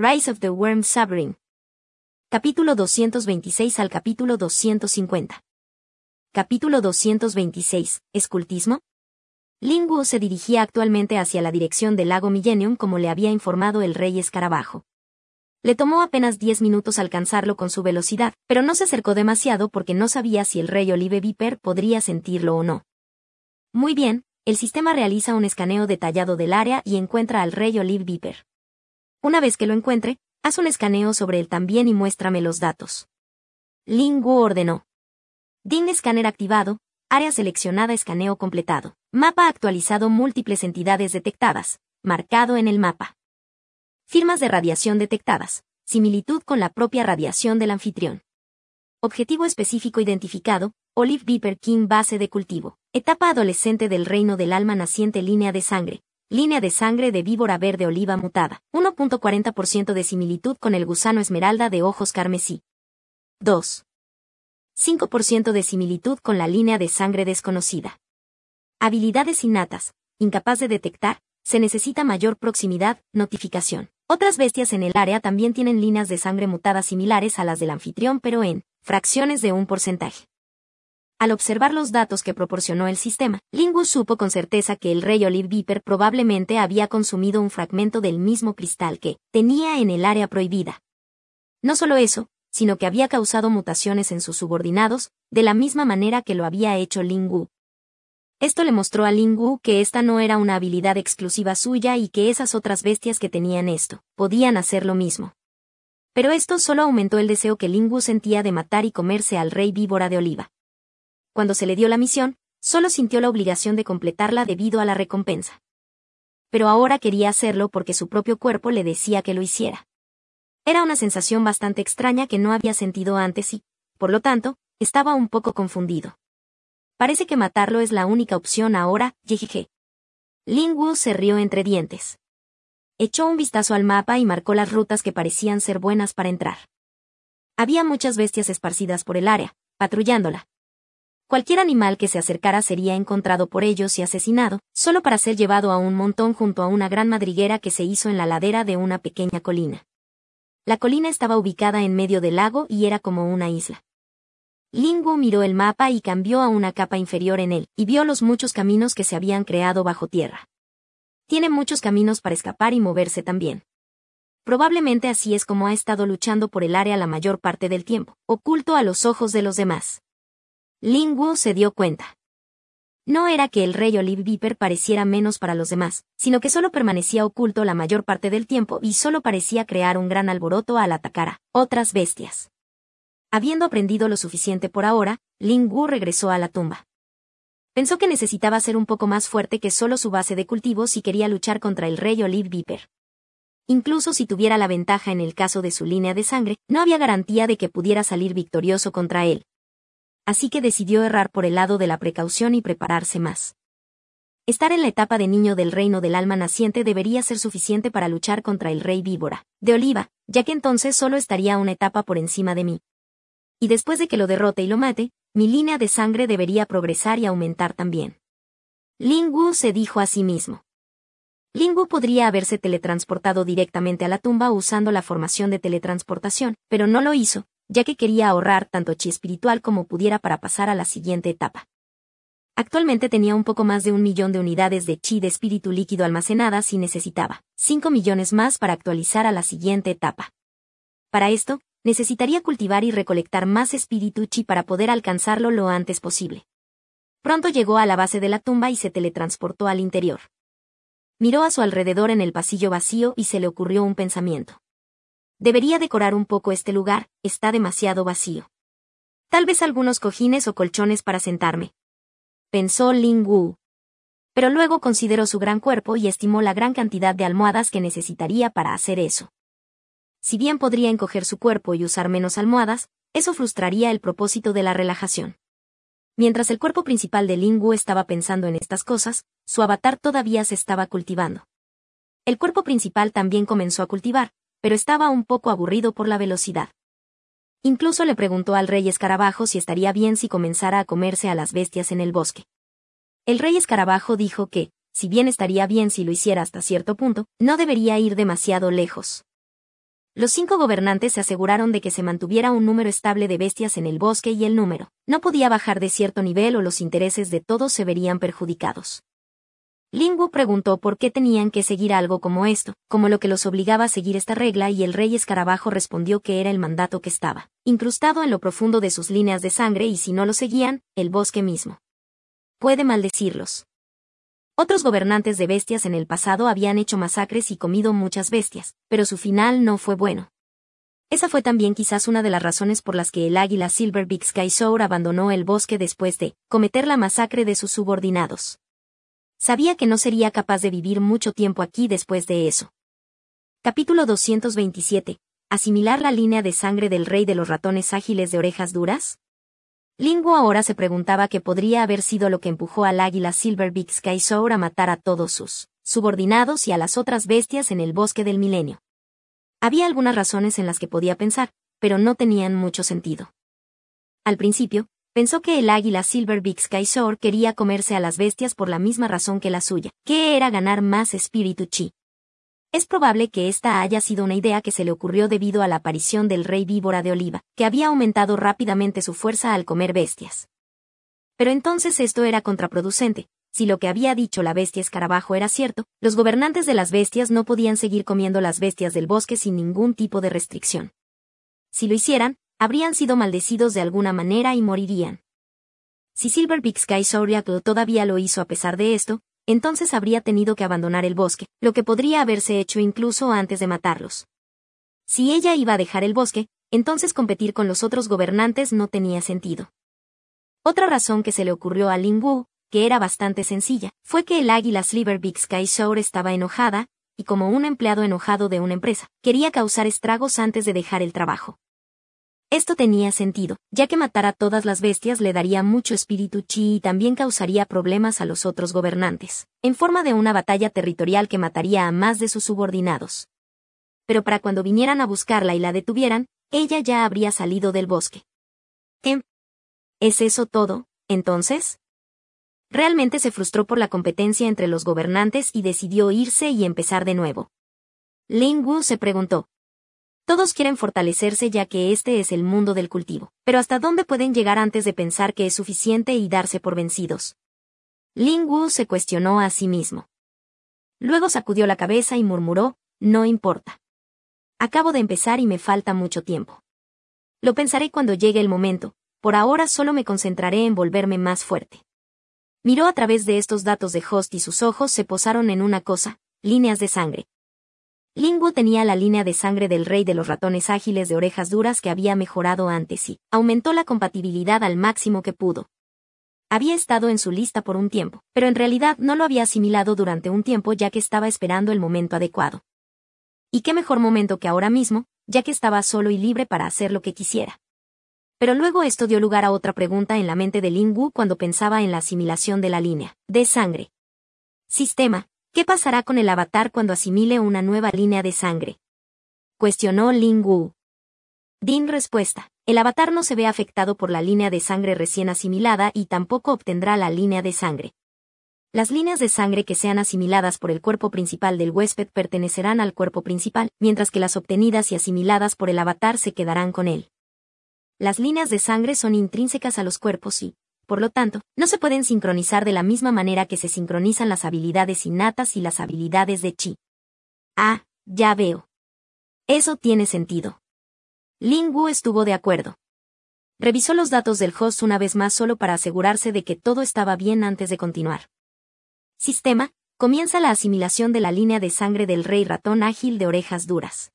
Rise of the Worm Sovereign. Capítulo 226 al capítulo 250. Capítulo 226. ¿Escultismo? Lin Wu se dirigía actualmente hacia la dirección del lago Millennium como le había informado el Rey Escarabajo. Le tomó apenas 10 minutos alcanzarlo con su velocidad, pero no se acercó demasiado porque no sabía si el Rey Olive Viper podría sentirlo o no. Muy bien, el sistema realiza un escaneo detallado del área y encuentra al Rey Olive Viper. Una vez que lo encuentre, haz un escaneo sobre él también y muéstrame los datos. Lin Wu ordenó. DIN escáner activado, área seleccionada, escaneo completado. Mapa actualizado, múltiples entidades detectadas, marcado en el mapa. Firmas de radiación detectadas, similitud con la propia radiación del anfitrión. Objetivo específico identificado, Olive Viper King, base de cultivo. Etapa adolescente del reino del alma naciente, línea de sangre de víbora verde oliva mutada. 1.40% de similitud con el gusano esmeralda de ojos carmesí. 2. 5% de similitud con la línea de sangre desconocida. Habilidades innatas, incapaz de detectar, se necesita mayor proximidad, notificación. Otras bestias en el área también tienen líneas de sangre mutadas similares a las del anfitrión, pero en fracciones de 1%. Al observar los datos que proporcionó el sistema, Lin Wu supo con certeza que el Rey Olive Viper probablemente había consumido un fragmento del mismo cristal que tenía en el área prohibida. No solo eso, sino que había causado mutaciones en sus subordinados, de la misma manera que lo había hecho Lin Wu. Esto le mostró a Lin Wu que esta no era una habilidad exclusiva suya y que esas otras bestias que tenían esto, podían hacer lo mismo. Pero esto solo aumentó el deseo que Lin Wu sentía de matar y comerse al Rey Víbora de Oliva. Cuando se le dio la misión, solo sintió la obligación de completarla debido a la recompensa. Pero ahora quería hacerlo porque su propio cuerpo le decía que lo hiciera. Era una sensación bastante extraña que no había sentido antes y, por lo tanto, estaba un poco confundido. Parece que matarlo es la única opción ahora, jejeje. Lin Wu se rió entre dientes. Echó un vistazo al mapa y marcó las rutas que parecían ser buenas para entrar. Había muchas bestias esparcidas por el área, patrullándola. Cualquier animal que se acercara sería encontrado por ellos y asesinado, solo para ser llevado a un montón junto a una gran madriguera que se hizo en la ladera de una pequeña colina. La colina estaba ubicada en medio del lago y era como una isla. Lin Wu miró el mapa y cambió a una capa inferior en él, y vio los muchos caminos que se habían creado bajo tierra. Tiene muchos caminos para escapar y moverse también. Probablemente así es como ha estado luchando por el área la mayor parte del tiempo, oculto a los ojos de los demás. Lin Wu se dio cuenta. No era que el Rey Olive Viper pareciera menos para los demás, sino que solo permanecía oculto la mayor parte del tiempo y solo parecía crear un gran alboroto al atacar a otras bestias. Habiendo aprendido lo suficiente por ahora, Lin Wu regresó a la tumba. Pensó que necesitaba ser un poco más fuerte que solo su base de cultivo si quería luchar contra el Rey Olive Viper. Incluso si tuviera la ventaja en el caso de su línea de sangre, no había garantía de que pudiera salir victorioso contra él. Así que decidió errar por el lado de la precaución y prepararse más. Estar en la etapa de niño del reino del alma naciente debería ser suficiente para luchar contra el Rey Víbora de Oliva, ya que entonces solo estaría una etapa por encima de mí. Y después de que lo derrote y lo mate, mi línea de sangre debería progresar y aumentar también. Lin Wu se dijo a sí mismo. Lin Wu podría haberse teletransportado directamente a la tumba usando la formación de teletransportación, pero no lo hizo, ya que quería ahorrar tanto chi espiritual como pudiera para pasar a la siguiente etapa. Actualmente tenía un poco más de 1 millón de unidades de chi de espíritu líquido almacenadas y necesitaba 5 millones más para actualizar a la siguiente etapa. Para esto, necesitaría cultivar y recolectar más espíritu chi para poder alcanzarlo lo antes posible. Pronto llegó a la base de la tumba y se teletransportó al interior. Miró a su alrededor en el pasillo vacío y se le ocurrió un pensamiento. Debería decorar un poco este lugar, está demasiado vacío. Tal vez algunos cojines o colchones para sentarme. Pensó Lin Wu. Pero luego consideró su gran cuerpo y estimó la gran cantidad de almohadas que necesitaría para hacer eso. Si bien podría encoger su cuerpo y usar menos almohadas, eso frustraría el propósito de la relajación. Mientras el cuerpo principal de Lin Wu estaba pensando en estas cosas, su avatar todavía se estaba cultivando. El cuerpo principal también comenzó a cultivar, pero estaba un poco aburrido por la velocidad. Incluso le preguntó al Rey Escarabajo si estaría bien si comenzara a comerse a las bestias en el bosque. El Rey Escarabajo dijo que, si bien estaría bien si lo hiciera hasta cierto punto, no debería ir demasiado lejos. Los 5 gobernantes se aseguraron de que se mantuviera un número estable de bestias en el bosque y el número no podía bajar de cierto nivel o los intereses de todos se verían perjudicados. Lin Wu preguntó por qué tenían que seguir algo como esto, como lo que los obligaba a seguir esta regla y el rey escarabajo respondió que era el mandato que estaba incrustado en lo profundo de sus líneas de sangre y si no lo seguían, el bosque mismo puede maldecirlos. Otros gobernantes de bestias en el pasado habían hecho masacres y comido muchas bestias, pero su final no fue bueno. Esa fue también quizás una de las razones por las que el águila Silverbeak Skysoar abandonó el bosque después de cometer la masacre de sus subordinados. Sabía que no sería capaz de vivir mucho tiempo aquí después de eso. Capítulo 227. ¿Asimilar la línea de sangre del rey de los ratones ágiles de orejas duras? Lin Wu ahora se preguntaba qué podría haber sido lo que empujó al águila Silverbeak Skysoar a matar a todos sus subordinados y a las otras bestias en el bosque del milenio. Había algunas razones en las que podía pensar, pero no tenían mucho sentido. Al principio, pensó que el águila Silverbeak Skysoar quería comerse a las bestias por la misma razón que la suya, que era ganar más espíritu chi. Es probable que esta haya sido una idea que se le ocurrió debido a la aparición del rey víbora de oliva, que había aumentado rápidamente su fuerza al comer bestias. Pero entonces esto era contraproducente. Si lo que había dicho la bestia escarabajo era cierto, los gobernantes de las bestias no podían seguir comiendo las bestias del bosque sin ningún tipo de restricción. Si lo hicieran, habrían sido maldecidos de alguna manera y morirían. Si Silverbeak Skysoar todavía lo hizo a pesar de esto, entonces habría tenido que abandonar el bosque, lo que podría haberse hecho incluso antes de matarlos. Si ella iba a dejar el bosque, entonces competir con los otros gobernantes no tenía sentido. Otra razón que se le ocurrió a Lin Wu, que era bastante sencilla, fue que el águila Silverbeak Skysoar estaba enojada, y como un empleado enojado de una empresa, quería causar estragos antes de dejar el trabajo. Esto tenía sentido, ya que matar a todas las bestias le daría mucho espíritu chi y también causaría problemas a los otros gobernantes, en forma de una batalla territorial que mataría a más de sus subordinados. Pero para cuando vinieran a buscarla y la detuvieran, ella ya habría salido del bosque. ¿Es eso todo, entonces? Realmente se frustró por la competencia entre los gobernantes y decidió irse y empezar de nuevo. Lin Wu se preguntó. Todos quieren fortalecerse ya que este es el mundo del cultivo, pero ¿hasta dónde pueden llegar antes de pensar que es suficiente y darse por vencidos? Lin Wu se cuestionó a sí mismo. Luego sacudió la cabeza y murmuró, no importa. Acabo de empezar y me falta mucho tiempo. Lo pensaré cuando llegue el momento, por ahora solo me concentraré en volverme más fuerte. Miró a través de estos datos de Host y sus ojos se posaron en una cosa, líneas de sangre. Lin Wu tenía la línea de sangre del rey de los ratones ágiles de orejas duras que había mejorado antes y aumentó la compatibilidad al máximo que pudo. Había estado en su lista por un tiempo, pero en realidad no lo había asimilado durante un tiempo ya que estaba esperando el momento adecuado. Y qué mejor momento que ahora mismo, ya que estaba solo y libre para hacer lo que quisiera. Pero luego esto dio lugar a otra pregunta en la mente de Lin Wu cuando pensaba en la asimilación de la línea de sangre. Sistema. ¿Qué pasará con el avatar cuando asimile una nueva línea de sangre? Cuestionó Lin Wu. Din respuesta. El avatar no se ve afectado por la línea de sangre recién asimilada y tampoco obtendrá la línea de sangre. Las líneas de sangre que sean asimiladas por el cuerpo principal del huésped pertenecerán al cuerpo principal, mientras que las obtenidas y asimiladas por el avatar se quedarán con él. Las líneas de sangre son intrínsecas a los cuerpos y, por lo tanto, no se pueden sincronizar de la misma manera que se sincronizan las habilidades innatas y las habilidades de chi. Ah, ya veo. Eso tiene sentido. Lin Wu estuvo de acuerdo. Revisó los datos del host una vez más solo para asegurarse de que todo estaba bien antes de continuar. Sistema, comienza la asimilación de la línea de sangre del rey ratón ágil de orejas duras.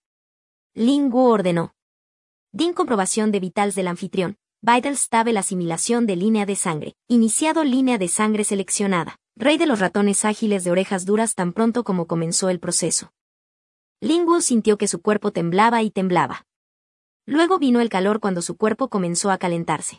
Lin Wu ordenó. Din comprobación de vitals del anfitrión. Vital Stable asimilación de línea de sangre. Iniciado línea de sangre seleccionada. Rey de los ratones ágiles de orejas duras tan pronto como comenzó el proceso. Lin Wu sintió que su cuerpo temblaba y temblaba. Luego vino el calor cuando su cuerpo comenzó a calentarse.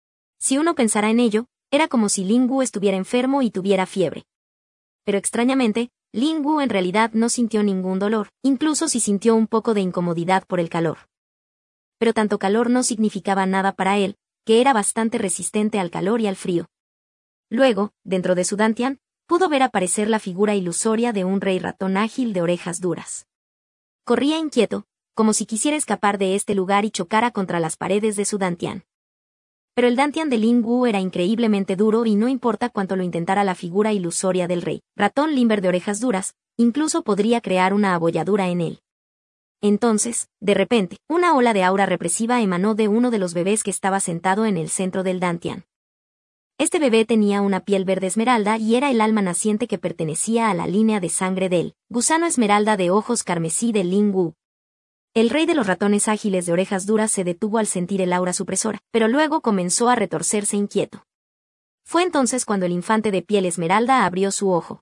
Si uno pensara en ello, era como si Lin Wu estuviera enfermo y tuviera fiebre. Pero extrañamente, Lin Wu en realidad no sintió ningún dolor, incluso si sintió un poco de incomodidad por el calor. Pero tanto calor no significaba nada para él, que era bastante resistente al calor y al frío. Luego, dentro de su dantian, pudo ver aparecer la figura ilusoria de un rey ratón ágil de orejas duras. Corría inquieto, como si quisiera escapar de este lugar y chocara contra las paredes de su dantian. Pero el dantian de Ling Wu era increíblemente duro y no importa cuánto lo intentara la figura ilusoria del rey ratón Limber de orejas duras, incluso podría crear una abolladura en él. Entonces, de repente, una ola de aura represiva emanó de uno de los bebés que estaba sentado en el centro del dantian. Este bebé tenía una piel verde esmeralda y era el alma naciente que pertenecía a la línea de sangre del gusano esmeralda de ojos carmesí de Ling Wu. El rey de los ratones ágiles de orejas duras se detuvo al sentir el aura supresora, pero luego comenzó a retorcerse inquieto. Fue entonces cuando el infante de piel esmeralda abrió su ojo.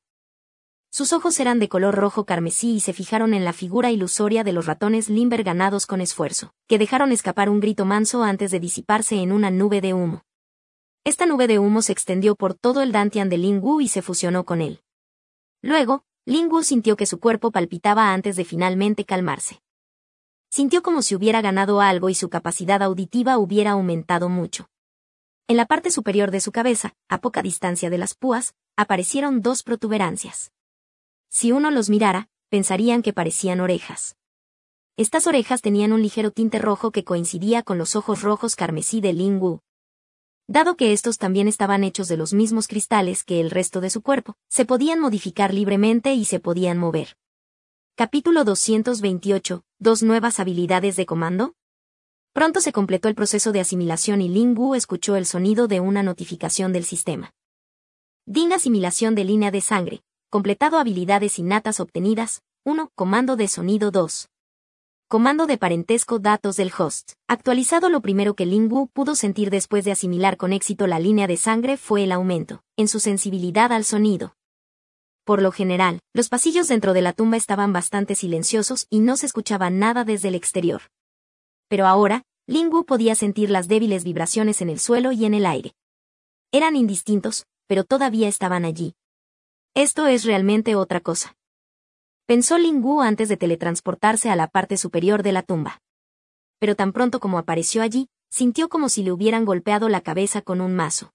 Sus ojos eran de color rojo carmesí y se fijaron en la figura ilusoria de los ratones Limber ganados con esfuerzo, que dejaron escapar un grito manso antes de disiparse en una nube de humo. Esta nube de humo se extendió por todo el dantian de Ling Wu y se fusionó con él. Luego, Ling Wu sintió que su cuerpo palpitaba antes de finalmente calmarse. Sintió como si hubiera ganado algo y su capacidad auditiva hubiera aumentado mucho. En la parte superior de su cabeza, a poca distancia de las púas, aparecieron dos protuberancias. Si uno los mirara, pensarían que parecían orejas. Estas orejas tenían un ligero tinte rojo que coincidía con los ojos rojos carmesí de Ling Wu. Dado que estos también estaban hechos de los mismos cristales que el resto de su cuerpo, se podían modificar libremente y se podían mover. Capítulo 228. ¿Dos nuevas habilidades de comando? Pronto se completó el proceso de asimilación y Ling Wu escuchó el sonido de una notificación del sistema. DIN asimilación de línea de sangre. Completado habilidades innatas obtenidas. 1. Comando de sonido 2. Comando de parentesco datos del host. Actualizado. Lo primero que Ling Wu pudo sentir después de asimilar con éxito la línea de sangre fue el aumento en su sensibilidad al sonido. Por lo general, los pasillos dentro de la tumba estaban bastante silenciosos y no se escuchaba nada desde el exterior. Pero ahora, Ling Wu podía sentir las débiles vibraciones en el suelo y en el aire. Eran indistintos, pero todavía estaban allí. Esto es realmente otra cosa, pensó Ling Wu antes de teletransportarse a la parte superior de la tumba. Pero tan pronto como apareció allí, sintió como si le hubieran golpeado la cabeza con un mazo.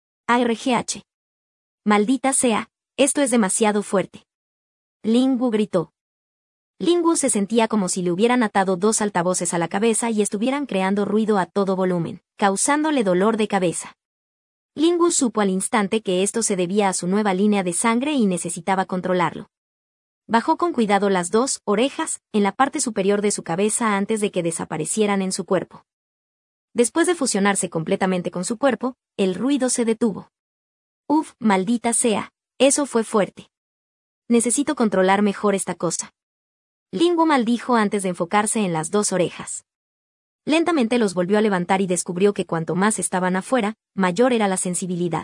ARGH. Maldita sea. Esto es demasiado fuerte. Ling Wu gritó. Ling Wu se sentía como si le hubieran atado dos altavoces a la cabeza y estuvieran creando ruido a todo volumen, causándole dolor de cabeza. Ling Wu supo al instante que esto se debía a su nueva línea de sangre y necesitaba controlarlo. Bajó con cuidado las dos orejas en la parte superior de su cabeza antes de que desaparecieran en su cuerpo. Después de fusionarse completamente con su cuerpo, el ruido se detuvo. Uf, maldita sea. Eso fue fuerte. Necesito controlar mejor esta cosa. Ling Wu maldijo antes de enfocarse en las dos orejas. Lentamente los volvió a levantar y descubrió que cuanto más estaban afuera, mayor era la sensibilidad.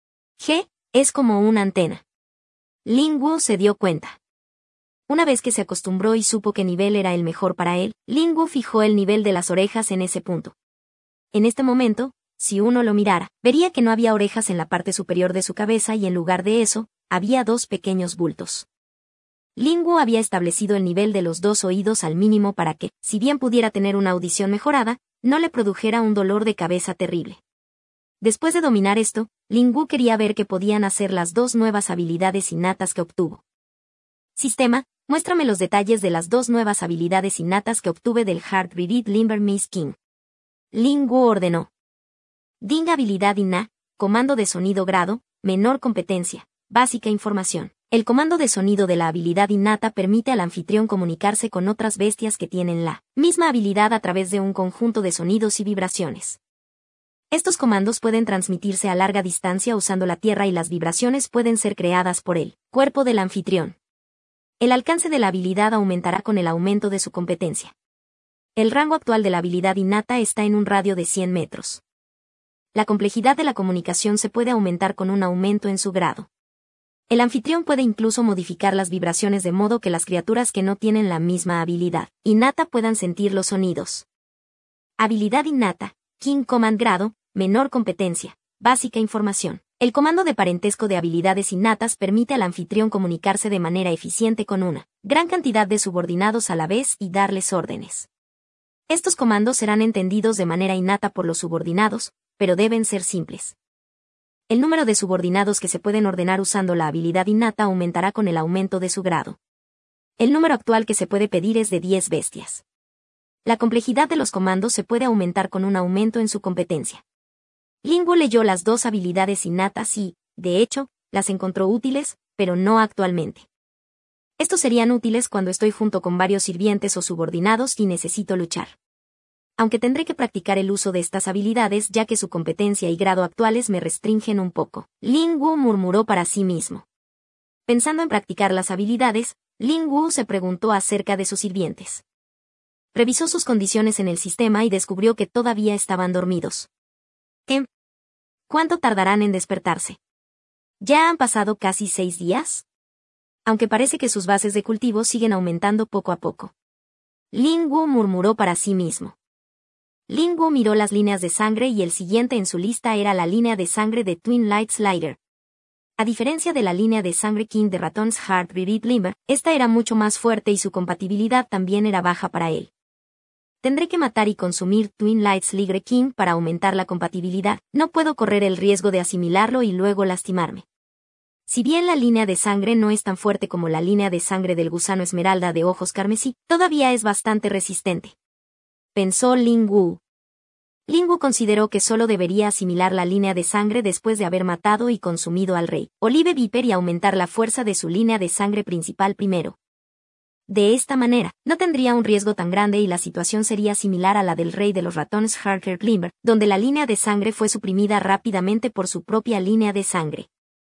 Es como una antena. Ling Wu se dio cuenta. Una vez que se acostumbró y supo qué nivel era el mejor para él, Ling Wu fijó el nivel de las orejas en ese punto. En este momento, si uno lo mirara, vería que no había orejas en la parte superior de su cabeza y en lugar de eso, había dos pequeños bultos. Ling Wu había establecido el nivel de los dos oídos al mínimo para que, si bien pudiera tener una audición mejorada, no le produjera un dolor de cabeza terrible. Después de dominar esto, Ling Wu quería ver qué podían hacer las dos nuevas habilidades innatas que obtuvo. Sistema, muéstrame los detalles de las dos nuevas habilidades innatas que obtuve del Hard Read Limber Miss King. Ling Wu ordenó. DIN habilidad inna, comando de sonido grado, menor competencia, básica información. El comando de sonido de la habilidad innata permite al anfitrión comunicarse con otras bestias que tienen la misma habilidad a través de un conjunto de sonidos y vibraciones. Estos comandos pueden transmitirse a larga distancia usando la tierra y las vibraciones pueden ser creadas por el cuerpo del anfitrión. El alcance de la habilidad aumentará con el aumento de su competencia. El rango actual de la habilidad innata está en un radio de 100 metros. La complejidad de la comunicación se puede aumentar con un aumento en su grado. El anfitrión puede incluso modificar las vibraciones de modo que las criaturas que no tienen la misma habilidad innata puedan sentir los sonidos. Habilidad innata, King Command grado, menor competencia, básica información. El comando de parentesco de habilidades innatas permite al anfitrión comunicarse de manera eficiente con una gran cantidad de subordinados a la vez y darles órdenes. Estos comandos serán entendidos de manera innata por los subordinados, pero deben ser simples. El número de subordinados que se pueden ordenar usando la habilidad innata aumentará con el aumento de su grado. El número actual que se puede pedir es de 10 bestias. La complejidad de los comandos se puede aumentar con un aumento en su competencia. Lin Wu leyó las dos habilidades innatas y, de hecho, las encontró útiles, pero no actualmente. Estos serían útiles cuando estoy junto con varios sirvientes o subordinados y necesito luchar. Aunque tendré que practicar el uso de estas habilidades ya que su competencia y grado actuales me restringen un poco. Lin Wu murmuró para sí mismo. Pensando en practicar las habilidades, Lin Wu se preguntó acerca de sus sirvientes. Revisó sus condiciones en el sistema y descubrió que todavía estaban dormidos. ¿Cuánto tardarán en despertarse? ¿Ya han pasado casi 6 días? Aunque parece que sus bases de cultivo siguen aumentando poco a poco. Lin Wu murmuró para sí mismo. Lin Wu miró las líneas de sangre y el siguiente en su lista era la línea de sangre de Twin Light Slider. A diferencia de la línea de sangre King de Raton's Heart Reed Limber, esta era mucho más fuerte y su compatibilidad también era baja para él. Tendré que matar y consumir Twin Light Slider King para aumentar la compatibilidad, no puedo correr el riesgo de asimilarlo y luego lastimarme. Si bien la línea de sangre no es tan fuerte como la línea de sangre del gusano esmeralda de ojos carmesí, todavía es bastante resistente. Pensó Lin Wu. Lin Wu consideró que solo debería asimilar la línea de sangre después de haber matado y consumido al rey Olive Viper y aumentar la fuerza de su línea de sangre principal primero. De esta manera, no tendría un riesgo tan grande y la situación sería similar a la del rey de los ratones Harker Limber, donde la línea de sangre fue suprimida rápidamente por su propia línea de sangre.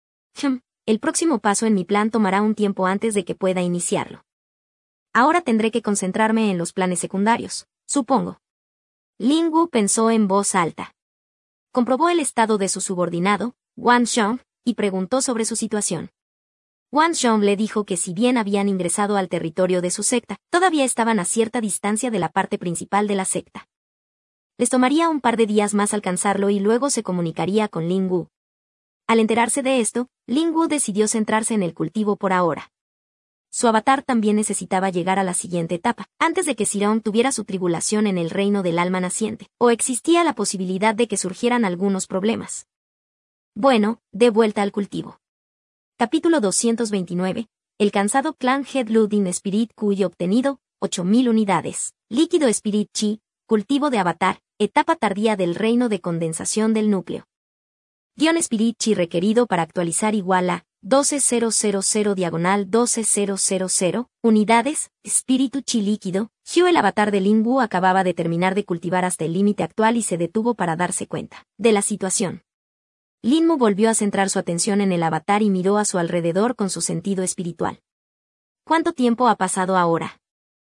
El próximo paso en mi plan tomará un tiempo antes de que pueda iniciarlo. Ahora tendré que concentrarme en los planes secundarios, supongo. Lin Wu pensó en voz alta. Comprobó el estado de su subordinado, Wang Xiong, y preguntó sobre su situación. Wang Xiong le dijo que si bien habían ingresado al territorio de su secta, todavía estaban a cierta distancia de la parte principal de la secta. Les tomaría un par de días más alcanzarlo y luego se comunicaría con Lin Wu. Al enterarse de esto, Lin Wu decidió centrarse en el cultivo por ahora. Su avatar también necesitaba llegar a la siguiente etapa, antes de que Sirong tuviera su tribulación en el reino del alma naciente, o existía la posibilidad de que surgieran algunos problemas. Bueno, de vuelta al cultivo. Capítulo 229. El cansado clan Headloading Spirit Q obtenido, 8000 unidades. Líquido Spirit Chi, cultivo de avatar, etapa tardía del reino de condensación del núcleo. Guión Spirit Chi requerido para actualizar igual a 12000/12000 unidades, espíritu chi líquido. Hugh el avatar de Lin Wu acababa de terminar de cultivar hasta el límite actual y se detuvo para darse cuenta de la situación. Lin Wu volvió a centrar su atención en el avatar y miró a su alrededor con su sentido espiritual. ¿Cuánto tiempo ha pasado ahora?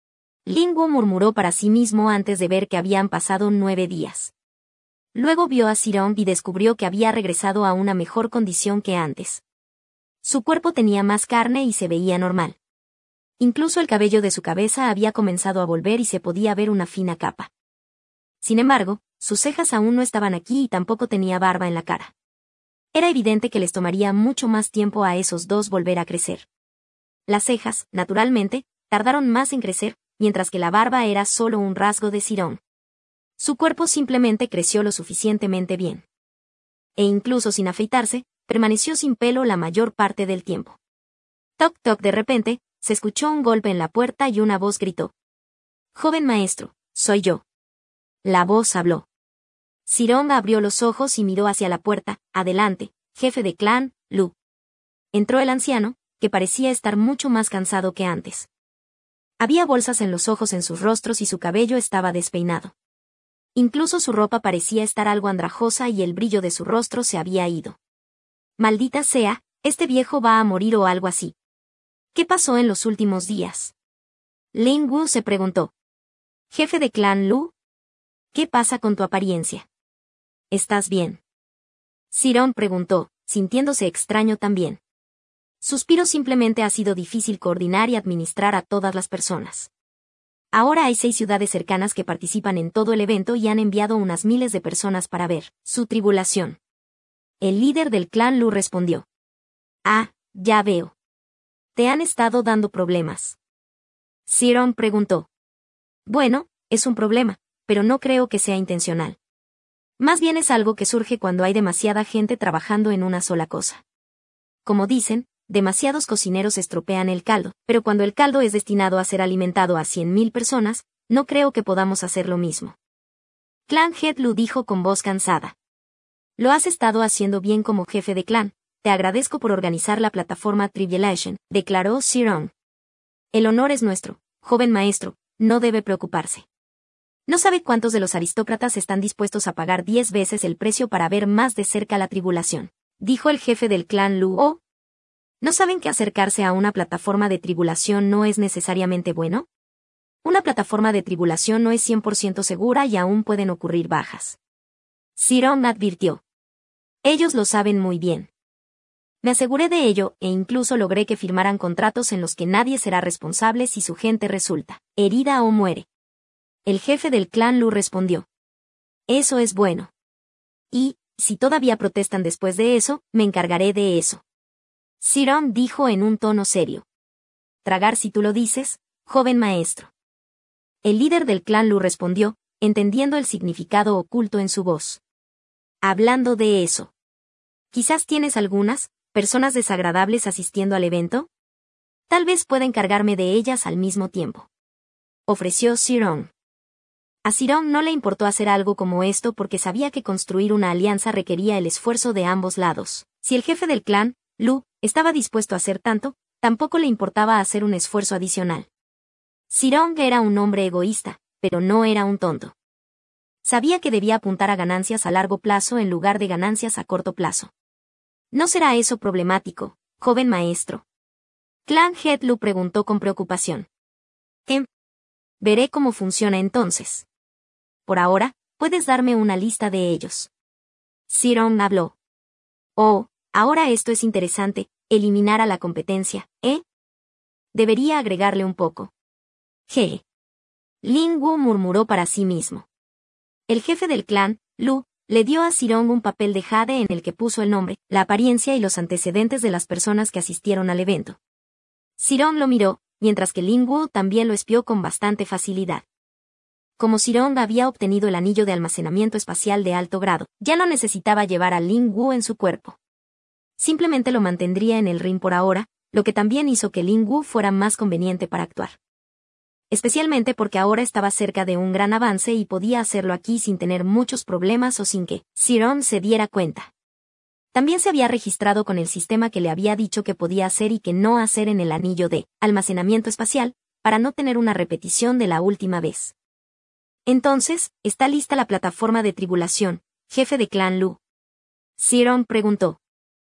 Lin Wu murmuró para sí mismo antes de ver que habían pasado 9 días. Luego vio a Sirong y descubrió que había regresado a una mejor condición que antes. Su cuerpo tenía más carne y se veía normal. Incluso el cabello de su cabeza había comenzado a volver y se podía ver una fina capa. Sin embargo, sus cejas aún no estaban aquí y tampoco tenía barba en la cara. Era evidente que les tomaría mucho más tiempo a esos dos volver a crecer. Las cejas, naturalmente, tardaron más en crecer, mientras que la barba era solo un rasgo de Sirong. Su cuerpo simplemente creció lo suficientemente bien. E incluso sin afeitarse, permaneció sin pelo la mayor parte del tiempo. Toc toc de repente, se escuchó un golpe en la puerta y una voz gritó. «Joven maestro, soy yo». La voz habló. Sirong abrió los ojos y miró hacia la puerta. «Adelante, jefe de clan, Lu». Entró el anciano, que parecía estar mucho más cansado que antes. Había bolsas en los ojos en sus rostros y su cabello estaba despeinado. Incluso su ropa parecía estar algo andrajosa y el brillo de su rostro se había ido. Maldita sea, este viejo va a morir o algo así. ¿Qué pasó en los últimos días? Lin Wu se preguntó. Jefe de clan Lu, ¿qué pasa con tu apariencia? ¿Estás bien? Sirong preguntó, sintiéndose extraño también. Suspiro simplemente ha sido difícil coordinar y administrar a todas las personas. Ahora hay 6 ciudades cercanas que participan en todo el evento y han enviado unas miles de personas para ver su tribulación. El líder del clan Lu respondió. Ah, ya veo. ¿Te han estado dando problemas? Sirong preguntó. Bueno, es un problema, pero no creo que sea intencional. Más bien es algo que surge cuando hay demasiada gente trabajando en una sola cosa. Como dicen, demasiados cocineros estropean el caldo, pero cuando el caldo es destinado a ser alimentado a 100.000 personas, no creo que podamos hacer lo mismo. Clan Headlu dijo con voz cansada. Lo has estado haciendo bien como jefe de clan, te agradezco por organizar la plataforma Tribulation, declaró Sirong. El honor es nuestro, joven maestro, no debe preocuparse. No sabe cuántos de los aristócratas están dispuestos a pagar 10 veces el precio para ver más de cerca la tribulación, dijo el jefe del clan Luo. ¿No saben que acercarse a una plataforma de tribulación no es necesariamente bueno? Una plataforma de tribulación no es 100% segura y aún pueden ocurrir bajas. Sirong advirtió. Ellos lo saben muy bien. Me aseguré de ello e incluso logré que firmaran contratos en los que nadie será responsable si su gente resulta herida o muere. El jefe del clan Lu respondió. Eso es bueno. Y, si todavía protestan después de eso, me encargaré de eso. Sirong dijo en un tono serio. Tragar si tú lo dices, joven maestro. El líder del clan Lu respondió, entendiendo el significado oculto en su voz. Hablando de eso. Quizás tienes algunas personas desagradables asistiendo al evento. Tal vez pueda encargarme de ellas al mismo tiempo. Ofreció Sirong. A Sirong no le importó hacer algo como esto porque sabía que construir una alianza requería el esfuerzo de ambos lados. Si el jefe del clan, Lu, estaba dispuesto a hacer tanto, tampoco le importaba hacer un esfuerzo adicional. Sirong era un hombre egoísta, pero no era un tonto. Sabía que debía apuntar a ganancias a largo plazo en lugar de ganancias a corto plazo. ¿No será eso problemático, joven maestro? Clan Headlu preguntó con preocupación. Veré cómo funciona entonces. Por ahora, puedes darme una lista de ellos. Sirong habló. Oh, ahora esto es interesante, eliminar a la competencia, ¿eh? Debería agregarle un poco. Lin Wu murmuró para sí mismo. El jefe del clan, Lu, le dio a Sirong un papel de jade en el que puso el nombre, la apariencia y los antecedentes de las personas que asistieron al evento. Sirong lo miró, mientras que Lin Wu también lo espió con bastante facilidad. Como Sirong había obtenido el anillo de almacenamiento espacial de alto grado, ya no necesitaba llevar a Lin Wu en su cuerpo. Simplemente lo mantendría en el ring por ahora, lo que también hizo que Lin Wu fuera más conveniente para actuar. Especialmente porque ahora estaba cerca de un gran avance y podía hacerlo aquí sin tener muchos problemas o sin que Sirong se diera cuenta. También se había registrado con el sistema que le había dicho que podía hacer y que no hacer en el anillo de almacenamiento espacial, para no tener una repetición de la última vez. Entonces, ¿está lista la plataforma de tribulación, jefe de clan Lu? Sirong preguntó.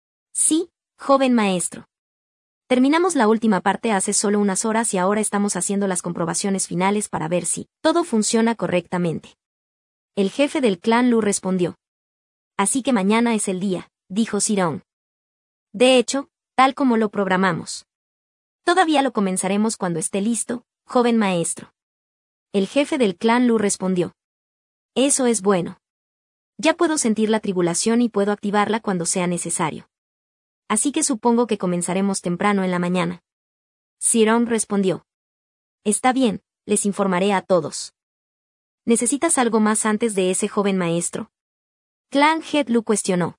Sí, joven maestro. Terminamos la última parte hace solo unas horas y ahora estamos haciendo las comprobaciones finales para ver si todo funciona correctamente. El jefe del clan Lu respondió. Así que mañana es el día, dijo Sirong. De hecho, tal como lo programamos. Todavía lo comenzaremos cuando esté listo, joven maestro. El jefe del clan Lu respondió. Eso es bueno. Ya puedo sentir la tribulación y puedo activarla cuando sea necesario. Así que supongo que comenzaremos temprano en la mañana. Sirong respondió. Está bien, les informaré a todos. ¿Necesitas algo más antes de ese joven maestro? Clan Headlu cuestionó.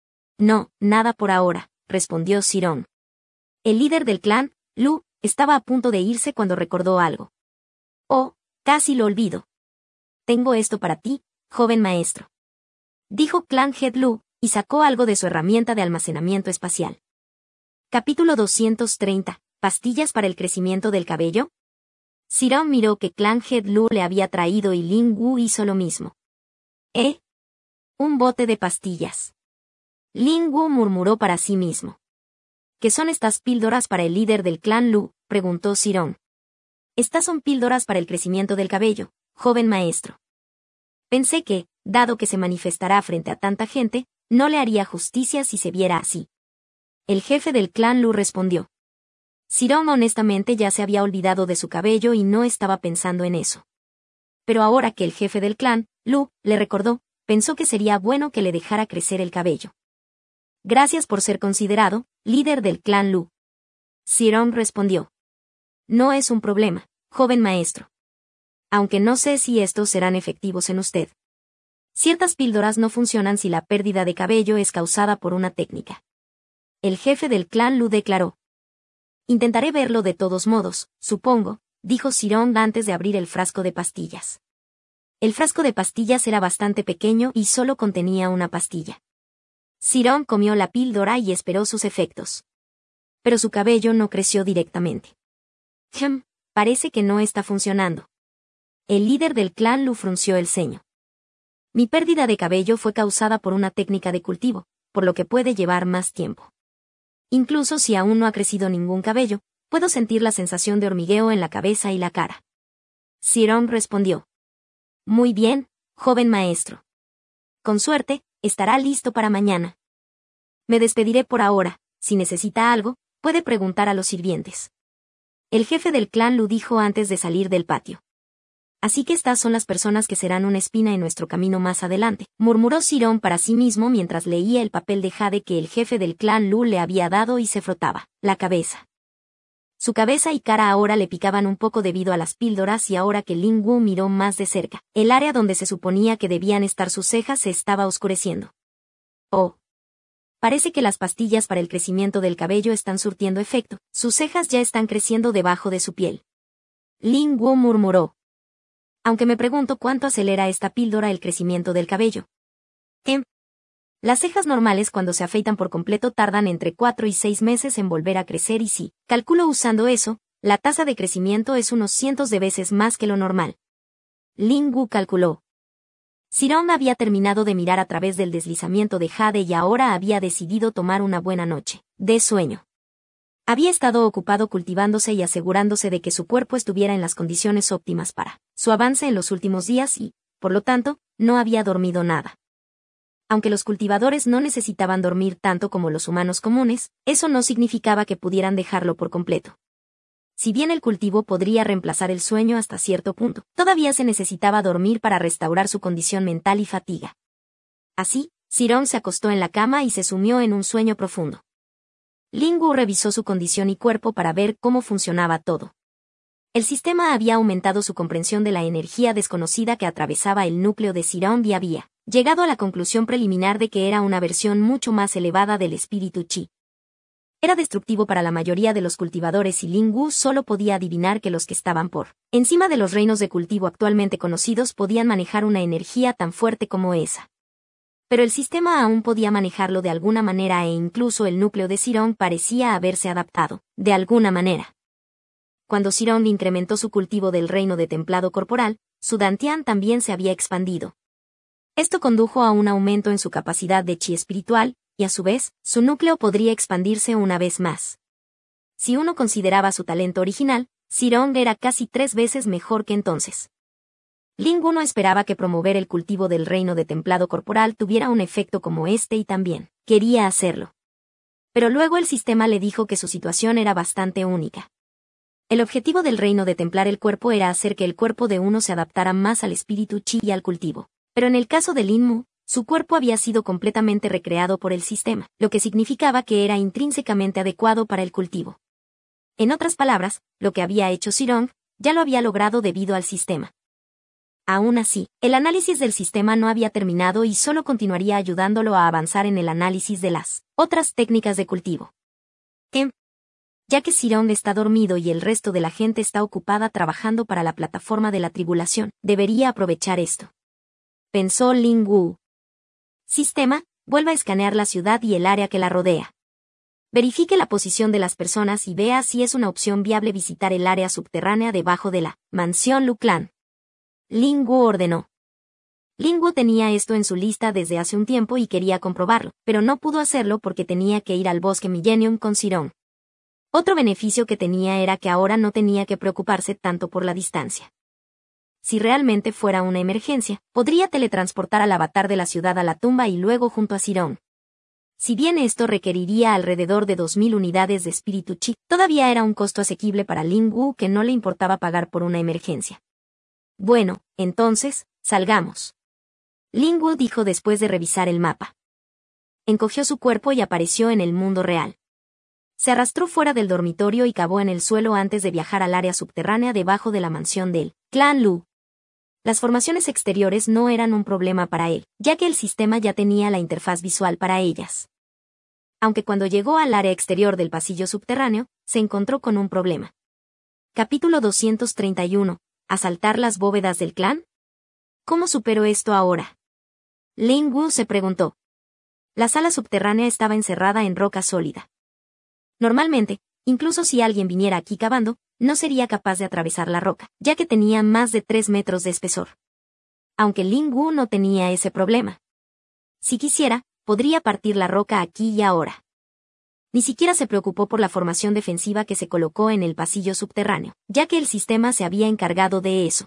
No, nada por ahora, respondió Sirong. El líder del clan, Lu, estaba a punto de irse cuando recordó algo. Oh, casi lo olvido. Tengo esto para ti, joven maestro. Dijo Clan Headlu, y sacó algo de su herramienta de almacenamiento espacial. Capítulo 230. ¿Pastillas para el crecimiento del cabello? Sirong miró que Clan Headlu le había traído y Lin Wu hizo lo mismo. Un bote de pastillas. Lin Wu murmuró para sí mismo. ¿Qué son estas píldoras para el líder del clan Lu?, preguntó Sirong. Estas son píldoras para el crecimiento del cabello, joven maestro. Pensé que, dado que se manifestará frente a tanta gente, no le haría justicia si se viera así. El jefe del clan Lu respondió. Sirong honestamente ya se había olvidado de su cabello y no estaba pensando en eso. Pero ahora que el jefe del clan, Lu, le recordó, pensó que sería bueno que le dejara crecer el cabello. Gracias por ser considerado, líder del clan Lu. Sirong respondió. No es un problema, joven maestro. Aunque no sé si estos serán efectivos en usted. Ciertas píldoras no funcionan si la pérdida de cabello es causada por una técnica. El jefe del clan Lu declaró. Intentaré verlo de todos modos, supongo, dijo Sirong antes de abrir el frasco de pastillas. El frasco de pastillas era bastante pequeño y solo contenía una pastilla. Sirong comió la píldora y esperó sus efectos. Pero su cabello no creció directamente. Parece que no está funcionando. El líder del clan Lu frunció el ceño. Mi pérdida de cabello fue causada por una técnica de cultivo, por lo que puede llevar más tiempo. Incluso si aún no ha crecido ningún cabello, puedo sentir la sensación de hormigueo en la cabeza y la cara. Sirong respondió. Muy bien, joven maestro. Con suerte, estará listo para mañana. Me despediré por ahora, si necesita algo, puede preguntar a los sirvientes. El jefe del clan Lu dijo antes de salir del patio. Así que estas son las personas que serán una espina en nuestro camino más adelante, murmuró Sirong para sí mismo mientras leía el papel de jade que el jefe del clan Lu le había dado y se frotaba la cabeza. Su cabeza y cara ahora le picaban un poco debido a las píldoras y ahora que Ling Wu miró más de cerca, el área donde se suponía que debían estar sus cejas se estaba oscureciendo. Oh. Parece que las pastillas para el crecimiento del cabello están surtiendo efecto, sus cejas ya están creciendo debajo de su piel. Ling Wu murmuró. Aunque me pregunto cuánto acelera esta píldora el crecimiento del cabello. Las cejas normales cuando se afeitan por completo tardan entre 4 y 6 meses en volver a crecer y si calculo usando eso, la tasa de crecimiento es unos cientos de veces más que lo normal. Ling Wu calculó. Sirong había terminado de mirar a través del deslizamiento de jade y ahora había decidido tomar una buena noche de sueño. Había estado ocupado cultivándose y asegurándose de que su cuerpo estuviera en las condiciones óptimas para su avance en los últimos días y, por lo tanto, no había dormido nada. Aunque los cultivadores no necesitaban dormir tanto como los humanos comunes, eso no significaba que pudieran dejarlo por completo. Si bien el cultivo podría reemplazar el sueño hasta cierto punto, todavía se necesitaba dormir para restaurar su condición mental y fatiga. Así, Sirong se acostó en la cama y se sumió en un sueño profundo. Ling Wu revisó su condición y cuerpo para ver cómo funcionaba todo. El sistema había aumentado su comprensión de la energía desconocida que atravesaba el núcleo de Sirong y había llegado a la conclusión preliminar de que era una versión mucho más elevada del espíritu Chi. Era destructivo para la mayoría de los cultivadores y Ling Wu solo podía adivinar que los que estaban por encima de los reinos de cultivo actualmente conocidos podían manejar una energía tan fuerte como esa. Pero el sistema aún podía manejarlo de alguna manera e incluso el núcleo de Sirong parecía haberse adaptado, de alguna manera. Cuando Sirong incrementó su cultivo del reino de templado corporal, su dantian también se había expandido. Esto condujo a un aumento en su capacidad de chi espiritual, y a su vez, su núcleo podría expandirse una vez más. Si uno consideraba su talento original, Sirong era casi 3 veces mejor que entonces. Ling Wu no esperaba que promover el cultivo del reino de templado corporal tuviera un efecto como este y también quería hacerlo. Pero luego el sistema le dijo que su situación era bastante única. El objetivo del reino de templar el cuerpo era hacer que el cuerpo de uno se adaptara más al espíritu chi y al cultivo. Pero en el caso de Lin Mu, su cuerpo había sido completamente recreado por el sistema, lo que significaba que era intrínsecamente adecuado para el cultivo. En otras palabras, lo que había hecho Sirong, ya lo había logrado debido al sistema. Aún así, el análisis del sistema no había terminado y solo continuaría ayudándolo a avanzar en el análisis de las otras técnicas de cultivo. Ya que Sirong está dormido y el resto de la gente está ocupada trabajando para la plataforma de la tribulación, debería aprovechar esto. Pensó Ling Wu. Sistema, vuelva a escanear la ciudad y el área que la rodea. Verifique la posición de las personas y vea si es una opción viable visitar el área subterránea debajo de la mansión Lu Clan. Ling Wu ordenó. Ling Wu tenía esto en su lista desde hace un tiempo y quería comprobarlo, pero no pudo hacerlo porque tenía que ir al bosque Millennium con Sirong. Otro beneficio que tenía era que ahora no tenía que preocuparse tanto por la distancia. Si realmente fuera una emergencia, podría teletransportar al avatar de la ciudad a la tumba y luego junto a Sirong. Si bien esto requeriría alrededor de 2000 unidades de espíritu chi, todavía era un costo asequible para Ling Wu que no le importaba pagar por una emergencia. Bueno, entonces, salgamos. Ling Wu dijo después de revisar el mapa. Encogió su cuerpo y apareció en el mundo real. Se arrastró fuera del dormitorio y cavó en el suelo antes de viajar al área subterránea debajo de la mansión del clan Lu. Las formaciones exteriores no eran un problema para él, ya que el sistema ya tenía la interfaz visual para ellas. Aunque cuando llegó al área exterior del pasillo subterráneo, se encontró con un problema. Capítulo 231. ¿Asaltar las bóvedas del clan? ¿Cómo supero esto ahora? Ling Wu se preguntó. La sala subterránea estaba encerrada en roca sólida. Normalmente, incluso si alguien viniera aquí cavando, no sería capaz de atravesar la roca, ya que tenía más de 3 metros de espesor. Aunque Ling Wu no tenía ese problema. Si quisiera, podría partir la roca aquí y ahora. Ni siquiera se preocupó por la formación defensiva que se colocó en el pasillo subterráneo, ya que el sistema se había encargado de eso.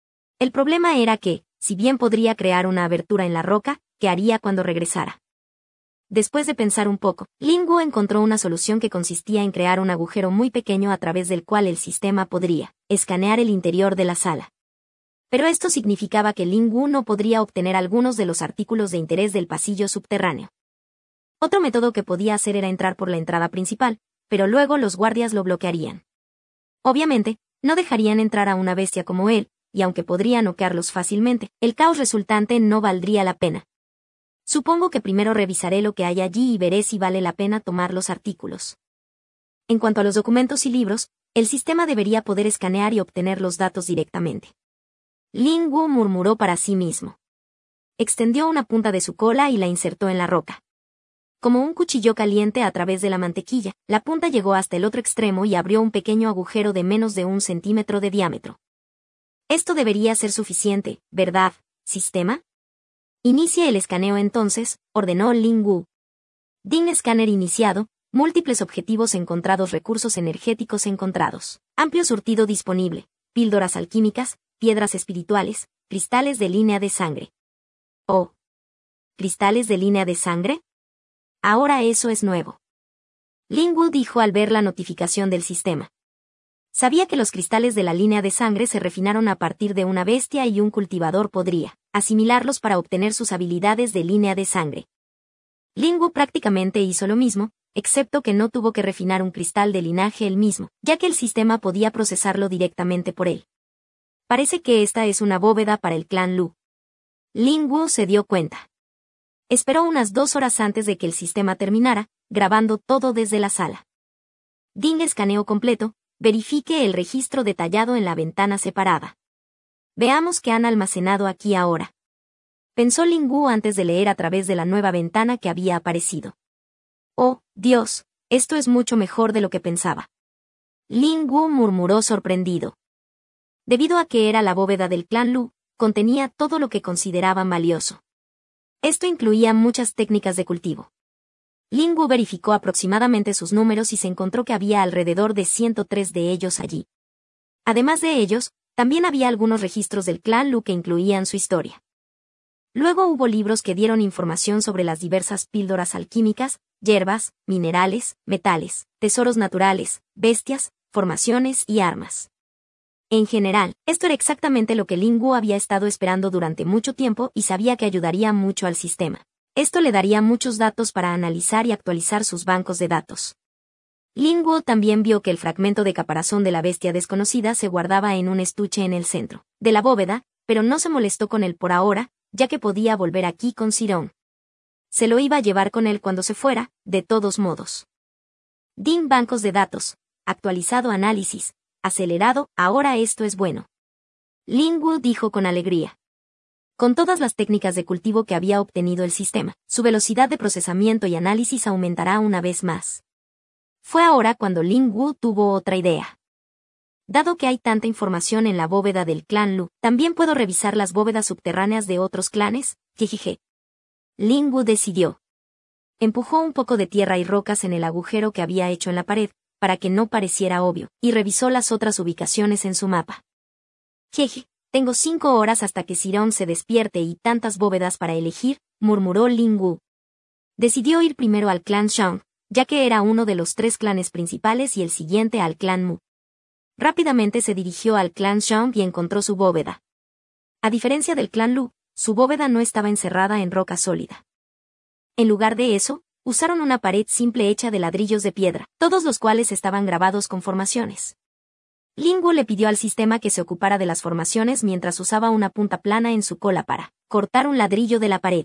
El problema era que, si bien podría crear una abertura en la roca, ¿qué haría cuando regresara? Después de pensar un poco, Ling Wu encontró una solución que consistía en crear un agujero muy pequeño a través del cual el sistema podría escanear el interior de la sala. Pero esto significaba que Ling Wu no podría obtener algunos de los artículos de interés del pasillo subterráneo. Otro método que podía hacer era entrar por la entrada principal, pero luego los guardias lo bloquearían. Obviamente, no dejarían entrar a una bestia como él, y aunque podría noquearlos fácilmente, el caos resultante no valdría la pena. Supongo que primero revisaré lo que hay allí y veré si vale la pena tomar los artículos. En cuanto a los documentos y libros, el sistema debería poder escanear y obtener los datos directamente. Ling Wu murmuró para sí mismo. Extendió una punta de su cola y la insertó en la roca. Como un cuchillo caliente a través de la mantequilla, la punta llegó hasta el otro extremo y abrió un pequeño agujero de menos de 1 centímetro de diámetro. Esto debería ser suficiente, ¿verdad, sistema? Inicie el escaneo entonces, ordenó Ling Wu. DIN escáner iniciado, múltiples objetivos encontrados, recursos energéticos encontrados, amplio surtido disponible, píldoras alquímicas, piedras espirituales, cristales de línea de sangre. Oh. ¿Cristales de línea de sangre? Ahora eso es nuevo. Ling Wu dijo al ver la notificación del sistema. Sabía que los cristales de la línea de sangre se refinaron a partir de una bestia y un cultivador podría asimilarlos para obtener sus habilidades de línea de sangre. Ling Wu prácticamente hizo lo mismo, excepto que no tuvo que refinar un cristal de linaje él mismo, ya que el sistema podía procesarlo directamente por él. Parece que esta es una bóveda para el clan Lu. Ling Wu se dio cuenta. Esperó unas 2 horas antes de que el sistema terminara, grabando todo desde la sala. DIN escaneo completo, verifique el registro detallado en la ventana separada. Veamos qué han almacenado aquí ahora. Pensó Ling Wu antes de leer a través de la nueva ventana que había aparecido. Oh, Dios, esto es mucho mejor de lo que pensaba. Ling Wu murmuró sorprendido. Debido a que era la bóveda del clan Lu, contenía todo lo que consideraban valioso. Esto incluía muchas técnicas de cultivo. Ling Wu verificó aproximadamente sus números y se encontró que había alrededor de 103 de ellos allí. Además de ellos, también había algunos registros del clan Lu que incluían su historia. Luego hubo libros que dieron información sobre las diversas píldoras alquímicas, hierbas, minerales, metales, tesoros naturales, bestias, formaciones y armas. En general, esto era exactamente lo que Ling Wu había estado esperando durante mucho tiempo y sabía que ayudaría mucho al sistema. Esto le daría muchos datos para analizar y actualizar sus bancos de datos. Ling Wu también vio que el fragmento de caparazón de la bestia desconocida se guardaba en un estuche en el centro de la bóveda, pero no se molestó con él por ahora, ya que podía volver aquí con Sirón. Se lo iba a llevar con él cuando se fuera, de todos modos. DIN bancos de datos, actualizado análisis, acelerado, ahora esto es bueno. Ling Wu dijo con alegría. Con todas las técnicas de cultivo que había obtenido el sistema, su velocidad de procesamiento y análisis aumentará una vez más. Fue ahora cuando Ling Wu tuvo otra idea. Dado que hay tanta información en la bóveda del clan Lu, ¿también puedo revisar las bóvedas subterráneas de otros clanes? Jejeje. Ling Wu decidió. Empujó un poco de tierra y rocas en el agujero que había hecho en la pared, para que no pareciera obvio, y revisó las otras ubicaciones en su mapa. Jeje, tengo 5 horas hasta que Sirón se despierte y tantas bóvedas para elegir, murmuró Ling Wu. Decidió ir primero al clan Shang, ya que era uno de los 3 clanes principales y el siguiente al clan Mu. Rápidamente se dirigió al clan Shang y encontró su bóveda. A diferencia del clan Lu, su bóveda no estaba encerrada en roca sólida. En lugar de eso, usaron una pared simple hecha de ladrillos de piedra, todos los cuales estaban grabados con formaciones. Ling Wu le pidió al sistema que se ocupara de las formaciones mientras usaba una punta plana en su cola para cortar un ladrillo de la pared.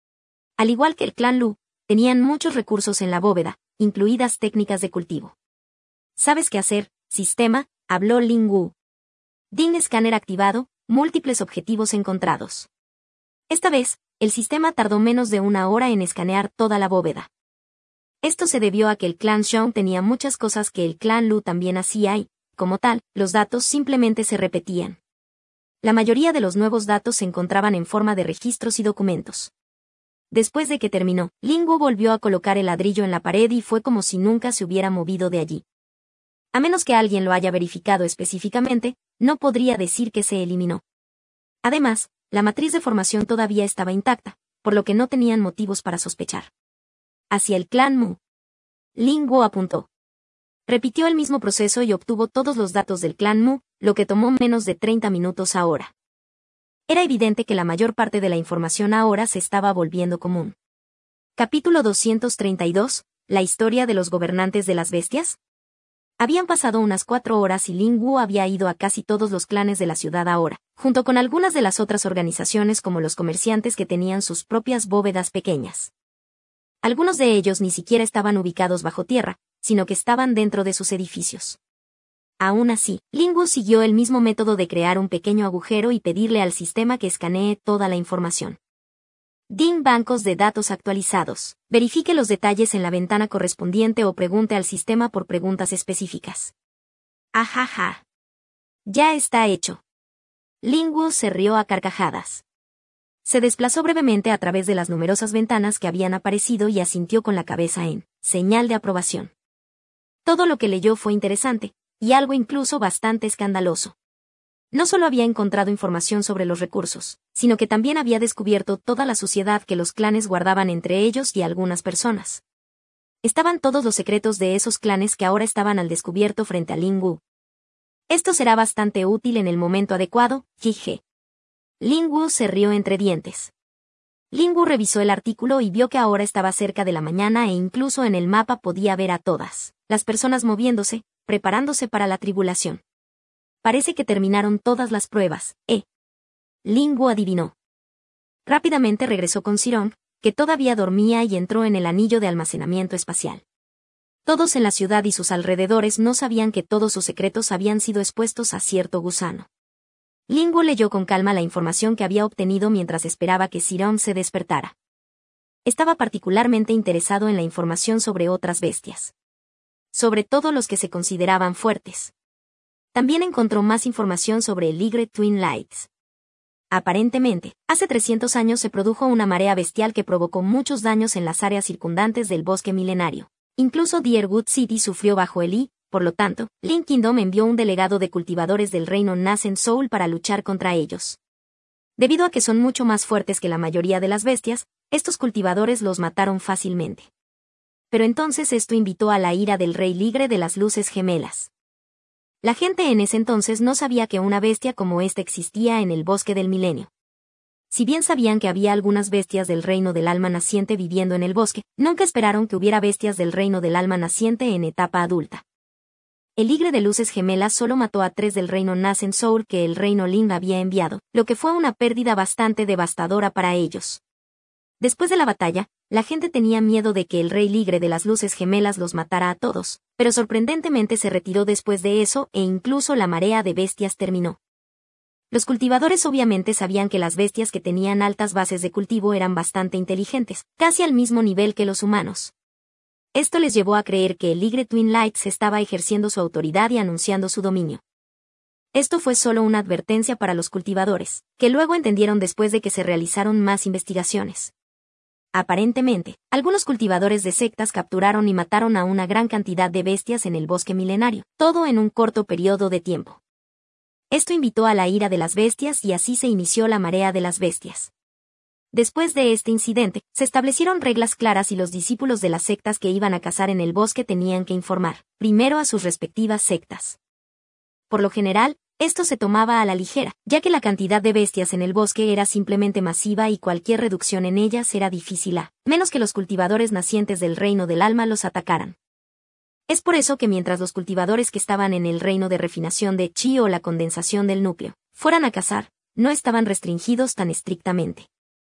Al igual que el clan Lu, tenían muchos recursos en la bóveda, incluidas técnicas de cultivo. ¿Sabes qué hacer, sistema?, habló Ling Wu. DIN escáner activado, múltiples objetivos encontrados. Esta vez, el sistema tardó menos de 1 hora en escanear toda la bóveda. Esto se debió a que el clan Xiong tenía muchas cosas que el clan Lu también hacía y, como tal, los datos simplemente se repetían. La mayoría de los nuevos datos se encontraban en forma de registros y documentos. Después de que terminó, Ling Wu volvió a colocar el ladrillo en la pared y fue como si nunca se hubiera movido de allí. A menos que alguien lo haya verificado específicamente, no podría decir que se eliminó. Además, la matriz de formación todavía estaba intacta, por lo que no tenían motivos para sospechar. Hacia el clan Mu. Ling Wu apuntó. Repitió el mismo proceso y obtuvo todos los datos del clan Mu, lo que tomó menos de 30 minutos ahora. Era evidente que la mayor parte de la información ahora se estaba volviendo común. Capítulo 232, ¿la historia de los gobernantes de las bestias? Habían pasado unas 4 horas y Ling Wu había ido a casi todos los clanes de la ciudad ahora, junto con algunas de las otras organizaciones como los comerciantes que tenían sus propias bóvedas pequeñas. Algunos de ellos ni siquiera estaban ubicados bajo tierra, sino que estaban dentro de sus edificios. Aún así, Ling Wu siguió el mismo método de crear un pequeño agujero y pedirle al sistema que escanee toda la información. DIN bancos de datos actualizados. Verifique los detalles en la ventana correspondiente o pregunte al sistema por preguntas específicas. Ajaja. Ya está hecho. Ling Wu se rió a carcajadas. Se desplazó brevemente a través de las numerosas ventanas que habían aparecido y asintió con la cabeza en señal de aprobación. Todo lo que leyó fue interesante, y algo incluso bastante escandaloso. No solo había encontrado información sobre los recursos, sino que también había descubierto toda la suciedad que los clanes guardaban entre ellos y algunas personas. Estaban todos los secretos de esos clanes que ahora estaban al descubierto frente a Ling Wu. Esto será bastante útil en el momento adecuado, jije. Ling Wu se rió entre dientes. Ling Wu revisó el artículo y vio que ahora estaba cerca de la mañana e incluso en el mapa podía ver a todas las personas moviéndose, preparándose para la tribulación. Parece que terminaron todas las pruebas, Ling Wu adivinó. Rápidamente regresó con Sirong, que todavía dormía y entró en el anillo de almacenamiento espacial. Todos en la ciudad y sus alrededores no sabían que todos sus secretos habían sido expuestos a cierto gusano. Ling Wu leyó con calma la información que había obtenido mientras esperaba que Sirong se despertara. Estaba particularmente interesado en la información sobre otras bestias. Sobre todo los que se consideraban fuertes. También encontró más información sobre el Ligre Twin Lights. Aparentemente, hace 300 años se produjo una marea bestial que provocó muchos daños en las áreas circundantes del bosque milenario. Incluso Dierwood City sufrió bajo el I, por lo tanto, Lin Kingdom envió un delegado de cultivadores del reino Nascent Soul para luchar contra ellos. Debido a que son mucho más fuertes que la mayoría de las bestias, estos cultivadores los mataron fácilmente. Pero entonces esto invitó a la ira del rey Ligre de las Luces Gemelas. La gente en ese entonces no sabía que una bestia como esta existía en el bosque del milenio. Si bien sabían que había algunas bestias del reino del alma naciente viviendo en el bosque, nunca esperaron que hubiera bestias del reino del alma naciente en etapa adulta. El Ligre de Luces Gemelas solo mató a 3 del reino Nascent Soul que el reino Ling había enviado, lo que fue una pérdida bastante devastadora para ellos. Después de la batalla, la gente tenía miedo de que el rey Ligre de las Luces Gemelas los matara a todos, pero sorprendentemente se retiró después de eso e incluso la marea de bestias terminó. Los cultivadores obviamente sabían que las bestias que tenían altas bases de cultivo eran bastante inteligentes, casi al mismo nivel que los humanos. Esto les llevó a creer que el Ligre Twin Lights estaba ejerciendo su autoridad y anunciando su dominio. Esto fue solo una advertencia para los cultivadores, que luego entendieron después de que se realizaron más investigaciones. Aparentemente, algunos cultivadores de sectas capturaron y mataron a una gran cantidad de bestias en el bosque milenario, todo en un corto periodo de tiempo. Esto invitó a la ira de las bestias y así se inició la marea de las bestias. Después de este incidente, se establecieron reglas claras y los discípulos de las sectas que iban a cazar en el bosque tenían que informar, primero a sus respectivas sectas. Por lo general, esto se tomaba a la ligera, ya que la cantidad de bestias en el bosque era simplemente masiva y cualquier reducción en ellas era difícil a menos que los cultivadores nacientes del reino del alma los atacaran. Es por eso que mientras los cultivadores que estaban en el reino de refinación de Chi o la condensación del núcleo fueran a cazar, no estaban restringidos tan estrictamente.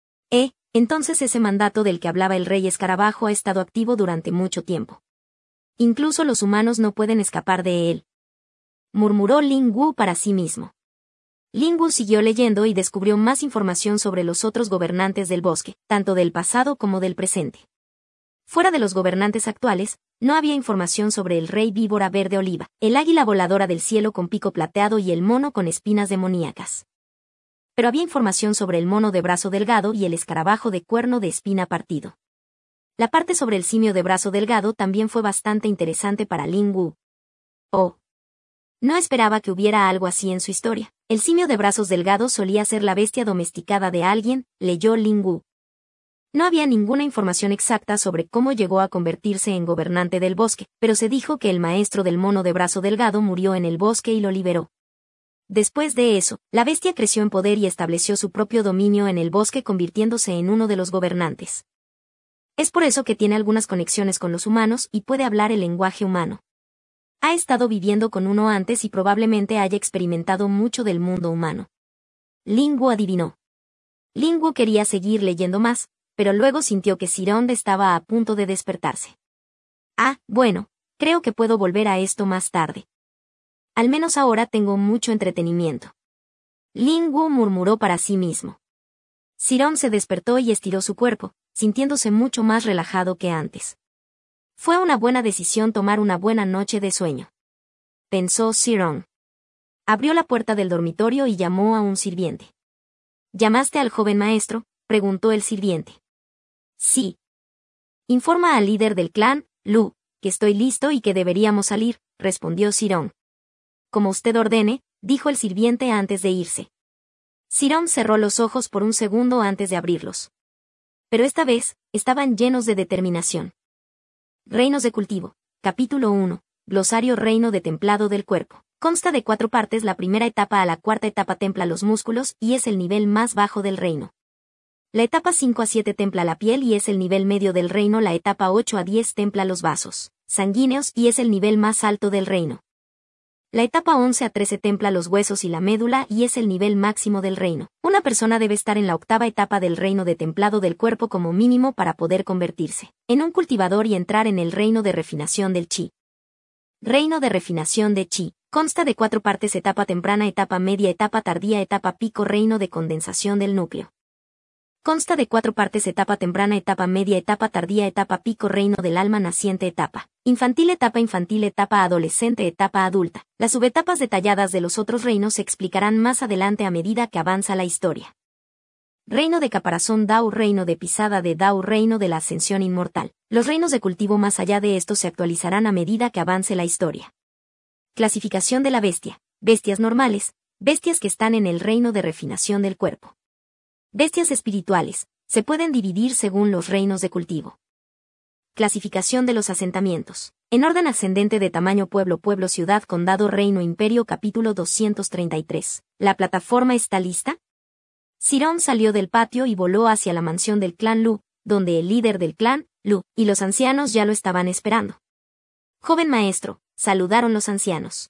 Entonces ese mandato del que hablaba el rey escarabajo ha estado activo durante mucho tiempo. Incluso los humanos no pueden escapar de él. murmuró Ling Wu para sí mismo. Ling Wu siguió leyendo y descubrió más información sobre los otros gobernantes del bosque, tanto del pasado como del presente. Fuera de los gobernantes actuales, no había información sobre el rey víbora verde oliva, el águila voladora del cielo con pico plateado y el mono con espinas demoníacas. Pero había información sobre el mono de brazo delgado y el escarabajo de cuerno de espina partido. La parte sobre el simio de brazo delgado también fue bastante interesante para Ling Wu. Oh. No esperaba que hubiera algo así en su historia. El simio de brazos delgados solía ser la bestia domesticada de alguien, leyó Ling Wu. No había ninguna información exacta sobre cómo llegó a convertirse en gobernante del bosque, pero se dijo que el maestro del mono de brazo delgado murió en el bosque y lo liberó. Después de eso, la bestia creció en poder y estableció su propio dominio en el bosque, convirtiéndose en uno de los gobernantes. Es por eso que tiene algunas conexiones con los humanos y puede hablar el lenguaje humano. Ha estado viviendo con uno antes y probablemente haya experimentado mucho del mundo humano. Ling Wu adivinó. Ling Wu quería seguir leyendo más, pero luego sintió que Sirond estaba a punto de despertarse. Ah, bueno, creo que puedo volver a esto más tarde. Al menos ahora tengo mucho entretenimiento. Ling Wu murmuró para sí mismo. Sirond se despertó y estiró su cuerpo, sintiéndose mucho más relajado que antes. Fue una buena decisión tomar una buena noche de sueño, pensó Sirond. Abrió la puerta del dormitorio y llamó a un sirviente. ¿Llamaste al joven maestro?, preguntó el sirviente. Sí. Informa al líder del clan, Lu, que estoy listo y que deberíamos salir, respondió Sirond. Como usted ordene, dijo el sirviente antes de irse. Sirond cerró los ojos por un segundo antes de abrirlos. Pero esta vez, estaban llenos de determinación. Reinos de cultivo. Capítulo 1. Glosario Reino de templado del cuerpo. Consta de 4 partes. La primera etapa a la cuarta etapa templa los músculos y es el nivel más bajo del reino. La etapa 5 a 7 templa la piel y es el nivel medio del reino. La etapa 8 a 10 templa los vasos sanguíneos y es el nivel más alto del reino. La etapa 11 a 13 templa los huesos y la médula y es el nivel máximo del reino. Una persona debe estar en la octava etapa del reino de templado del cuerpo como mínimo para poder convertirse en un cultivador y entrar en el reino de refinación del chi. Reino de refinación de chi. Consta de 4 partes: etapa temprana, etapa media, etapa tardía, etapa pico. Reino de condensación del núcleo. Consta de 4 partes: etapa temprana, etapa media, etapa tardía, etapa pico. Reino del alma naciente, etapa infantil, etapa adolescente, etapa adulta. Las subetapas detalladas de los otros reinos se explicarán más adelante a medida que avanza la historia. Reino de caparazón Dao, reino de pisada de Dao, reino de la ascensión inmortal. Los reinos de cultivo más allá de estos se actualizarán a medida que avance la historia. Clasificación de la bestia. Bestias normales, bestias que están en el reino de refinación del cuerpo. Bestias espirituales, se pueden dividir según los reinos de cultivo. Clasificación de los asentamientos. En orden ascendente de tamaño: pueblo, pueblo, ciudad, condado, reino, imperio. Capítulo 233. ¿La plataforma está lista? Sirond salió del patio y voló hacia la mansión del clan Lu, donde el líder del clan, Lu, y los ancianos ya lo estaban esperando. Joven maestro, saludaron los ancianos.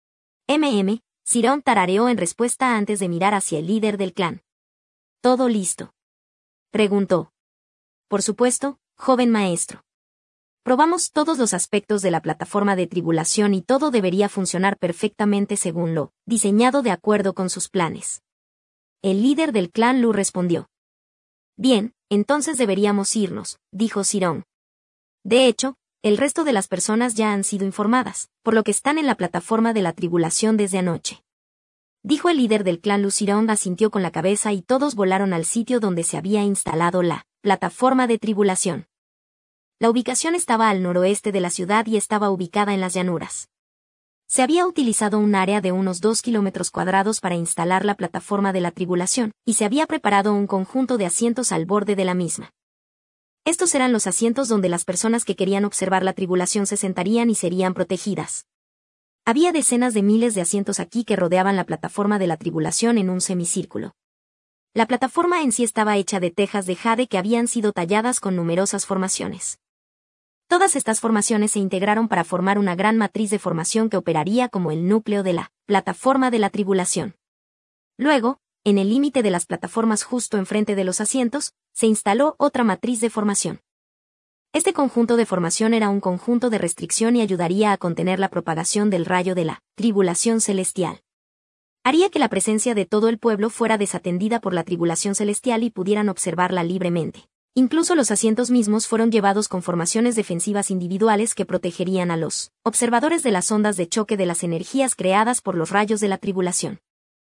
Sirond tarareó en respuesta antes de mirar hacia el líder del clan. ¿Todo listo?, preguntó. Por supuesto, joven maestro. Probamos todos los aspectos de la plataforma de tribulación y todo debería funcionar perfectamente según lo diseñado de acuerdo con sus planes. El líder del clan Lu respondió. Bien, entonces deberíamos irnos, dijo Sirond. De hecho, el resto de las personas ya han sido informadas, por lo que están en la plataforma de la tribulación desde anoche. Dijo el líder del clan Lu. Sirond asintió con la cabeza y todos volaron al sitio donde se había instalado la plataforma de tribulación. La ubicación estaba al noroeste de la ciudad y estaba ubicada en las llanuras. Se había utilizado un área de unos 2 kilómetros cuadrados para instalar la plataforma de la tribulación, y se había preparado un conjunto de asientos al borde de la misma. Estos eran los asientos donde las personas que querían observar la tribulación se sentarían y serían protegidas. Había decenas de miles de asientos aquí que rodeaban la plataforma de la tribulación en un semicírculo. La plataforma en sí estaba hecha de tejas de jade que habían sido talladas con numerosas formaciones. Todas estas formaciones se integraron para formar una gran matriz de formación que operaría como el núcleo de la plataforma de la tribulación. Luego, en el límite de las plataformas justo enfrente de los asientos, se instaló otra matriz de formación. Este conjunto de formación era un conjunto de restricción y ayudaría a contener la propagación del rayo de la tribulación celestial. Haría que la presencia de todo el pueblo fuera desatendida por la tribulación celestial y pudieran observarla libremente. Incluso los asientos mismos fueron llevados con formaciones defensivas individuales que protegerían a los observadores de las ondas de choque de las energías creadas por los rayos de la tribulación.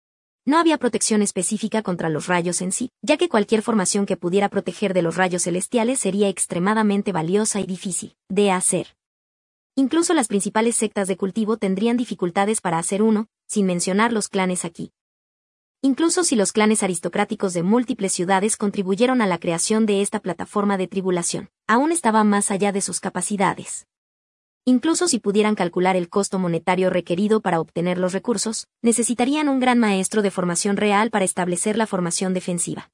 No había protección específica contra los rayos en sí, ya que cualquier formación que pudiera proteger de los rayos celestiales sería extremadamente valiosa y difícil de hacer. Incluso las principales sectas de cultivo tendrían dificultades para hacer uno, sin mencionar los clanes aquí. Incluso si los clanes aristocráticos de múltiples ciudades contribuyeron a la creación de esta plataforma de tribulación, aún estaba más allá de sus capacidades. Incluso si pudieran calcular el costo monetario requerido para obtener los recursos, necesitarían un gran maestro de formación real para establecer la formación defensiva.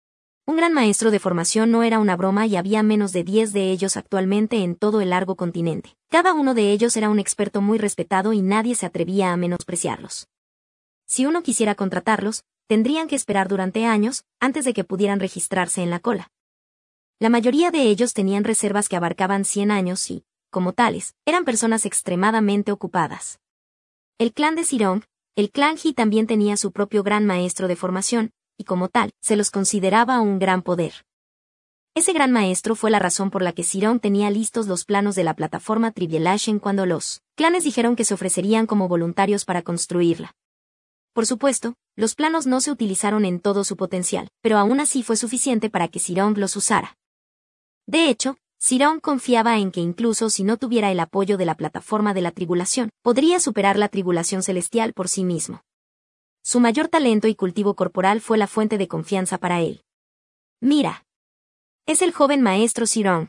Un gran maestro de formación no era una broma y había menos de 10 de ellos actualmente en todo el largo continente. Cada uno de ellos era un experto muy respetado y nadie se atrevía a menospreciarlos. Si uno quisiera contratarlos, tendrían que esperar durante años, antes de que pudieran registrarse en la cola. La mayoría de ellos tenían reservas que abarcaban 100 años y, como tales, eran personas extremadamente ocupadas. El clan de Sirong, el clan He también tenía su propio gran maestro de formación, y como tal, se los consideraba un gran poder. Ese gran maestro fue la razón por la que Sirong tenía listos los planos de la plataforma Tribulation cuando los clanes dijeron que se ofrecerían como voluntarios para construirla. Por supuesto, los planos no se utilizaron en todo su potencial, pero aún así fue suficiente para que Sirong los usara. De hecho, Sirong confiaba en que incluso si no tuviera el apoyo de la plataforma de la tribulación, podría superar la tribulación celestial por sí mismo. Su mayor talento y cultivo corporal fue la fuente de confianza para él. Mira. Es el joven maestro Sirong.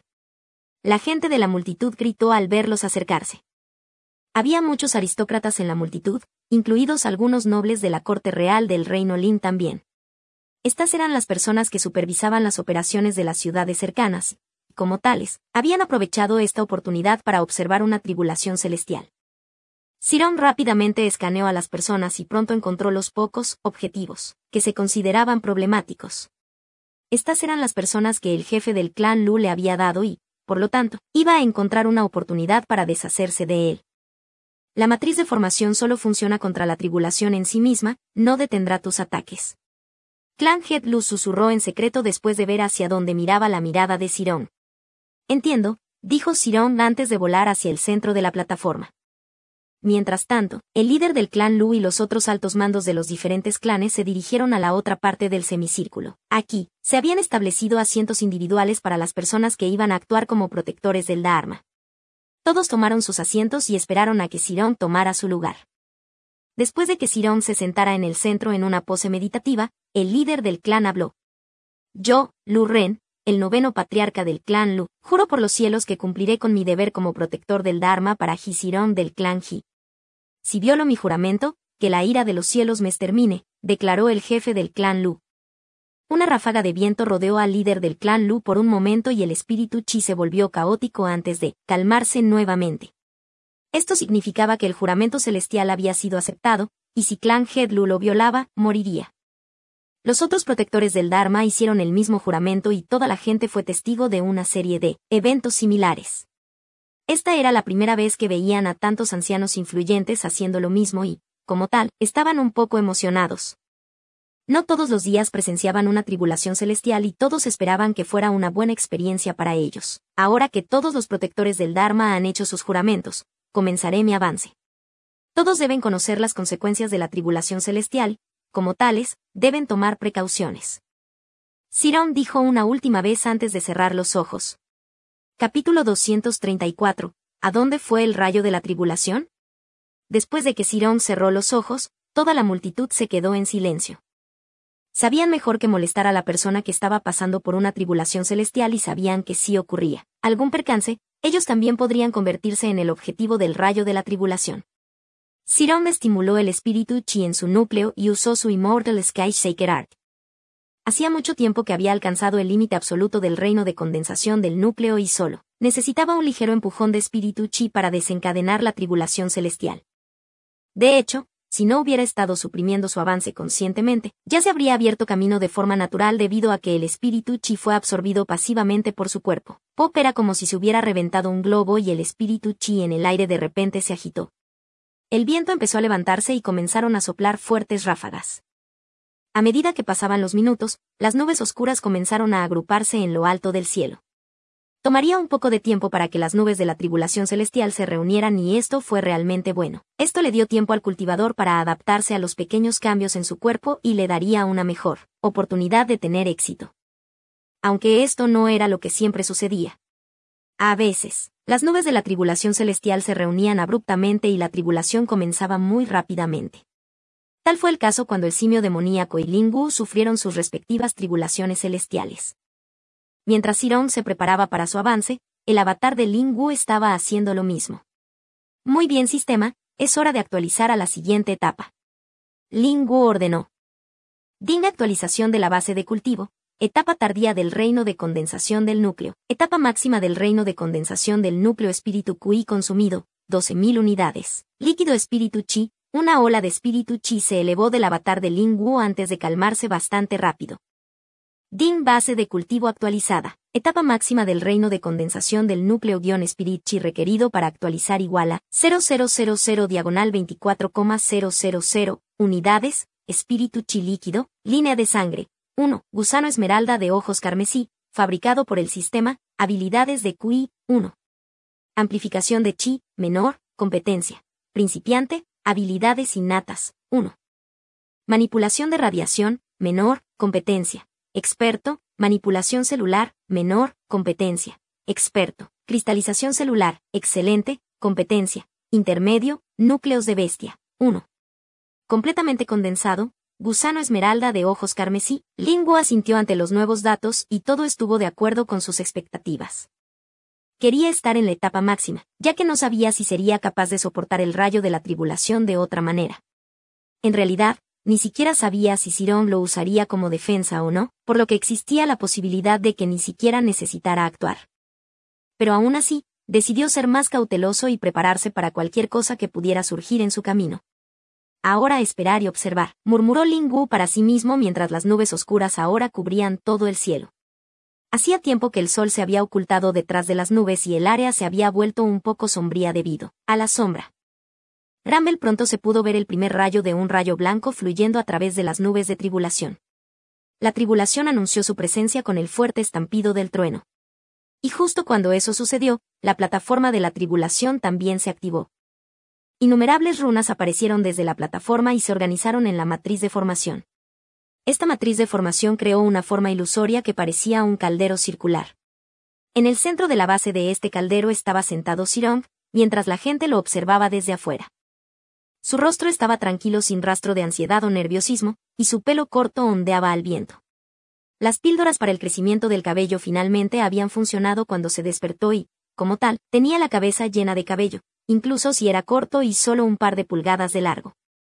La gente de la multitud gritó al verlos acercarse. Había muchos aristócratas en la multitud, incluidos algunos nobles de la corte real del reino Lin también. Estas eran las personas que supervisaban las operaciones de las ciudades cercanas, y como tales, habían aprovechado esta oportunidad para observar una tribulación celestial. Sirong rápidamente escaneó a las personas y pronto encontró los pocos objetivos que se consideraban problemáticos. Estas eran las personas que el jefe del clan Lu le había dado y, por lo tanto, iba a encontrar una oportunidad para deshacerse de él. La matriz de formación solo funciona contra la tribulación en sí misma, no detendrá tus ataques. Clan Head Lu susurró en secreto después de ver hacia dónde miraba la mirada de Sirong. Entiendo, dijo Sirong antes de volar hacia el centro de la plataforma. Mientras tanto, el líder del clan Lu y los otros altos mandos de los diferentes clanes se dirigieron a la otra parte del semicírculo. Aquí, se habían establecido asientos individuales para las personas que iban a actuar como protectores del Dharma. Todos tomaron sus asientos y esperaron a que Sirong tomara su lugar. Después de que Sirong se sentara en el centro en una pose meditativa, el líder del clan habló. Yo, Lu Ren, el 9º patriarca del clan Lu, juro por los cielos que cumpliré con mi deber como protector del Dharma para He Sirong del clan He. Si violo mi juramento, que la ira de los cielos me extermine, declaró el jefe del clan Lu. Una ráfaga de viento rodeó al líder del clan Lu por un momento y el espíritu Chi se volvió caótico antes de calmarse nuevamente. Esto significaba que el juramento celestial había sido aceptado, y si clan Head Lu lo violaba, moriría. Los otros protectores del Dharma hicieron el mismo juramento y toda la gente fue testigo de una serie de eventos similares. Esta era la primera vez que veían a tantos ancianos influyentes haciendo lo mismo y, como tal, estaban un poco emocionados. No todos los días presenciaban una tribulación celestial y todos esperaban que fuera una buena experiencia para ellos. Ahora que todos los protectores del Dharma han hecho sus juramentos, comenzaré mi avance. Todos deben conocer las consecuencias de la tribulación celestial, como tales, deben tomar precauciones. Sirong dijo una última vez antes de cerrar los ojos. Capítulo 234. ¿A dónde fue el rayo de la tribulación? Después de que Sirong cerró los ojos, toda la multitud se quedó en silencio. Sabían mejor que molestar a la persona que estaba pasando por una tribulación celestial y sabían que si ocurría algún percance, ellos también podrían convertirse en el objetivo del rayo de la tribulación. Sirong estimuló el espíritu Chi en su núcleo y usó su Immortal Sky Shaker Art. Hacía mucho tiempo que había alcanzado el límite absoluto del reino de condensación del núcleo y solo necesitaba un ligero empujón de espíritu Chi para desencadenar la tribulación celestial. De hecho, si no hubiera estado suprimiendo su avance conscientemente, ya se habría abierto camino de forma natural debido a que el espíritu Chi fue absorbido pasivamente por su cuerpo. Pop era como si se hubiera reventado un globo y el espíritu chi en el aire de repente se agitó. El viento empezó a levantarse y comenzaron a soplar fuertes ráfagas. A medida que pasaban los minutos, las nubes oscuras comenzaron a agruparse en lo alto del cielo. Tomaría un poco de tiempo para que las nubes de la tribulación celestial se reunieran y esto fue realmente bueno. Esto le dio tiempo al cultivador para adaptarse a los pequeños cambios en su cuerpo y le daría una mejor oportunidad de tener éxito. Aunque esto no era lo que siempre sucedía. A veces, las nubes de la tribulación celestial se reunían abruptamente y la tribulación comenzaba muy rápidamente. Tal fue el caso cuando el simio demoníaco y Lin Wu sufrieron sus respectivas tribulaciones celestiales. Mientras Zirong se preparaba para su avance, el avatar de Lin Wu estaba haciendo lo mismo. Muy bien, sistema, es hora de actualizar a la siguiente etapa. Lin Wu ordenó. Ding actualización de la base de cultivo. Etapa tardía del reino de condensación del núcleo. Etapa máxima del reino de condensación del núcleo espíritu QI consumido, 12.000 unidades. Líquido espíritu chi. Una ola de espíritu chi se elevó del avatar de Lin Wu antes de calmarse bastante rápido. Ding base de cultivo actualizada. Etapa máxima del reino de condensación del núcleo-spirit chi requerido para actualizar igual a 0000/24,000 unidades, espíritu chi líquido, línea de sangre. 1. Gusano esmeralda de ojos carmesí, fabricado por el sistema, habilidades de QI, 1. Amplificación de chi, menor, competencia. Principiante, habilidades innatas, 1. Manipulación de radiación, menor, competencia. Experto, manipulación celular, menor, competencia. Experto, cristalización celular, excelente, competencia. Intermedio, núcleos de bestia, 1. Completamente condensado, gusano esmeralda de ojos carmesí. Lin Wu asintió ante los nuevos datos y todo estuvo de acuerdo con sus expectativas. Quería estar en la etapa máxima, ya que no sabía si sería capaz de soportar el rayo de la tribulación de otra manera. En realidad, ni siquiera sabía si Zirong lo usaría como defensa o no, por lo que existía la posibilidad de que ni siquiera necesitara actuar. Pero aún así, decidió ser más cauteloso y prepararse para cualquier cosa que pudiera surgir en su camino. Ahora esperar y observar, murmuró Lin Wu para sí mismo mientras las nubes oscuras ahora cubrían todo el cielo. Hacía tiempo que el sol se había ocultado detrás de las nubes y el área se había vuelto un poco sombría debido a la sombra. Rumble pronto se pudo ver el primer rayo de un rayo blanco fluyendo a través de las nubes de tribulación. La tribulación anunció su presencia con el fuerte estampido del trueno. Y justo cuando eso sucedió, la plataforma de la tribulación también se activó. Innumerables runas aparecieron desde la plataforma y se organizaron en la matriz de formación. Esta matriz de formación creó una forma ilusoria que parecía un caldero circular. En el centro de la base de este caldero estaba sentado Zirong, mientras la gente lo observaba desde afuera. Su rostro estaba tranquilo sin rastro de ansiedad o nerviosismo, y su pelo corto ondeaba al viento. Las píldoras para el crecimiento del cabello finalmente habían funcionado cuando se despertó y, como tal, tenía la cabeza llena de cabello, incluso si era corto y solo un par de pulgadas de largo.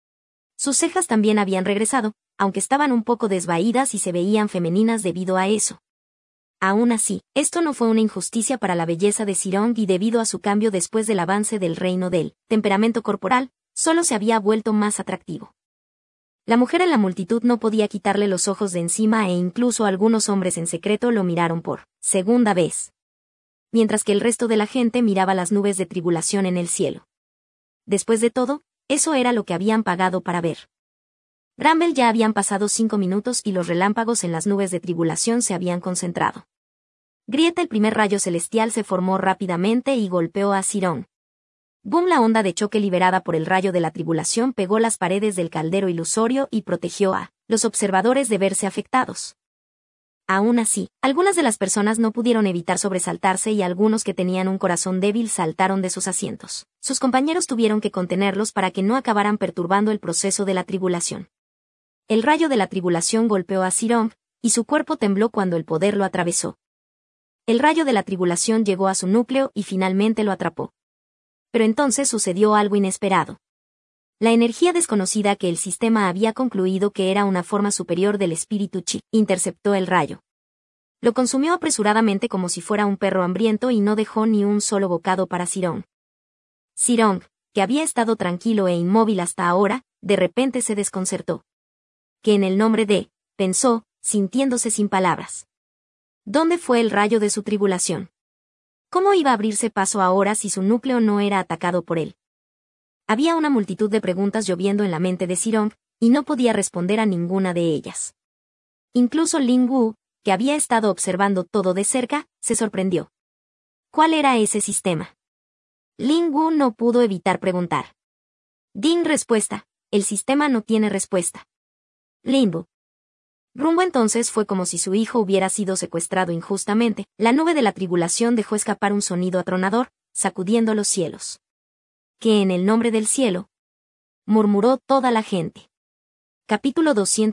Sus cejas también habían regresado, aunque estaban un poco desvaídas y se veían femeninas debido a eso. Aún así, esto no fue una injusticia para la belleza de Zirong y debido a su cambio después del avance del reino del temperamento corporal, solo se había vuelto más atractivo. La mujer en la multitud no podía quitarle los ojos de encima e incluso algunos hombres en secreto lo miraron por segunda vez. Mientras que el resto de la gente miraba las nubes de tribulación en el cielo. Después de todo, eso era lo que habían pagado para ver. Rumble ya habían pasado 5 minutos y los relámpagos en las nubes de tribulación se habían concentrado. Grieta, el primer rayo celestial, se formó rápidamente y golpeó a Zirong. Boom, la onda de choque liberada por el rayo de la tribulación pegó las paredes del caldero ilusorio y protegió a los observadores de verse afectados. Aún así, algunas de las personas no pudieron evitar sobresaltarse y algunos que tenían un corazón débil saltaron de sus asientos. Sus compañeros tuvieron que contenerlos para que no acabaran perturbando el proceso de la tribulación. El rayo de la tribulación golpeó a Zirong, y su cuerpo tembló cuando el poder lo atravesó. El rayo de la tribulación llegó a su núcleo y finalmente lo atrapó. Pero entonces sucedió algo inesperado. La energía desconocida que el sistema había concluido que era una forma superior del espíritu chi, interceptó el rayo. Lo consumió apresuradamente como si fuera un perro hambriento y no dejó ni un solo bocado para Zirong. Zirong, que había estado tranquilo e inmóvil hasta ahora, de repente se desconcertó. Que en el nombre de, pensó, sintiéndose sin palabras. ¿Dónde fue el rayo de su tribulación? ¿Cómo iba a abrirse paso ahora si su núcleo no era atacado por él? Había una multitud de preguntas lloviendo en la mente de Sirong, y no podía responder a ninguna de ellas. Incluso Ling Wu, que había estado observando todo de cerca, se sorprendió. ¿Cuál era ese sistema? Ling Wu no pudo evitar preguntar. Din respuesta, el sistema no tiene respuesta. Limbo. Rumbo entonces fue como si su hijo hubiera sido secuestrado injustamente. La nube de la tribulación dejó escapar un sonido atronador, sacudiendo los cielos. ¿Qué en el nombre del cielo? Murmuró toda la gente. Capítulo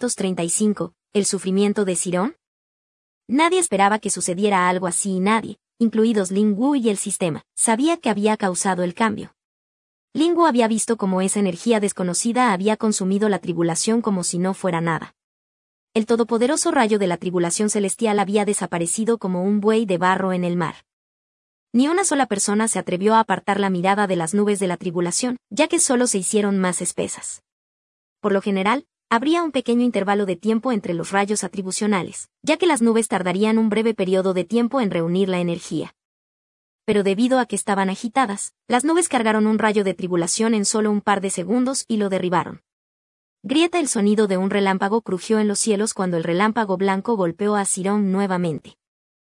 235. ¿El sufrimiento de Sirong? Nadie esperaba que sucediera algo así y nadie, incluidos Ling Wu y el sistema, sabía que había causado el cambio. Ling Wu había visto cómo esa energía desconocida había consumido la tribulación como si no fuera nada. El todopoderoso rayo de la tribulación celestial había desaparecido como un buey de barro en el mar. Ni una sola persona se atrevió a apartar la mirada de las nubes de la tribulación, ya que solo se hicieron más espesas. Por lo general, habría un pequeño intervalo de tiempo entre los rayos atribucionales, ya que las nubes tardarían un breve periodo de tiempo en reunir la energía. Pero debido a que estaban agitadas, las nubes cargaron un rayo de tribulación en solo un par de segundos y lo derribaron. Grieta. El sonido de un relámpago crujió en los cielos cuando el relámpago blanco golpeó a Sirong nuevamente.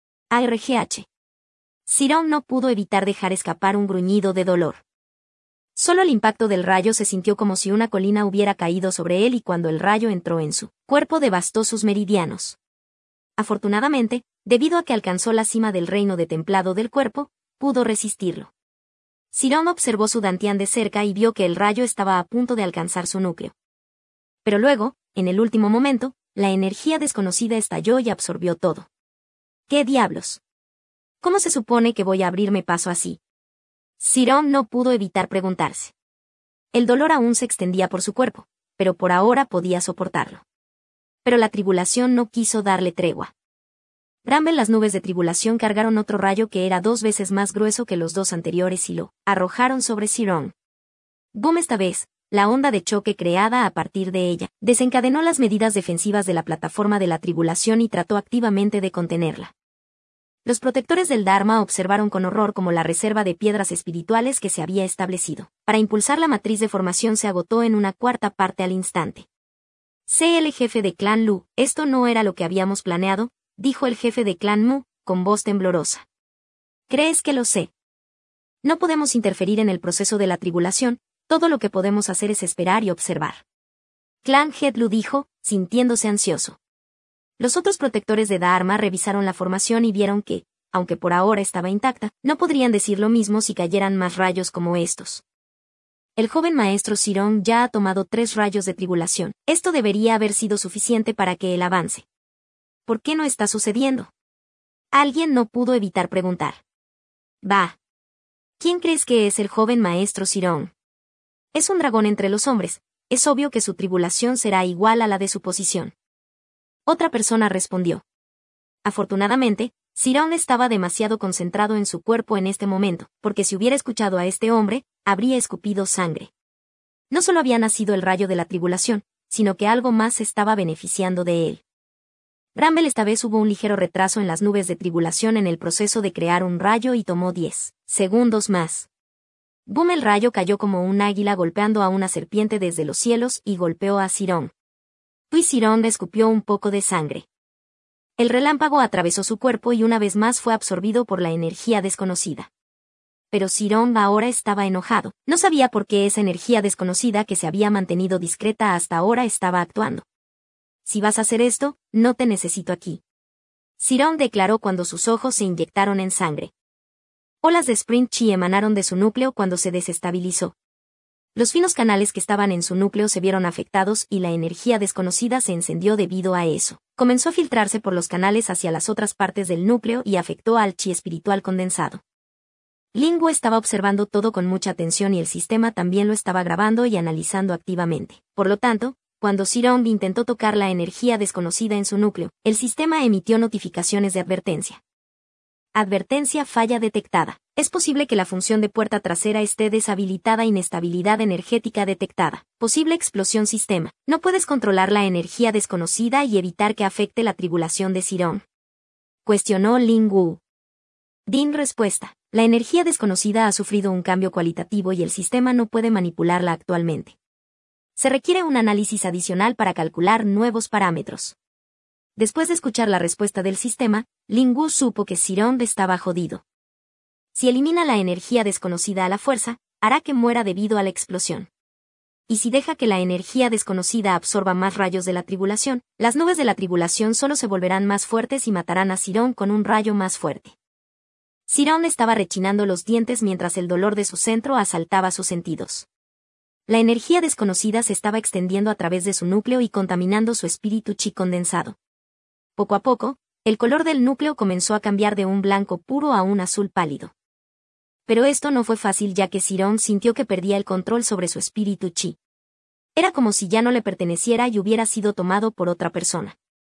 ARGH. Sirong no pudo evitar dejar escapar un gruñido de dolor. Solo el impacto del rayo se sintió como si una colina hubiera caído sobre él y cuando el rayo entró en su cuerpo devastó sus meridianos. Afortunadamente, debido a que alcanzó la cima del reino de templado del cuerpo, pudo resistirlo. Sirong observó su Dantian de cerca y vio que el rayo estaba a punto de alcanzar su núcleo. Pero luego, en el último momento, la energía desconocida estalló y absorbió todo. ¿Qué diablos? ¿Cómo se supone que voy a abrirme paso así? Sirong no pudo evitar preguntarse. El dolor aún se extendía por su cuerpo, pero por ahora podía soportarlo. Pero la tribulación no quiso darle tregua. Bramble. Las nubes de tribulación cargaron otro rayo que era 2 veces más grueso que los 2 anteriores y lo arrojaron sobre Sirong. Boom. Esta vez, la onda de choque creada a partir de ella desencadenó las medidas defensivas de la plataforma de la tribulación y trató activamente de contenerla. Los protectores del Dharma observaron con horror cómo la reserva de piedras espirituales que se había establecido para impulsar la matriz de formación se agotó en una cuarta parte al instante. El jefe de Clan Lu, esto no era lo que habíamos planeado, dijo el jefe de Clan Mu, con voz temblorosa. ¿Crees que lo sé? No podemos interferir en el proceso de la tribulación, todo lo que podemos hacer es esperar y observar. Clan Lu dijo, sintiéndose ansioso. Los otros protectores de Dharma revisaron la formación y vieron que, aunque por ahora estaba intacta, no podrían decir lo mismo si cayeran más rayos como estos. El joven maestro Sirong ya ha tomado 3 rayos de tribulación. Esto debería haber sido suficiente para que él avance. ¿Por qué no está sucediendo? Alguien no pudo evitar preguntar. Bah. ¿Quién crees que es el joven maestro Sirong? Es un dragón entre los hombres, es obvio que su tribulación será igual a la de su posición. Otra persona respondió. Afortunadamente, Sirong estaba demasiado concentrado en su cuerpo en este momento, porque si hubiera escuchado a este hombre, habría escupido sangre. No solo había nacido el rayo de la tribulación, sino que algo más se estaba beneficiando de él. Bramble. Esta vez hubo un ligero retraso en las nubes de tribulación en el proceso de crear un rayo y tomó 10 segundos más. Boom. El rayo cayó como un águila golpeando a una serpiente desde los cielos y golpeó a Sirong. Sirong escupió un poco de sangre. El relámpago atravesó su cuerpo y una vez más fue absorbido por la energía desconocida. Pero Sirong ahora estaba enojado. No sabía por qué esa energía desconocida que se había mantenido discreta hasta ahora estaba actuando. Si vas a hacer esto, no te necesito aquí. Sirong declaró cuando sus ojos se inyectaron en sangre. Olas de Sprint Chi emanaron de su núcleo cuando se desestabilizó. Los finos canales que estaban en su núcleo se vieron afectados y la energía desconocida se encendió debido a eso. Comenzó a filtrarse por los canales hacia las otras partes del núcleo y afectó al chi espiritual condensado. Ling Wu estaba observando todo con mucha atención y el sistema también lo estaba grabando y analizando activamente. Por lo tanto, cuando Sirong intentó tocar la energía desconocida en su núcleo, el sistema emitió notificaciones de advertencia. Advertencia: falla detectada. Es posible que la función de puerta trasera esté deshabilitada. Inestabilidad energética detectada. Posible explosión sistema. No puedes controlar la energía desconocida y evitar que afecte la tribulación de Sirong. Cuestionó Ling Wu. Din respuesta. La energía desconocida ha sufrido un cambio cualitativo y el sistema no puede manipularla actualmente. Se requiere un análisis adicional para calcular nuevos parámetros. Después de escuchar la respuesta del sistema, Lin Wu supo que Sirond estaba jodido. Si elimina la energía desconocida a la fuerza, hará que muera debido a la explosión. Y si deja que la energía desconocida absorba más rayos de la tribulación, las nubes de la tribulación solo se volverán más fuertes y matarán a Sirond con un rayo más fuerte. Sirond estaba rechinando los dientes mientras el dolor de su centro asaltaba sus sentidos. La energía desconocida se estaba extendiendo a través de su núcleo y contaminando su espíritu chi condensado. Poco a poco, el color del núcleo comenzó a cambiar de un blanco puro a un azul pálido. Pero esto no fue fácil ya que Sirond sintió que perdía el control sobre su espíritu chi. Era como si ya no le perteneciera y hubiera sido tomado por otra persona.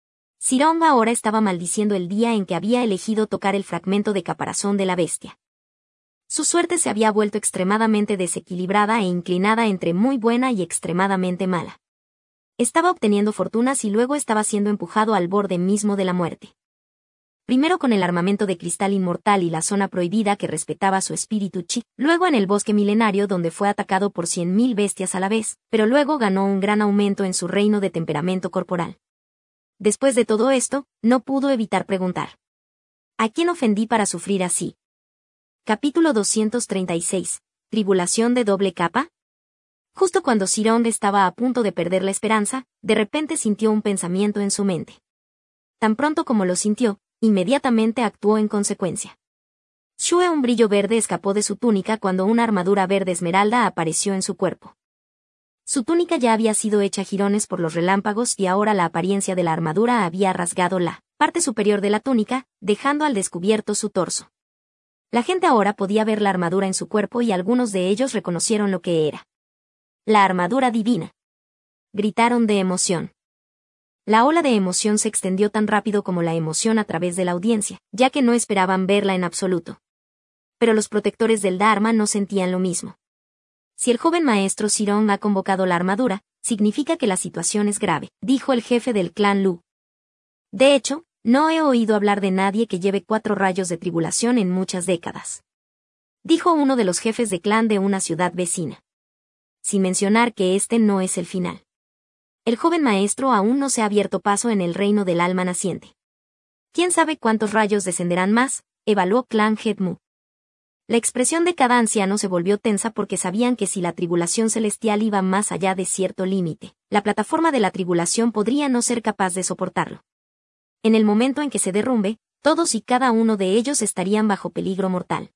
Sirond ahora estaba maldiciendo el día en que había elegido tocar el fragmento de caparazón de la bestia. Su suerte se había vuelto extremadamente desequilibrada e inclinada entre muy buena y extremadamente mala. Estaba obteniendo fortunas y luego estaba siendo empujado al borde mismo de la muerte. Primero con el armamento de cristal inmortal y la zona prohibida que respetaba su espíritu chi, luego en el bosque milenario donde fue atacado por 100.000 bestias a la vez, pero luego ganó un gran aumento en su reino de temperamento corporal. Después de todo esto, no pudo evitar preguntar: ¿a quién ofendí para sufrir así? Capítulo 236. ¿Tribulación de doble capa? Justo cuando Sirond estaba a punto de perder la esperanza, de repente sintió un pensamiento en su mente. Tan pronto como lo sintió, inmediatamente actuó en consecuencia. Shue, un brillo verde escapó de su túnica cuando una armadura verde esmeralda apareció en su cuerpo. Su túnica ya había sido hecha jirones por los relámpagos y ahora la apariencia de la armadura había rasgado la parte superior de la túnica, dejando al descubierto su torso. La gente ahora podía ver la armadura en su cuerpo y algunos de ellos reconocieron lo que era. La armadura divina. Gritaron de emoción. La ola de emoción se extendió tan rápido como la emoción a través de la audiencia, ya que no esperaban verla en absoluto. Pero los protectores del Dharma no sentían lo mismo. Si el joven maestro Sirond ha convocado la armadura, significa que la situación es grave, dijo el jefe del clan Lu. De hecho, no he oído hablar de nadie que lleve 4 rayos de tribulación en muchas décadas. Dijo uno de los jefes de clan de una ciudad vecina. Sin mencionar que este no es el final. El joven maestro aún no se ha abierto paso en el reino del alma naciente. ¿Quién sabe cuántos rayos descenderán más?, evaluó Clan Hedmu. La expresión de cada anciano se volvió tensa porque sabían que si la tribulación celestial iba más allá de cierto límite, la plataforma de la tribulación podría no ser capaz de soportarlo. En el momento en que se derrumbe, todos y cada uno de ellos estarían bajo peligro mortal.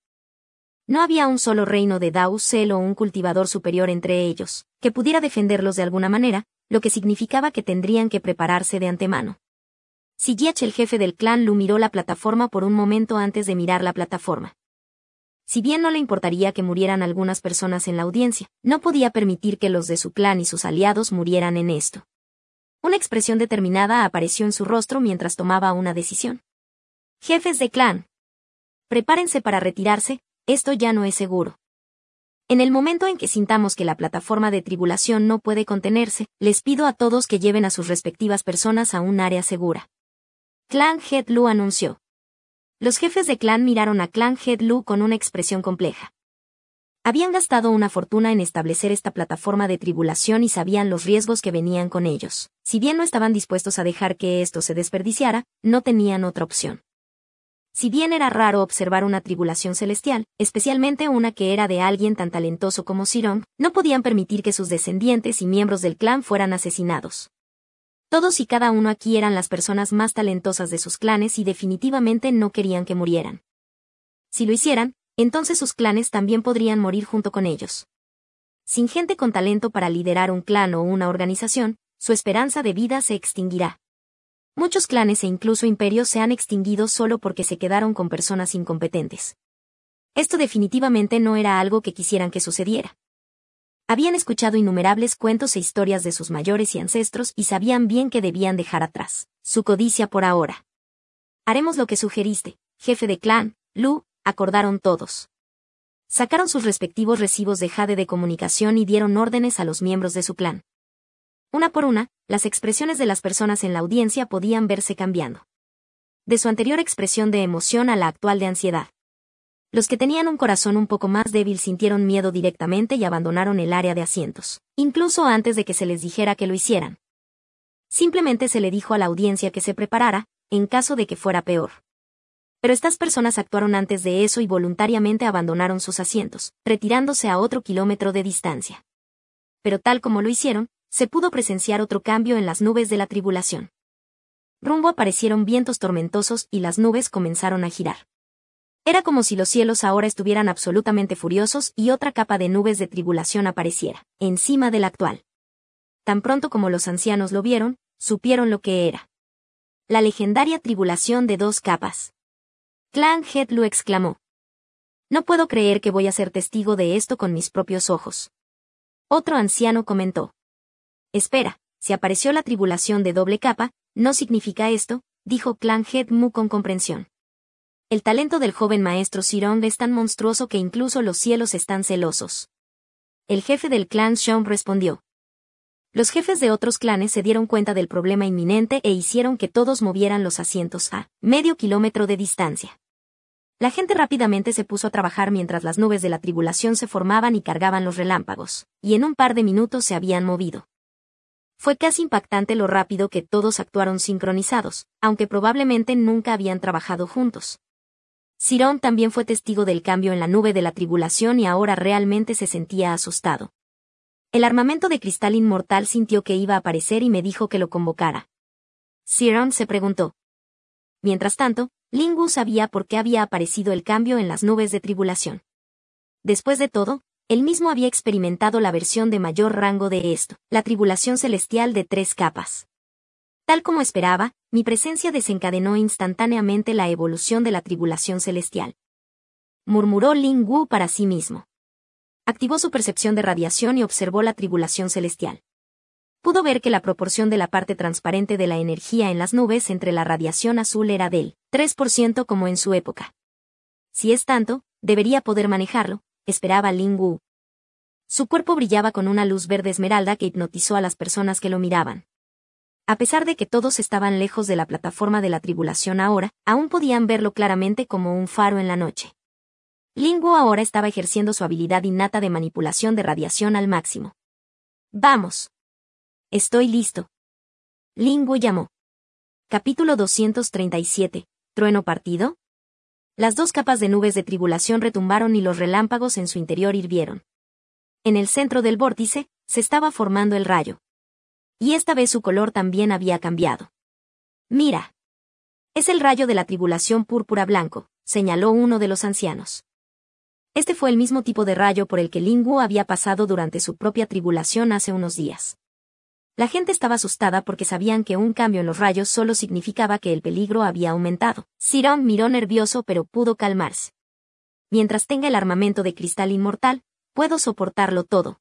No había un solo reino de Dao Cel o un cultivador superior entre ellos, que pudiera defenderlos de alguna manera, lo que significaba que tendrían que prepararse de antemano. Sigiach, el jefe del clan Lu, miró la plataforma por un momento antes de mirar la plataforma. Si bien no le importaría que murieran algunas personas en la audiencia, no podía permitir que los de su clan y sus aliados murieran en esto. Una expresión determinada apareció en su rostro mientras tomaba una decisión. Jefes de clan, prepárense para retirarse, esto ya no es seguro. En el momento en que sintamos que la plataforma de tribulación no puede contenerse, les pido a todos que lleven a sus respectivas personas a un área segura. Clan Head Lu anunció. Los jefes de clan miraron a Clan Head Lu con una expresión compleja. Habían gastado una fortuna en establecer esta plataforma de tribulación y sabían los riesgos que venían con ellos. Si bien no estaban dispuestos a dejar que esto se desperdiciara, no tenían otra opción. Si bien era raro observar una tribulación celestial, especialmente una que era de alguien tan talentoso como Sirond, no podían permitir que sus descendientes y miembros del clan fueran asesinados. Todos y cada uno aquí eran las personas más talentosas de sus clanes y definitivamente no querían que murieran. Si lo hicieran, entonces sus clanes también podrían morir junto con ellos. Sin gente con talento para liderar un clan o una organización, su esperanza de vida se extinguirá. Muchos clanes e incluso imperios se han extinguido solo porque se quedaron con personas incompetentes. Esto definitivamente no era algo que quisieran que sucediera. Habían escuchado innumerables cuentos e historias de sus mayores y ancestros y sabían bien que debían dejar atrás su codicia por ahora. Haremos lo que sugeriste, jefe de clan, Lu, acordaron todos. Sacaron sus respectivos recibos de jade de comunicación y dieron órdenes a los miembros de su clan. Una por una, las expresiones de las personas en la audiencia podían verse cambiando. De su anterior expresión de emoción a la actual de ansiedad. Los que tenían un corazón un poco más débil sintieron miedo directamente y abandonaron el área de asientos, incluso antes de que se les dijera que lo hicieran. Simplemente se le dijo a la audiencia que se preparara, en caso de que fuera peor. Pero estas personas actuaron antes de eso y voluntariamente abandonaron sus asientos, retirándose a otro kilómetro de distancia. Pero tal como lo hicieron, se pudo presenciar otro cambio en las nubes de la tribulación. Rumbo aparecieron vientos tormentosos y las nubes comenzaron a girar. Era como si los cielos ahora estuvieran absolutamente furiosos y otra capa de nubes de tribulación apareciera, encima de la actual. Tan pronto como los ancianos lo vieron, supieron lo que era. La legendaria tribulación de 2 capas. Clan Head lo exclamó. No puedo creer que voy a ser testigo de esto con mis propios ojos. Otro anciano comentó. Espera, si apareció la tribulación de doble capa, no significa esto, dijo Clan Head Mu con comprensión. El talento del joven maestro Sirong es tan monstruoso que incluso los cielos están celosos. El jefe del clan Shom respondió. Los jefes de otros clanes se dieron cuenta del problema inminente e hicieron que todos movieran los asientos a medio kilómetro de distancia. La gente rápidamente se puso a trabajar mientras las nubes de la tribulación se formaban y cargaban los relámpagos, y en un par de minutos se habían movido. Fue casi impactante lo rápido que todos actuaron sincronizados, aunque probablemente nunca habían trabajado juntos. Sirong también fue testigo del cambio en la nube de la tribulación y ahora realmente se sentía asustado. El armamento de cristal inmortal sintió que iba a aparecer y me dijo que lo convocara. Sirong se preguntó. Mientras tanto, Lin Wu sabía por qué había aparecido el cambio en las nubes de tribulación. Después de todo, él mismo había experimentado la versión de mayor rango de esto, la tribulación celestial de 3 capas. Tal como esperaba, mi presencia desencadenó instantáneamente la evolución de la tribulación celestial. Murmuró Lin Wu para sí mismo. Activó su percepción de radiación y observó la tribulación celestial. Pudo ver que la proporción de la parte transparente de la energía en las nubes entre la radiación azul era del 3% como en su época. Si es tanto, debería poder manejarlo, esperaba Lin Wu. Su cuerpo brillaba con una luz verde esmeralda que hipnotizó a las personas que lo miraban. A pesar de que todos estaban lejos de la plataforma de la tribulación ahora, aún podían verlo claramente como un faro en la noche. Lin Wu ahora estaba ejerciendo su habilidad innata de manipulación de radiación al máximo. ¡Vamos! Estoy listo. Lin Wu llamó. Capítulo 237. ¿Trueno partido? Las 2 capas de nubes de tribulación retumbaron y los relámpagos en su interior hirvieron. En el centro del vórtice, se estaba formando el rayo. Y esta vez su color también había cambiado. Mira. Es el rayo de la tribulación púrpura blanco, señaló uno de los ancianos. Este fue el mismo tipo de rayo por el que Lin Wu había pasado durante su propia tribulación hace unos días. La gente estaba asustada porque sabían que un cambio en los rayos solo significaba que el peligro había aumentado. Sirong miró nervioso pero pudo calmarse. Mientras tenga el armamento de cristal inmortal, puedo soportarlo todo.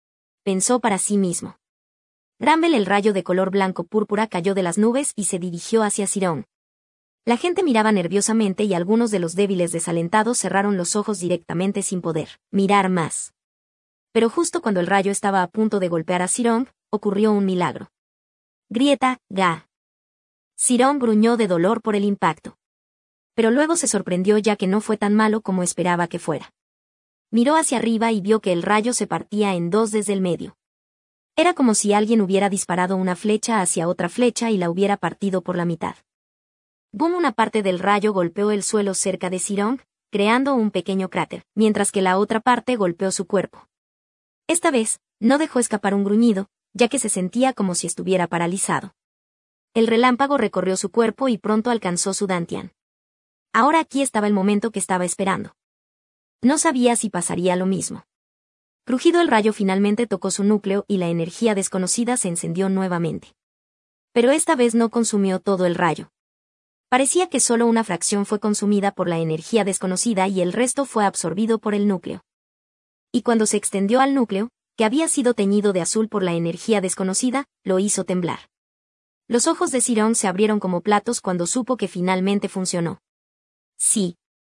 Pensó para sí mismo. Rumble, el rayo de color blanco púrpura, cayó de las nubes y se dirigió hacia Sirong. La gente miraba nerviosamente y algunos de los débiles desalentados cerraron los ojos directamente sin poder mirar más. Pero justo cuando el rayo estaba a punto de golpear a Sirong, ocurrió un milagro. Grieta, ga. Sirong gruñó de dolor por el impacto. Pero luego se sorprendió ya que no fue tan malo como esperaba que fuera. Miró hacia arriba y vio que el rayo se partía en 2 desde el medio. Era como si alguien hubiera disparado una flecha hacia otra flecha y la hubiera partido por la mitad. Boom, una parte del rayo golpeó el suelo cerca de Sirong, creando un pequeño cráter, mientras que la otra parte golpeó su cuerpo. Esta vez, no dejó escapar un gruñido, ya que se sentía como si estuviera paralizado. El relámpago recorrió su cuerpo y pronto alcanzó su dantian. Ahora aquí estaba el momento que estaba esperando. No sabía si pasaría lo mismo. Crujido, el rayo finalmente tocó su núcleo y la energía desconocida se encendió nuevamente. Pero esta vez no consumió todo el rayo. Parecía que solo una fracción fue consumida por la energía desconocida y el resto fue absorbido por el núcleo. Y cuando se extendió al núcleo, que había sido teñido de azul por la energía desconocida, lo hizo temblar. Los ojos de Sirong se abrieron como platos cuando supo que finalmente funcionó. Sí.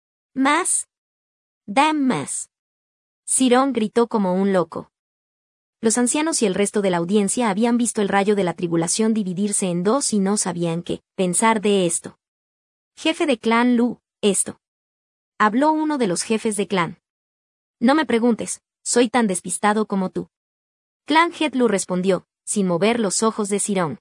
Más. Damn más. Sirong gritó como un loco. Los ancianos y el resto de la audiencia habían visto el rayo de la tribulación dividirse en 2 y no sabían qué pensar de esto. Jefe de clan Lu, esto. Habló uno de los jefes de clan. No me preguntes, soy tan despistado como tú. Clan Hetlu respondió, sin mover los ojos de Sirón.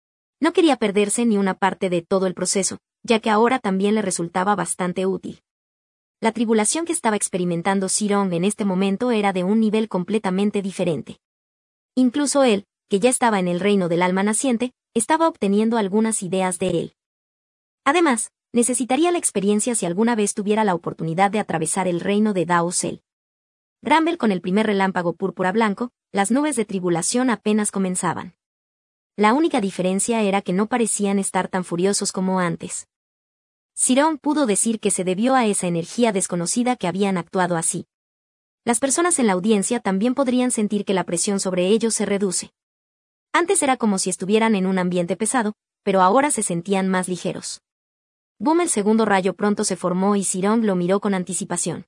No quería perderse ni una parte de todo el proceso, ya que ahora también le resultaba bastante útil. La tribulación que estaba experimentando Sirón en este momento era de un nivel completamente diferente. Incluso él, que ya estaba en el reino del alma naciente, estaba obteniendo algunas ideas de él. Además, necesitaría la experiencia si alguna vez tuviera la oportunidad de atravesar el reino de Dao Cel. Bramble con el primer relámpago púrpura blanco, las nubes de tribulación apenas comenzaban. La única diferencia era que no parecían estar tan furiosos como antes. Sirón pudo decir que se debió a esa energía desconocida que habían actuado así. Las personas en la audiencia también podrían sentir que la presión sobre ellos se reduce. Antes era como si estuvieran en un ambiente pesado, pero ahora se sentían más ligeros. Boom, el segundo rayo pronto se formó y Sirón lo miró con anticipación.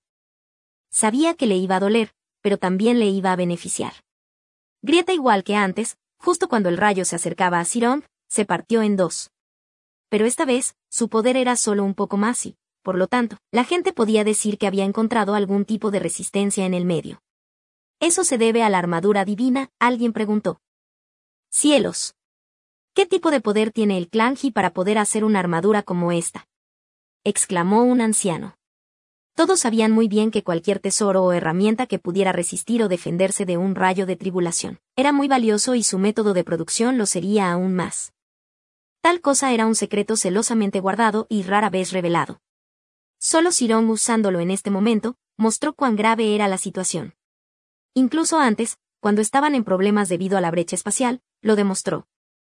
Sabía que le iba a doler, pero también le iba a beneficiar. Grieta igual que antes, justo cuando el rayo se acercaba a Sirón, se partió en dos. Pero esta vez, su poder era solo un poco más y, por lo tanto, la gente podía decir que había encontrado algún tipo de resistencia en el medio. ¿Eso se debe a la armadura divina?, alguien preguntó. ¡Cielos! ¿Qué tipo de poder tiene el clan Ji para poder hacer una armadura como esta?, exclamó un anciano. Todos sabían muy bien que cualquier tesoro o herramienta que pudiera resistir o defenderse de un rayo de tribulación era muy valioso y su método de producción lo sería aún más. Tal cosa era un secreto celosamente guardado y rara vez revelado. Solo Sirón, usándolo en este momento, mostró cuán grave era la situación. Incluso antes, cuando estaban en problemas debido a la brecha espacial, lo demostró.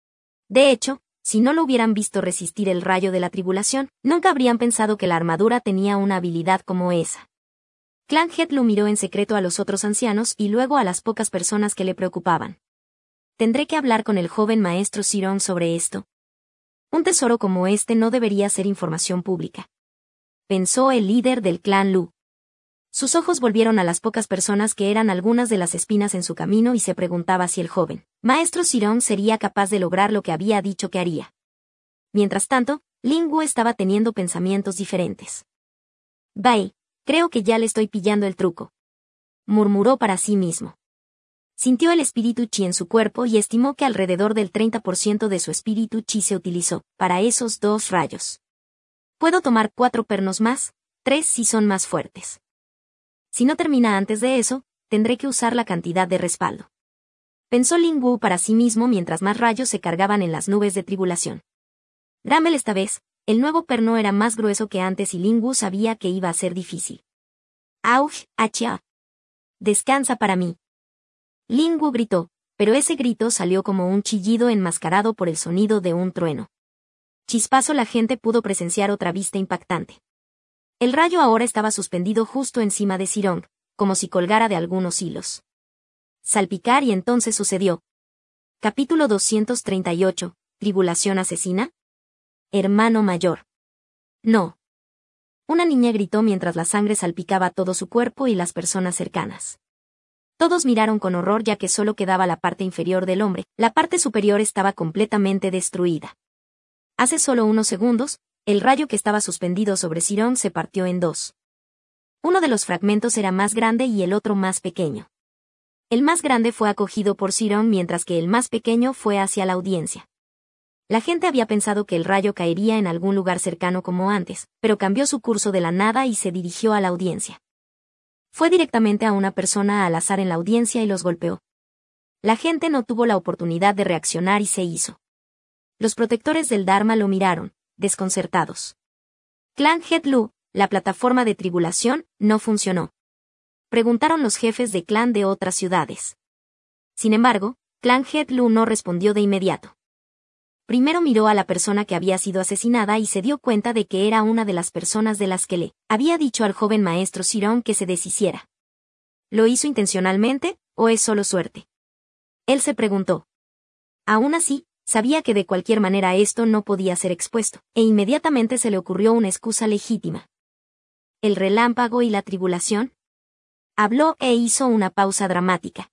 De hecho, si no lo hubieran visto resistir el rayo de la tribulación, nunca habrían pensado que la armadura tenía una habilidad como esa. Clan Hetlu miró en secreto a los otros ancianos y luego a las pocas personas que le preocupaban. Tendré que hablar con el joven maestro Sirón sobre esto. Un tesoro como este no debería ser información pública, pensó el líder del clan Lu. Sus ojos volvieron a las pocas personas que eran algunas de las espinas en su camino y se preguntaba si el joven maestro Sirón sería capaz de lograr lo que había dicho que haría. Mientras tanto, Ling Wu estaba teniendo pensamientos diferentes. Bai, creo que ya le estoy pillando el truco, murmuró para sí mismo. Sintió el espíritu chi en su cuerpo y estimó que alrededor del 30% de su espíritu chi se utilizó para esos dos rayos. Puedo tomar 4 pernos más, 3 si son más fuertes. Si no termina antes de eso, tendré que usar la cantidad de respaldo, pensó Ling Wu para sí mismo mientras más rayos se cargaban en las nubes de tribulación. Bramble esta vez, el nuevo perno era más grueso que antes y Ling Wu sabía que iba a ser difícil. ¡Auch, achia! ¡Descansa para mí! Ling Wu gritó, pero ese grito salió como un chillido enmascarado por el sonido de un trueno. Chispazo, la gente pudo presenciar otra vista impactante. El rayo ahora estaba suspendido justo encima de Sirón, como si colgara de algunos hilos. Salpicar y entonces sucedió. Capítulo 238, ¿Tribulación asesina? Hermano mayor. No. Una niña gritó mientras la sangre salpicaba todo su cuerpo y las personas cercanas. Todos miraron con horror ya que solo quedaba la parte inferior del hombre, la parte superior estaba completamente destruida. Hace solo unos segundos, el rayo que estaba suspendido sobre Sirón se partió en dos. Uno de los fragmentos era más grande y el otro más pequeño. El más grande fue acogido por Sirón mientras que el más pequeño fue hacia la audiencia. La gente había pensado que el rayo caería en algún lugar cercano como antes, pero cambió su curso de la nada y se dirigió a la audiencia. Fue directamente a una persona al azar en la audiencia y los golpeó. La gente no tuvo la oportunidad de reaccionar y se hizo. Los protectores del Dharma lo miraron, desconcertados. Clan Hetlu, la plataforma de tribulación, no funcionó. Preguntaron los jefes de clan de otras ciudades. Sin embargo, Clan Hetlu no respondió de inmediato. Primero miró a la persona que había sido asesinada y se dio cuenta de que era una de las personas de las que le había dicho al joven maestro Sirón que se deshiciera. ¿Lo hizo intencionalmente, o es solo suerte? Él se preguntó. Aún así, sabía que de cualquier manera esto no podía ser expuesto, e inmediatamente se le ocurrió una excusa legítima. ¿El relámpago y la tribulación? Habló e hizo una pausa dramática.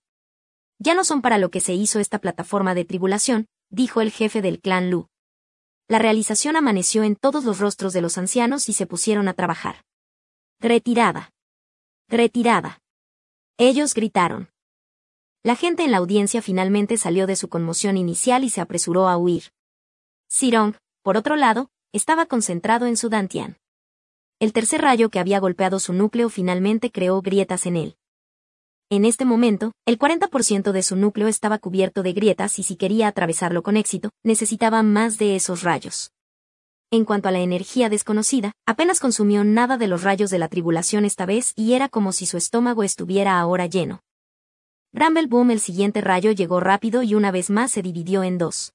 Ya no son para lo que se hizo esta plataforma de tribulación, dijo el jefe del clan Lu. La realización amaneció en todos los rostros de los ancianos y se pusieron a trabajar. Retirada. Retirada. Ellos gritaron. La gente en la audiencia finalmente salió de su conmoción inicial y se apresuró a huir. Zirong, por otro lado, estaba concentrado en su dantian. El tercer rayo que había golpeado su núcleo finalmente creó grietas en él. En este momento, el 40% de su núcleo estaba cubierto de grietas y si quería atravesarlo con éxito, necesitaba más de esos rayos. En cuanto a la energía desconocida, apenas consumió nada de los rayos de la tribulación esta vez y era como si su estómago estuviera ahora lleno. Rumble Boom, el siguiente rayo llegó rápido y una vez más se dividió en dos.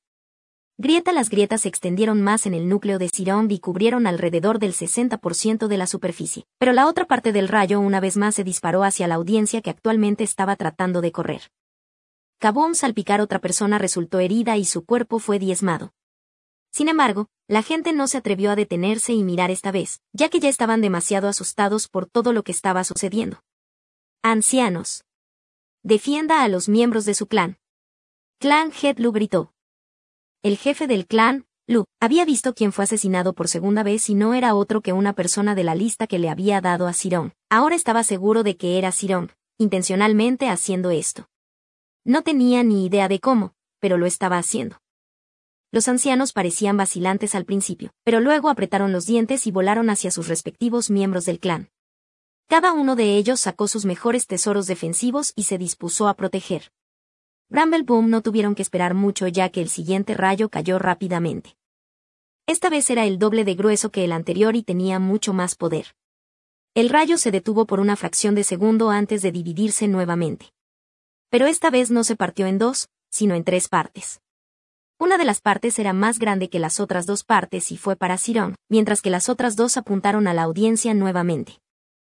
Las grietas se extendieron más en el núcleo de Zirong y cubrieron alrededor del 60% de la superficie, pero la otra parte del rayo una vez más se disparó hacia la audiencia que actualmente estaba tratando de correr. Kaboom, salpicar otra persona resultó herida y su cuerpo fue diezmado. Sin embargo, la gente no se atrevió a detenerse y mirar esta vez, ya que ya estaban demasiado asustados por todo lo que estaba sucediendo. Ancianos. Defienda a los miembros de su clan. Clan Head Lu gritó. El jefe del clan, Lu, había visto quién fue asesinado por segunda vez y no era otro que una persona de la lista que le había dado a Zirong. Ahora estaba seguro de que era Zirong, intencionalmente haciendo esto. No tenía ni idea de cómo, pero lo estaba haciendo. Los ancianos parecían vacilantes al principio, pero luego apretaron los dientes y volaron hacia sus respectivos miembros del clan. Cada uno de ellos sacó sus mejores tesoros defensivos y se dispuso a proteger. Rumble Boom no tuvieron que esperar mucho ya que el siguiente rayo cayó rápidamente. Esta vez era el doble de grueso que el anterior y tenía mucho más poder. El rayo se detuvo por una fracción de segundo antes de dividirse nuevamente. Pero esta vez no se partió en dos, sino en tres partes. Una de las partes era más grande que las otras dos partes y fue para Zirong, mientras que las otras dos apuntaron a la audiencia nuevamente.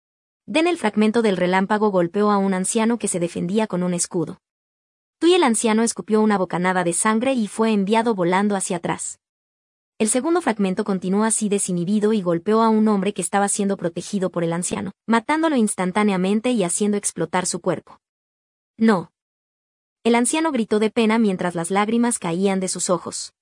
El fragmento del relámpago golpeó a un anciano que se defendía con un escudo. El anciano escupió una bocanada de sangre y fue enviado volando hacia atrás. El segundo fragmento continuó así desinhibido y golpeó a un hombre que estaba siendo protegido por el anciano, matándolo instantáneamente y haciendo explotar su cuerpo. No. El anciano gritó de pena mientras las lágrimas caían de sus ojos.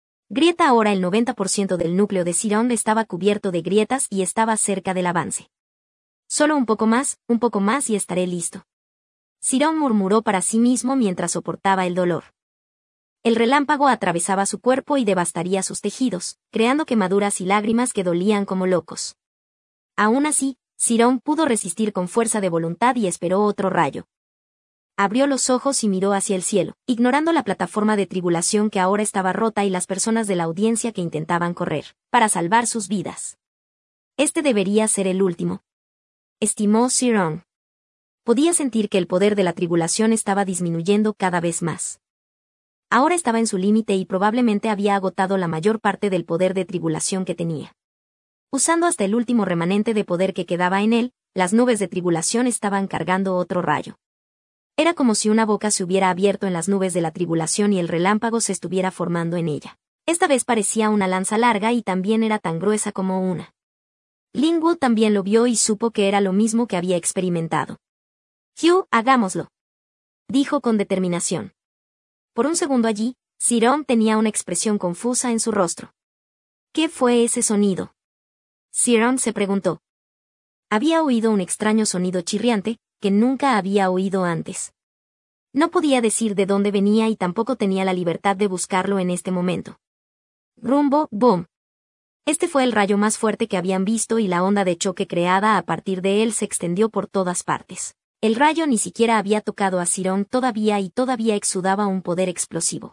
Ahora el 90% del núcleo de Zirong estaba cubierto de grietas y estaba cerca del avance. Solo un poco más y estaré listo. Zirong murmuró para sí mismo mientras soportaba el dolor. El relámpago atravesaba su cuerpo y devastaría sus tejidos, creando quemaduras y lágrimas que dolían como locos. Aún así, Zirong pudo resistir con fuerza de voluntad y esperó otro rayo. Abrió los ojos y miró hacia el cielo, ignorando la plataforma de tribulación que ahora estaba rota y las personas de la audiencia que intentaban correr, para salvar sus vidas. Este debería ser el último, estimó Zirong. Podía sentir que el poder de la tribulación estaba disminuyendo cada vez más. Ahora estaba en su límite y probablemente había agotado la mayor parte del poder de tribulación que tenía. Usando hasta el último remanente de poder que quedaba en él, las nubes de tribulación estaban cargando otro rayo. Era como si una boca se hubiera abierto en las nubes de la tribulación y el relámpago se estuviera formando en ella. Esta vez parecía una lanza larga y también era tan gruesa como una. Lingwu también lo vio y supo que era lo mismo que había experimentado. Hugh, hagámoslo, dijo con determinación. Por un segundo allí, Zirong tenía una expresión confusa en su rostro. ¿Qué fue ese sonido? Zirong se preguntó. Había oído un extraño sonido chirriante, que nunca había oído antes. No podía decir de dónde venía y tampoco tenía la libertad de buscarlo en este momento. Rumbo, boom. Este fue el rayo más fuerte que habían visto y la onda de choque creada a partir de él se extendió por todas partes. El rayo ni siquiera había tocado a Zirong todavía exudaba un poder explosivo.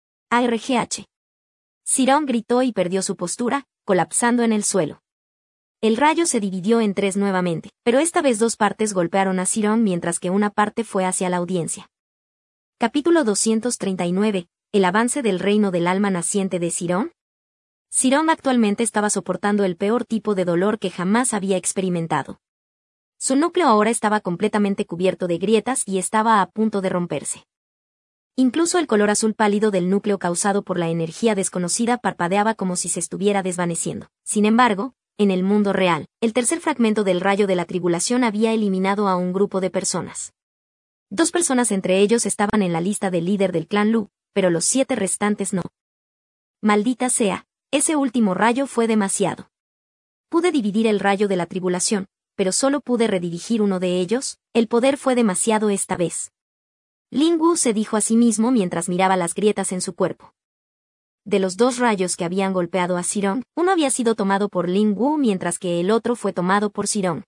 ARGH. Zirong gritó y perdió su postura, colapsando en el suelo. El rayo se dividió en tres nuevamente, pero esta vez dos partes golpearon a Zirong mientras que una parte fue hacia la audiencia. Capítulo 239. ¿El avance del reino del alma naciente de Zirong? Zirong actualmente estaba soportando el peor tipo de dolor que jamás había experimentado. Su núcleo ahora estaba completamente cubierto de grietas y estaba a punto de romperse. Incluso el color azul pálido del núcleo causado por la energía desconocida parpadeaba como si se estuviera desvaneciendo. Sin embargo, en el mundo real, el tercer fragmento del rayo de la tribulación había eliminado a un grupo de personas. 2 personas entre ellos estaban en la lista del líder del clan Lu, pero los 7 restantes no. Maldita sea, ese último rayo fue demasiado. Pude dividir el rayo de la tribulación, pero solo pude redirigir uno de ellos, el poder fue demasiado esta vez. Ling Wu se dijo a sí mismo mientras miraba las grietas en su cuerpo. De los 2 rayos que habían golpeado a Zirong, uno había sido tomado por Ling Wu mientras que el otro fue tomado por Zirong.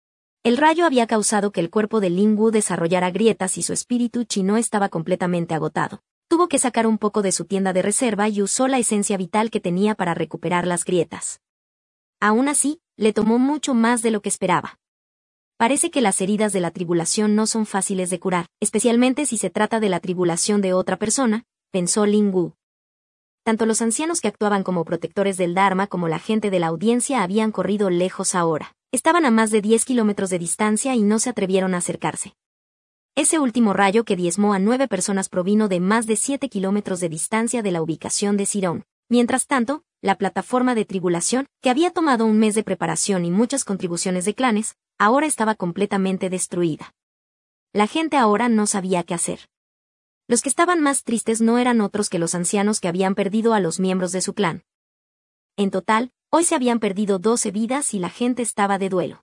El rayo había causado que el cuerpo de Ling Wu desarrollara grietas y su espíritu chi no estaba completamente agotado. Tuvo que sacar un poco de su tienda de reserva y usó la esencia vital que tenía para recuperar las grietas. Aún así, le tomó mucho más de lo que esperaba. Parece que las heridas de la tribulación no son fáciles de curar, especialmente si se trata de la tribulación de otra persona, pensó Ling Wu. Tanto los ancianos que actuaban como protectores del Dharma como la gente de la audiencia habían corrido lejos ahora. Estaban a más de 10 kilómetros de distancia y no se atrevieron a acercarse. Ese último rayo que diezmó a 9 personas provino de más de 7 kilómetros de distancia de la ubicación de Zirong. Mientras tanto, la plataforma de tribulación, que había tomado un mes de preparación y muchas contribuciones de clanes, ahora estaba completamente destruida. La gente ahora no sabía qué hacer. Los que estaban más tristes no eran otros que los ancianos que habían perdido a los miembros de su clan. En total, hoy se habían perdido 12 vidas y la gente estaba de duelo.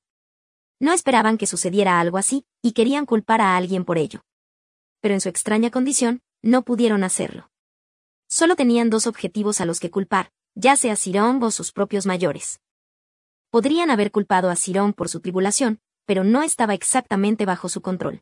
No esperaban que sucediera algo así, y querían culpar a alguien por ello. Pero en su extraña condición, no pudieron hacerlo. Solo tenían 2 objetivos a los que culpar, ya sea Zirong o sus propios mayores. Podrían haber culpado a Zirong por su tribulación, pero no estaba exactamente bajo su control.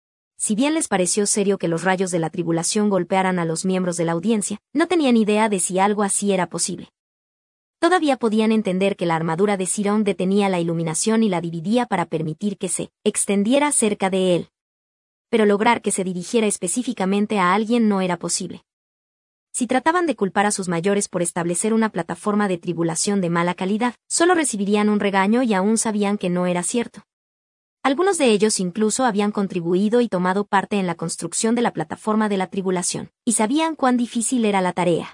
Si bien les pareció serio que los rayos de la tribulación golpearan a los miembros de la audiencia, no tenían idea de si algo así era posible. Todavía podían entender que la armadura de Zirong detenía la iluminación y la dividía para permitir que se extendiera cerca de él. Pero lograr que se dirigiera específicamente a alguien no era posible. Si trataban de culpar a sus mayores por establecer una plataforma de tribulación de mala calidad, solo recibirían un regaño y aún sabían que no era cierto. Algunos de ellos incluso habían contribuido y tomado parte en la construcción de la plataforma de la tribulación, y sabían cuán difícil era la tarea.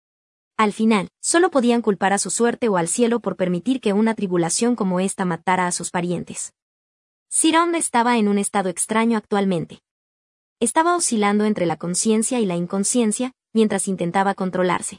Al final, solo podían culpar a su suerte o al cielo por permitir que una tribulación como esta matara a sus parientes. Zirong estaba en un estado extraño actualmente. Estaba oscilando entre la conciencia y la inconsciencia, mientras intentaba controlarse.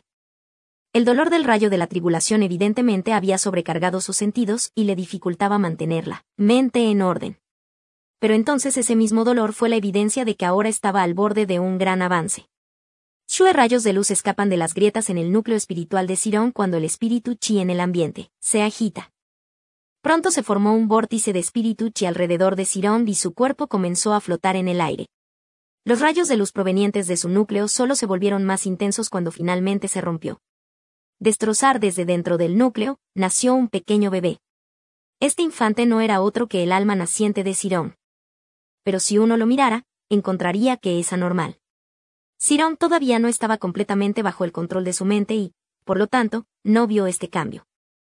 El dolor del rayo de la tribulación evidentemente había sobrecargado sus sentidos y le dificultaba mantener la mente en orden. Pero entonces ese mismo dolor fue la evidencia de que ahora estaba al borde de un gran avance. Shue rayos de luz escapan de las grietas en el núcleo espiritual de Zirong cuando el espíritu chi en el ambiente se agita. Pronto se formó un vórtice de espíritu chi alrededor de Zirong y su cuerpo comenzó a flotar en el aire. Los rayos de luz provenientes de su núcleo solo se volvieron más intensos cuando finalmente se rompió. Destrozar desde dentro del núcleo, nació un pequeño bebé. Este infante no era otro que el alma naciente de Zirong. Pero si uno lo mirara, encontraría que es anormal. Zirong todavía no estaba completamente bajo el control de su mente y, por lo tanto, no vio este cambio.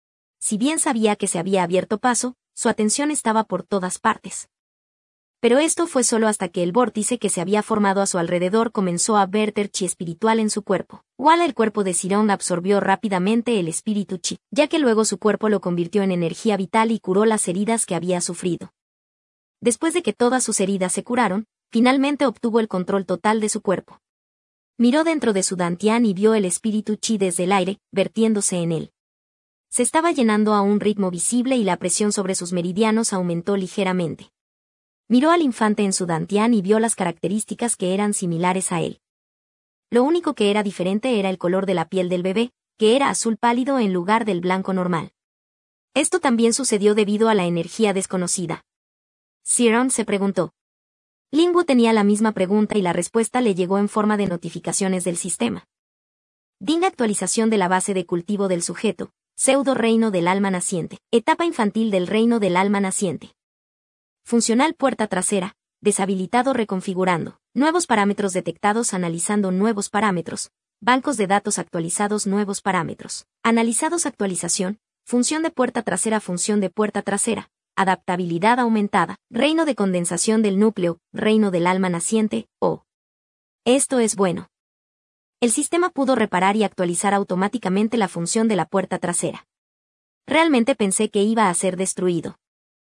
Si bien sabía que se había abierto paso, su atención estaba por todas partes. Pero esto fue solo hasta que el vórtice que se había formado a su alrededor comenzó a verter chi espiritual en su cuerpo. El cuerpo de Zirong absorbió rápidamente el espíritu chi, ya que luego su cuerpo lo convirtió en energía vital y curó las heridas que había sufrido. Después de que todas sus heridas se curaron, finalmente obtuvo el control total de su cuerpo. Miró dentro de su dantian y vio el espíritu chi desde el aire, vertiéndose en él. Se estaba llenando a un ritmo visible y la presión sobre sus meridianos aumentó ligeramente. Miró al infante en su dantian y vio las características que eran similares a él. Lo único que era diferente era el color de la piel del bebé, que era azul pálido en lugar del blanco normal. Esto también sucedió debido a la energía desconocida. Zirong se preguntó. Ling Wu tenía la misma pregunta y la respuesta le llegó en forma de notificaciones del sistema. Ding actualización de la base de cultivo del sujeto, pseudo reino del alma naciente, etapa infantil del reino del alma naciente. Funcional puerta trasera, deshabilitado reconfigurando, nuevos parámetros detectados analizando nuevos parámetros, bancos de datos actualizados nuevos parámetros, analizados actualización, función de puerta trasera, adaptabilidad aumentada, reino de condensación del núcleo, reino del alma naciente, o. Esto es bueno. El sistema pudo reparar y actualizar automáticamente la función de la puerta trasera. Realmente pensé que iba a ser destruido.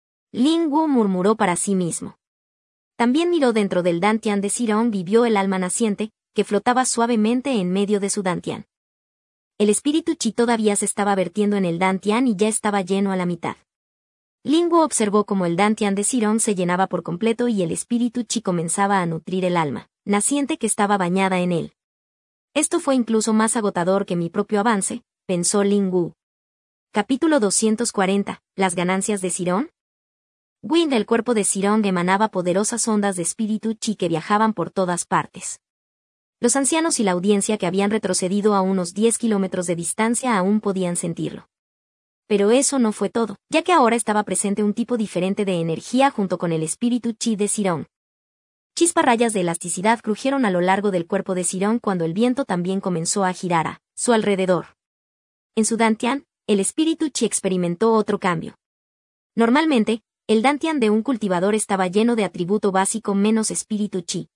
Ling Wu murmuró para sí mismo. También miró dentro del dantian de Zirong y vio el alma naciente, que flotaba suavemente en medio de su dantian. El espíritu chi todavía se estaba vertiendo en el dantian y ya estaba lleno a la mitad. Lingguo observó cómo el Dantian de Sirong se llenaba por completo y el espíritu Chi comenzaba a nutrir el alma naciente que estaba bañada en él. Esto fue incluso más agotador que mi propio avance, pensó Lingguo. Capítulo 240. ¿Las ganancias de Sirong? El cuerpo de Sirong emanaba poderosas ondas de espíritu Chi que viajaban por todas partes. Los ancianos y la audiencia que habían retrocedido a unos 10 kilómetros de distancia aún podían sentirlo. Pero eso no fue todo, ya que ahora estaba presente un tipo diferente de energía junto con el espíritu Chi de Sirong. Chisparrayas de elasticidad crujieron a lo largo del cuerpo de Sirong cuando el viento también comenzó a girar a su alrededor. En su Dantian, el espíritu Chi experimentó otro cambio. Normalmente, el Dantian de un cultivador estaba lleno de atributo básico menos espíritu Chi.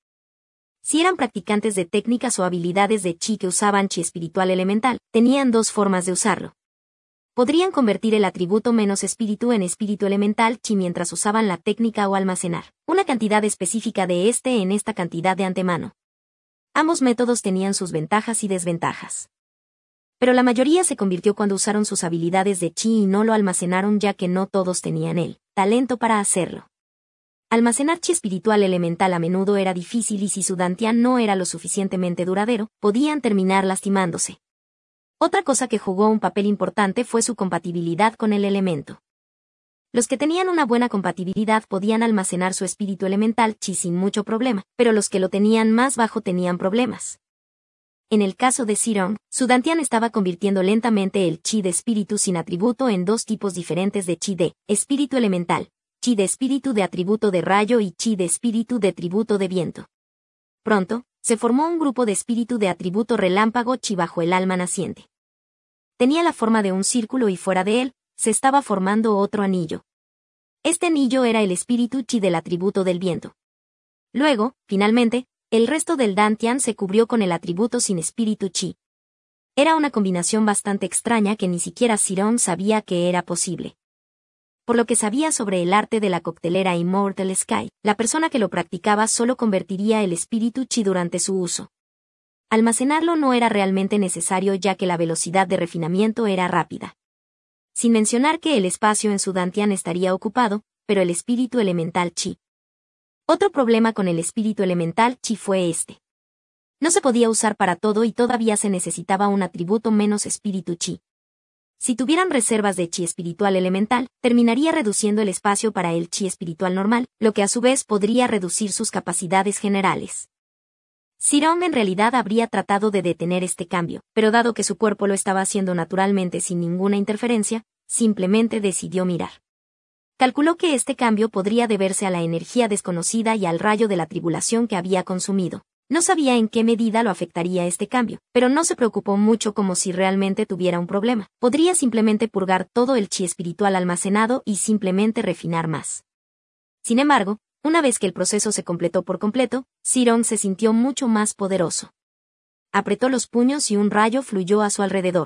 Si eran practicantes de técnicas o habilidades de Chi que usaban Chi espiritual elemental, tenían dos formas de usarlo. Podrían convertir el atributo menos espíritu en espíritu elemental Chi mientras usaban la técnica o almacenar una cantidad específica de este en esta cantidad de antemano. Ambos métodos tenían sus ventajas y desventajas. Pero la mayoría se convirtió cuando usaron sus habilidades de Chi y no lo almacenaron ya que no todos tenían el talento para hacerlo. Almacenar Chi espiritual elemental a menudo era difícil y si su Dantian no era lo suficientemente duradero, podían terminar lastimándose. Otra cosa que jugó un papel importante fue su compatibilidad con el elemento. Los que tenían una buena compatibilidad podían almacenar su espíritu elemental Chi sin mucho problema, pero los que lo tenían más bajo tenían problemas. En el caso de Sirong, su Dantian estaba convirtiendo lentamente el Chi de espíritu sin atributo en dos tipos diferentes de Chi de espíritu elemental, Chi de espíritu de atributo de rayo y Chi de espíritu de atributo de viento. Pronto, se formó un grupo de espíritu de atributo relámpago Chi bajo el alma naciente. Tenía la forma de un círculo y fuera de él, se estaba formando otro anillo. Este anillo era el espíritu Chi del atributo del viento. Luego, finalmente, el resto del Dantian se cubrió con el atributo sin espíritu Chi. Era una combinación bastante extraña que ni siquiera Sirong sabía que era posible. Por lo que sabía sobre el arte de la coctelera Immortal Sky, la persona que lo practicaba solo convertiría el espíritu Chi durante su uso. Almacenarlo no era realmente necesario ya que la velocidad de refinamiento era rápida. Sin mencionar que el espacio en su Dantian estaría ocupado, pero el espíritu elemental Chi. Otro problema con el espíritu elemental Chi fue este. No se podía usar para todo y todavía se necesitaba un atributo menos espíritu Chi. Si tuvieran reservas de Chi espiritual elemental, terminaría reduciendo el espacio para el Chi espiritual normal, lo que a su vez podría reducir sus capacidades generales. Sirong en realidad habría tratado de detener este cambio, pero dado que su cuerpo lo estaba haciendo naturalmente sin ninguna interferencia, simplemente decidió mirar. Calculó que este cambio podría deberse a la energía desconocida y al rayo de la tribulación que había consumido. No sabía en qué medida lo afectaría este cambio, pero no se preocupó mucho como si realmente tuviera un problema. Podría simplemente purgar todo el Chi espiritual almacenado y simplemente refinar más. Sin embargo, una vez que el proceso se completó por completo, Sirong se sintió mucho más poderoso. Apretó los puños y un rayo fluyó a su alrededor.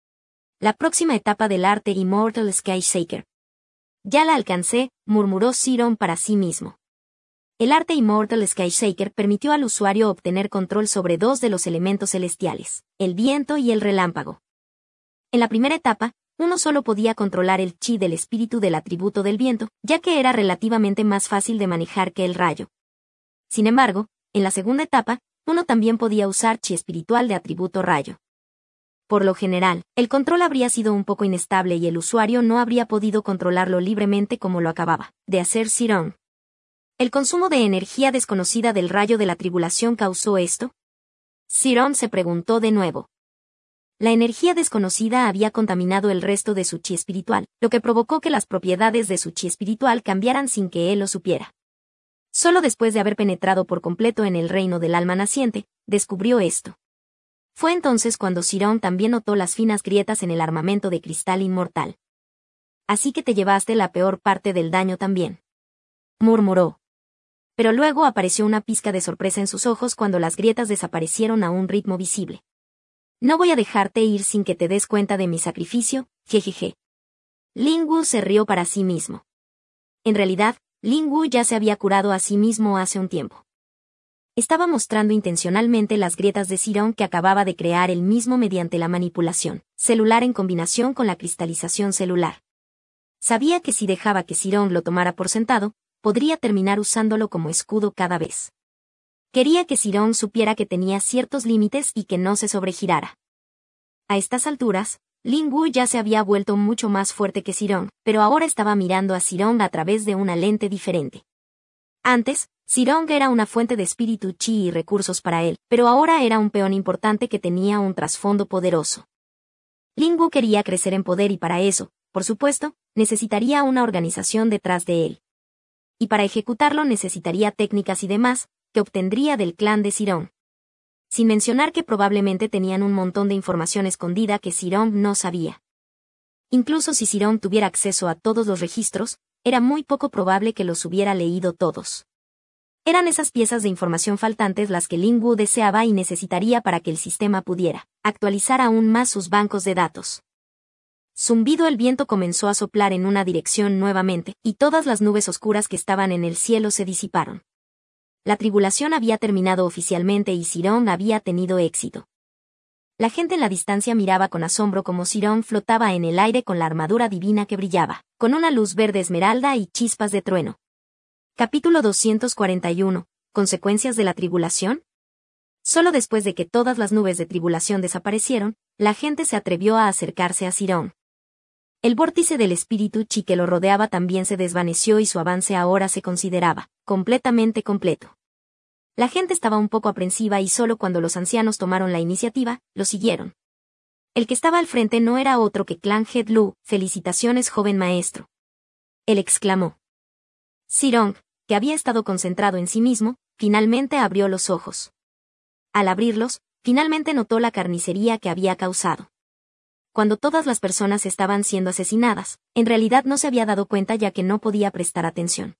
La próxima etapa del arte Immortal Sky Shaker. Ya la alcancé, murmuró Sirong para sí mismo. El arte Immortal Sky Shaker permitió al usuario obtener control sobre dos de los elementos celestiales, el viento y el relámpago. En la primera etapa, uno solo podía controlar el Chi del espíritu del atributo del viento, ya que era relativamente más fácil de manejar que el rayo. Sin embargo, en la segunda etapa, uno también podía usar Chi espiritual de atributo rayo. Por lo general, el control habría sido un poco inestable y el usuario no habría podido controlarlo libremente como lo acababa de hacer Sirong. ¿El consumo de energía desconocida del rayo de la tribulación causó esto? Sirong se preguntó de nuevo. La energía desconocida había contaminado el resto de su Chi espiritual, lo que provocó que las propiedades de su Chi espiritual cambiaran sin que él lo supiera. Solo después de haber penetrado por completo en el reino del alma naciente, descubrió esto. Fue entonces cuando Sirong también notó las finas grietas en el armamento de cristal inmortal. Así que te llevaste la peor parte del daño también, murmuró. Pero luego apareció una pizca de sorpresa en sus ojos cuando las grietas desaparecieron a un ritmo visible. No voy a dejarte ir sin que te des cuenta de mi sacrificio, jejeje. Lingguo se rió para sí mismo. En realidad, Lingguo ya se había curado a sí mismo hace un tiempo. Estaba mostrando intencionalmente las grietas de Sirong que acababa de crear él mismo mediante la manipulación celular en combinación con la cristalización celular. Sabía que si dejaba que Sirón lo tomara por sentado, podría terminar usándolo como escudo cada vez. Quería que Sirón supiera que tenía ciertos límites y que no se sobregirara. A estas alturas, Lin Wu ya se había vuelto mucho más fuerte que Sirón, pero ahora estaba mirando a Sirón a través de una lente diferente. Antes, Sirong era una fuente de espíritu chi y recursos para él, pero ahora era un peón importante que tenía un trasfondo poderoso. Lin Wu quería crecer en poder y para eso, por supuesto, necesitaría una organización detrás de él. Y para ejecutarlo necesitaría técnicas y demás, que obtendría del clan de Sirong. Sin mencionar que probablemente tenían un montón de información escondida que Sirong no sabía. Incluso si Sirong tuviera acceso a todos los registros, era muy poco probable que los hubiera leído todos. Eran esas piezas de información faltantes las que Lin Wu deseaba y necesitaría para que el sistema pudiera actualizar aún más sus bancos de datos. Zumbido, el viento comenzó a soplar en una dirección nuevamente, y todas las nubes oscuras que estaban en el cielo se disiparon. La tribulación había terminado oficialmente y Sirong había tenido éxito. La gente en la distancia miraba con asombro como Sirong flotaba en el aire con la armadura divina que brillaba, con una luz verde esmeralda y chispas de trueno. Capítulo 241. ¿Consecuencias de la tribulación? Solo después de que todas las nubes de tribulación desaparecieron, la gente se atrevió a acercarse a Sirong. El vórtice del espíritu chi que lo rodeaba también se desvaneció y su avance ahora se consideraba completamente completo. La gente estaba un poco aprensiva y solo cuando los ancianos tomaron la iniciativa, lo siguieron. El que estaba al frente no era otro que Clan Head Lu. «Felicitaciones, joven maestro», él exclamó. Sirong, que había estado concentrado en sí mismo, finalmente abrió los ojos. Al abrirlos, finalmente notó la carnicería que había causado. Cuando todas las personas estaban siendo asesinadas, en realidad no se había dado cuenta ya que no podía prestar atención.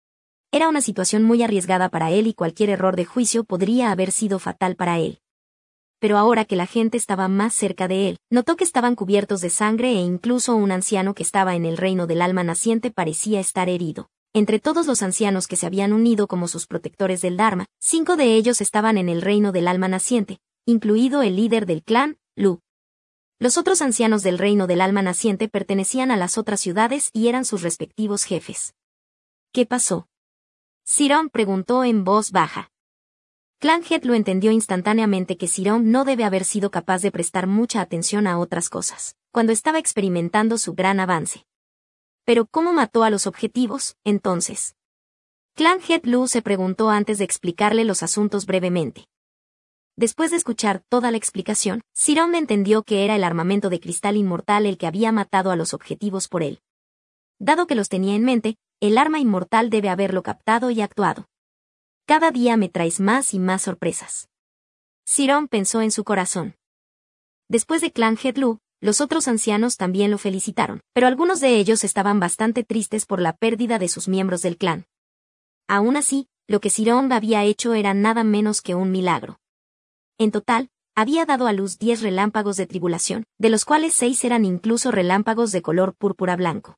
Era una situación muy arriesgada para él y cualquier error de juicio podría haber sido fatal para él. Pero ahora que la gente estaba más cerca de él, notó que estaban cubiertos de sangre e incluso un anciano que estaba en el reino del alma naciente parecía estar herido. Entre todos los ancianos que se habían unido como sus protectores del Dharma, 5 de ellos estaban en el reino del alma naciente, incluido el líder del clan, Lu. Los otros ancianos del reino del alma naciente pertenecían a las otras ciudades y eran sus respectivos jefes. ¿Qué pasó?, Sirong preguntó en voz baja. Clan Head lo entendió instantáneamente que Sirong no debe haber sido capaz de prestar mucha atención a otras cosas, cuando estaba experimentando su gran avance. Pero ¿cómo mató a los objetivos, entonces? Clan Head Lu se preguntó antes de explicarle los asuntos brevemente. Después de escuchar toda la explicación, Sirong entendió que era el armamento de cristal inmortal el que había matado a los objetivos por él. Dado que los tenía en mente, el arma inmortal debe haberlo captado y actuado. Cada día me traes más y más sorpresas. Sirong pensó en su corazón. Después de Clan Head Lu, los otros ancianos también lo felicitaron, pero algunos de ellos estaban bastante tristes por la pérdida de sus miembros del clan. Aún así, lo que Sirong había hecho era nada menos que un milagro. En total, había dado a luz 10 relámpagos de tribulación, de los cuales 6 eran incluso relámpagos de color púrpura blanco.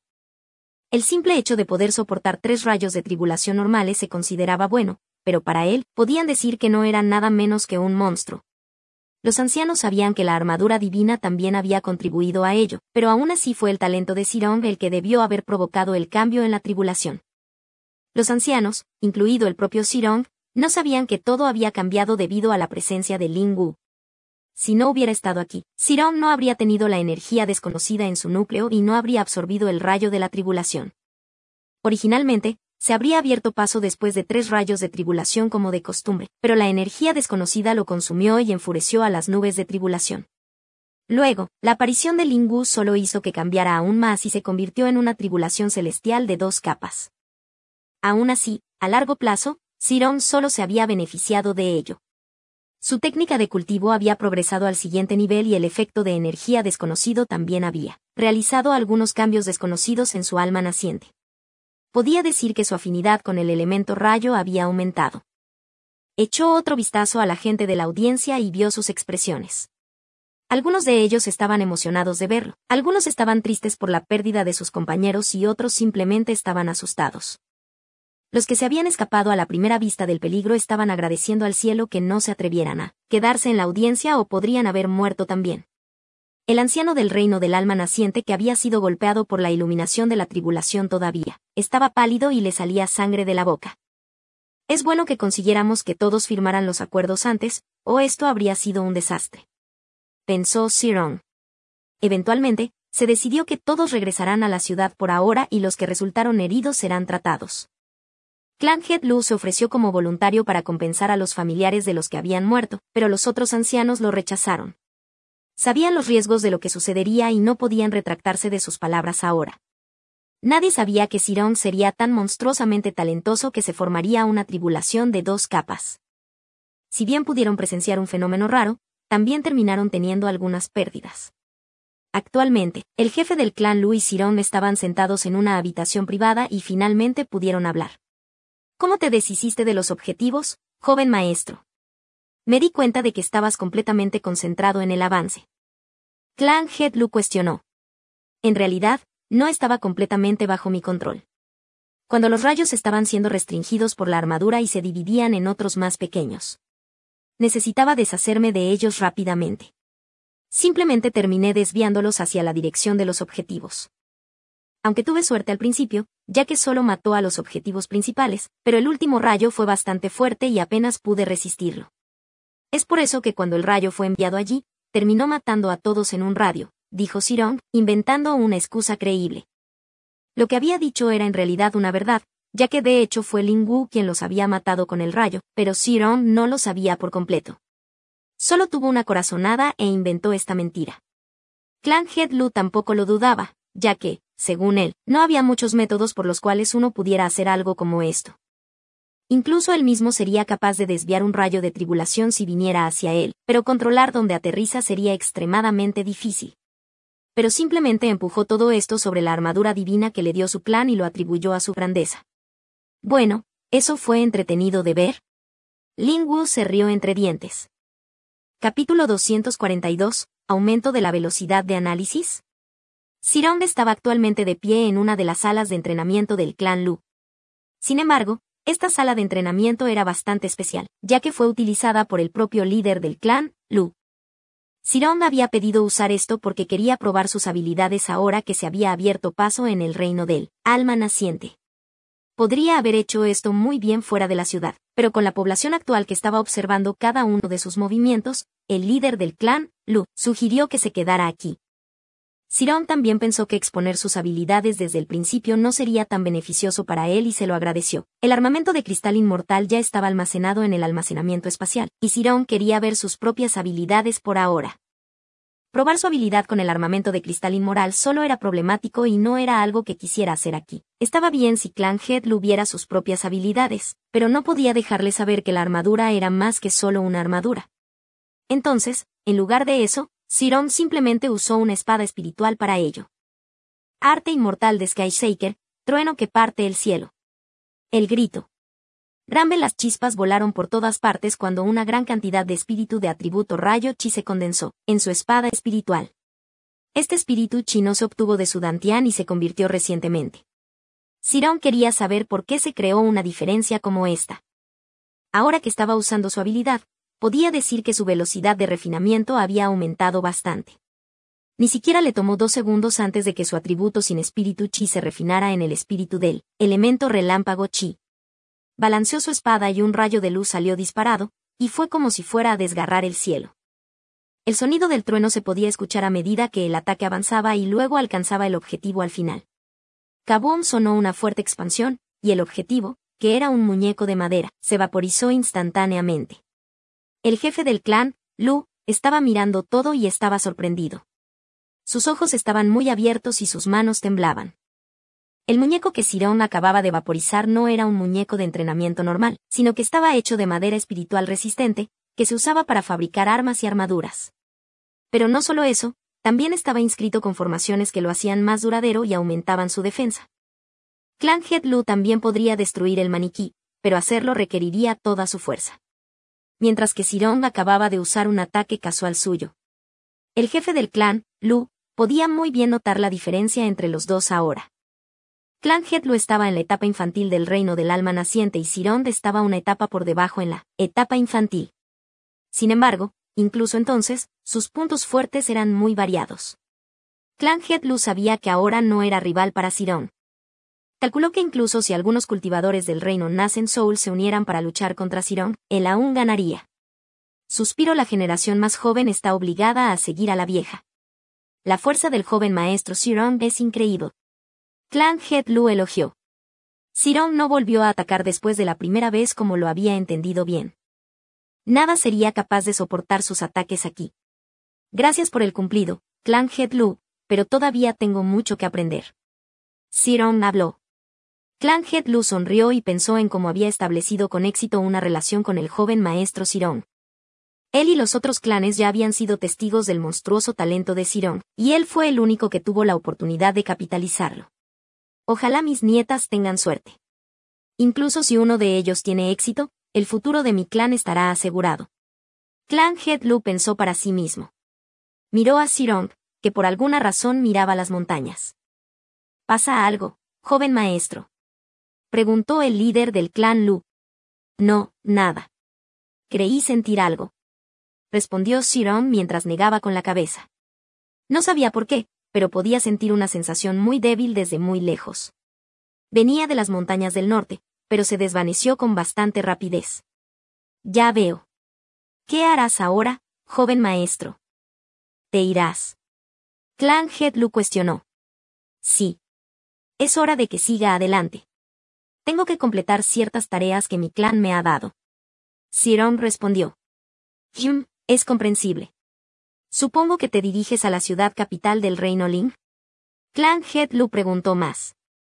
El simple hecho de poder soportar 3 rayos de tribulación normales se consideraba bueno, pero para él, podían decir que no era nada menos que un monstruo. Los ancianos sabían que la armadura divina también había contribuido a ello, pero aún así fue el talento de Sirong el que debió haber provocado el cambio en la tribulación. Los ancianos, incluido el propio Sirong, no sabían que todo había cambiado debido a la presencia de Lin Wu. Si no hubiera estado aquí, Sirong no habría tenido la energía desconocida en su núcleo y no habría absorbido el rayo de la tribulación. Originalmente, se habría abierto paso después de 3 rayos de tribulación como de costumbre, pero la energía desconocida lo consumió y enfureció a las nubes de tribulación. Luego, la aparición de Lin Wu solo hizo que cambiara aún más y se convirtió en una tribulación celestial de 2 capas. Aún así, a largo plazo, Sirong solo se había beneficiado de ello. Su técnica de cultivo había progresado al siguiente nivel y el efecto de energía desconocido también había realizado algunos cambios desconocidos en su alma naciente. Podía decir que su afinidad con el elemento rayo había aumentado. Echó otro vistazo a la gente de la audiencia y vio sus expresiones. Algunos de ellos estaban emocionados de verlo, algunos estaban tristes por la pérdida de sus compañeros y otros simplemente estaban asustados. Los que se habían escapado a la primera vista del peligro estaban agradeciendo al cielo que no se atrevieran a quedarse en la audiencia o podrían haber muerto también. El anciano del reino del alma naciente, que había sido golpeado por la iluminación de la tribulación todavía, estaba pálido y le salía sangre de la boca. Es bueno que consiguiéramos que todos firmaran los acuerdos antes, o esto habría sido un desastre, pensó Siron. Eventualmente, se decidió que todos regresarán a la ciudad por ahora y los que resultaron heridos serán tratados. Clan Head Lu se ofreció como voluntario para compensar a los familiares de los que habían muerto, pero los otros ancianos lo rechazaron. Sabían los riesgos de lo que sucedería y no podían retractarse de sus palabras ahora. Nadie sabía que Siron sería tan monstruosamente talentoso que se formaría una tribulación de 2 capas. Si bien pudieron presenciar un fenómeno raro, también terminaron teniendo algunas pérdidas. Actualmente, el jefe del clan Lu y Siron estaban sentados en una habitación privada y finalmente pudieron hablar. ¿Cómo te deshiciste de los objetivos, joven maestro? Me di cuenta de que estabas completamente concentrado en el avance. Clan Head Lu cuestionó. En realidad, no estaba completamente bajo mi control. Cuando los rayos estaban siendo restringidos por la armadura y se dividían en otros más pequeños, necesitaba deshacerme de ellos rápidamente. Simplemente terminé desviándolos hacia la dirección de los objetivos. Aunque tuve suerte al principio, ya que solo mató a los objetivos principales, pero el último rayo fue bastante fuerte y apenas pude resistirlo. Es por eso que cuando el rayo fue enviado allí, terminó matando a todos en un radio, dijo Siron, inventando una excusa creíble. Lo que había dicho era en realidad una verdad, ya que de hecho fue Ling Wu quien los había matado con el rayo, pero Siron no lo sabía por completo. Solo tuvo una corazonada e inventó esta mentira. Clan Head Lu tampoco lo dudaba, ya que, según él, no había muchos métodos por los cuales uno pudiera hacer algo como esto. Incluso él mismo sería capaz de desviar un rayo de tribulación si viniera hacia él, pero controlar dónde aterriza sería extremadamente difícil. Pero simplemente empujó todo esto sobre la armadura divina que le dio su clan y lo atribuyó a su grandeza. Bueno, eso fue entretenido de ver. Ling Wu se rió entre dientes. Capítulo 242, ¿aumento de la velocidad de análisis? Siron estaba actualmente de pie en una de las salas de entrenamiento del clan Lu. Sin embargo, esta sala de entrenamiento era bastante especial, ya que fue utilizada por el propio líder del clan, Lu. Siron había pedido usar esto porque quería probar sus habilidades ahora que se había abierto paso en el reino del alma naciente. Podría haber hecho esto muy bien fuera de la ciudad, pero con la población actual que estaba observando cada uno de sus movimientos, el líder del clan, Lu, sugirió que se quedara aquí. Siron también pensó que exponer sus habilidades desde el principio no sería tan beneficioso para él y se lo agradeció. El armamento de cristal inmortal ya estaba almacenado en el almacenamiento espacial, y Siron quería ver sus propias habilidades por ahora. Probar su habilidad con el armamento de cristal inmoral solo era problemático y no era algo que quisiera hacer aquí. Estaba bien si Clan Head Lu viera sus propias habilidades, pero no podía dejarle saber que la armadura era más que solo una armadura. Entonces, en lugar de eso, Siron simplemente usó una espada espiritual para ello. Arte inmortal de Skyshaker, trueno que parte el cielo. El grito. Las chispas volaron por todas partes cuando una gran cantidad de espíritu de atributo rayo chi se condensó en su espada espiritual. Este espíritu chi no se obtuvo de su dantian y se convirtió recientemente. Siron quería saber por qué se creó una diferencia como esta. Ahora que estaba usando su habilidad, podía decir que su velocidad de refinamiento había aumentado bastante. Ni siquiera le tomó 2 segundos antes de que su atributo sin espíritu chi se refinara en el espíritu del elemento relámpago chi. Balanceó su espada y un rayo de luz salió disparado, y fue como si fuera a desgarrar el cielo. El sonido del trueno se podía escuchar a medida que el ataque avanzaba y luego alcanzaba el objetivo al final. Kaboom sonó una fuerte expansión, y el objetivo, que era un muñeco de madera, se vaporizó instantáneamente. El jefe del clan, Lu, estaba mirando todo y estaba sorprendido. Sus ojos estaban muy abiertos y sus manos temblaban. El muñeco que Siron acababa de vaporizar no era un muñeco de entrenamiento normal, sino que estaba hecho de madera espiritual resistente, que se usaba para fabricar armas y armaduras. Pero no solo eso, también estaba inscrito con formaciones que lo hacían más duradero y aumentaban su defensa. Clan Head Lu también podría destruir el maniquí, pero hacerlo requeriría toda su fuerza. Mientras que Siron acababa de usar un ataque casual suyo. El jefe del clan, Lu, podía muy bien notar la diferencia entre los dos ahora. Clan Head Lu estaba en la etapa infantil del reino del alma naciente y Siron estaba una etapa por debajo en la etapa infantil. Sin embargo, incluso entonces, sus puntos fuertes eran muy variados. Clan Headlu sabía que ahora no era rival para Sirón. Calculó que incluso si algunos cultivadores del reino Nacen Soul se unieran para luchar contra Sirón, él aún ganaría. Suspiro, la generación más joven está obligada a seguir a la vieja. La fuerza del joven maestro Sirón es increíble. Clan Headlu elogió. Sirón no volvió a atacar después de la primera vez como lo había entendido bien. Nada sería capaz de soportar sus ataques aquí. Gracias por el cumplido, Clan Headlu, pero todavía tengo mucho que aprender. Sirón habló. Clan Headlu sonrió y pensó en cómo había establecido con éxito una relación con el joven maestro Sirón. Él y los otros clanes ya habían sido testigos del monstruoso talento de Sirón, y él fue el único que tuvo la oportunidad de capitalizarlo. Ojalá mis nietas tengan suerte. Incluso si uno de ellos tiene éxito, el futuro de mi clan estará asegurado. Clan Headlu pensó para sí mismo. Miró a Sirón, que por alguna razón miraba las montañas. ¿Pasa algo, joven maestro?, preguntó el líder del clan Lu. No, nada. Creí sentir algo, respondió Sirón mientras negaba con la cabeza. No sabía por qué, pero podía sentir una sensación muy débil desde muy lejos. Venía de las montañas del norte, pero se desvaneció con bastante rapidez. Ya veo. ¿Qué harás ahora, joven maestro? ¿Te irás? Clan Headlu cuestionó. Sí. Es hora de que siga adelante. Tengo que completar ciertas tareas que mi clan me ha dado. Sirón respondió. Es comprensible. Supongo que te diriges a la ciudad capital del reino Ling. Clan Headlu preguntó más.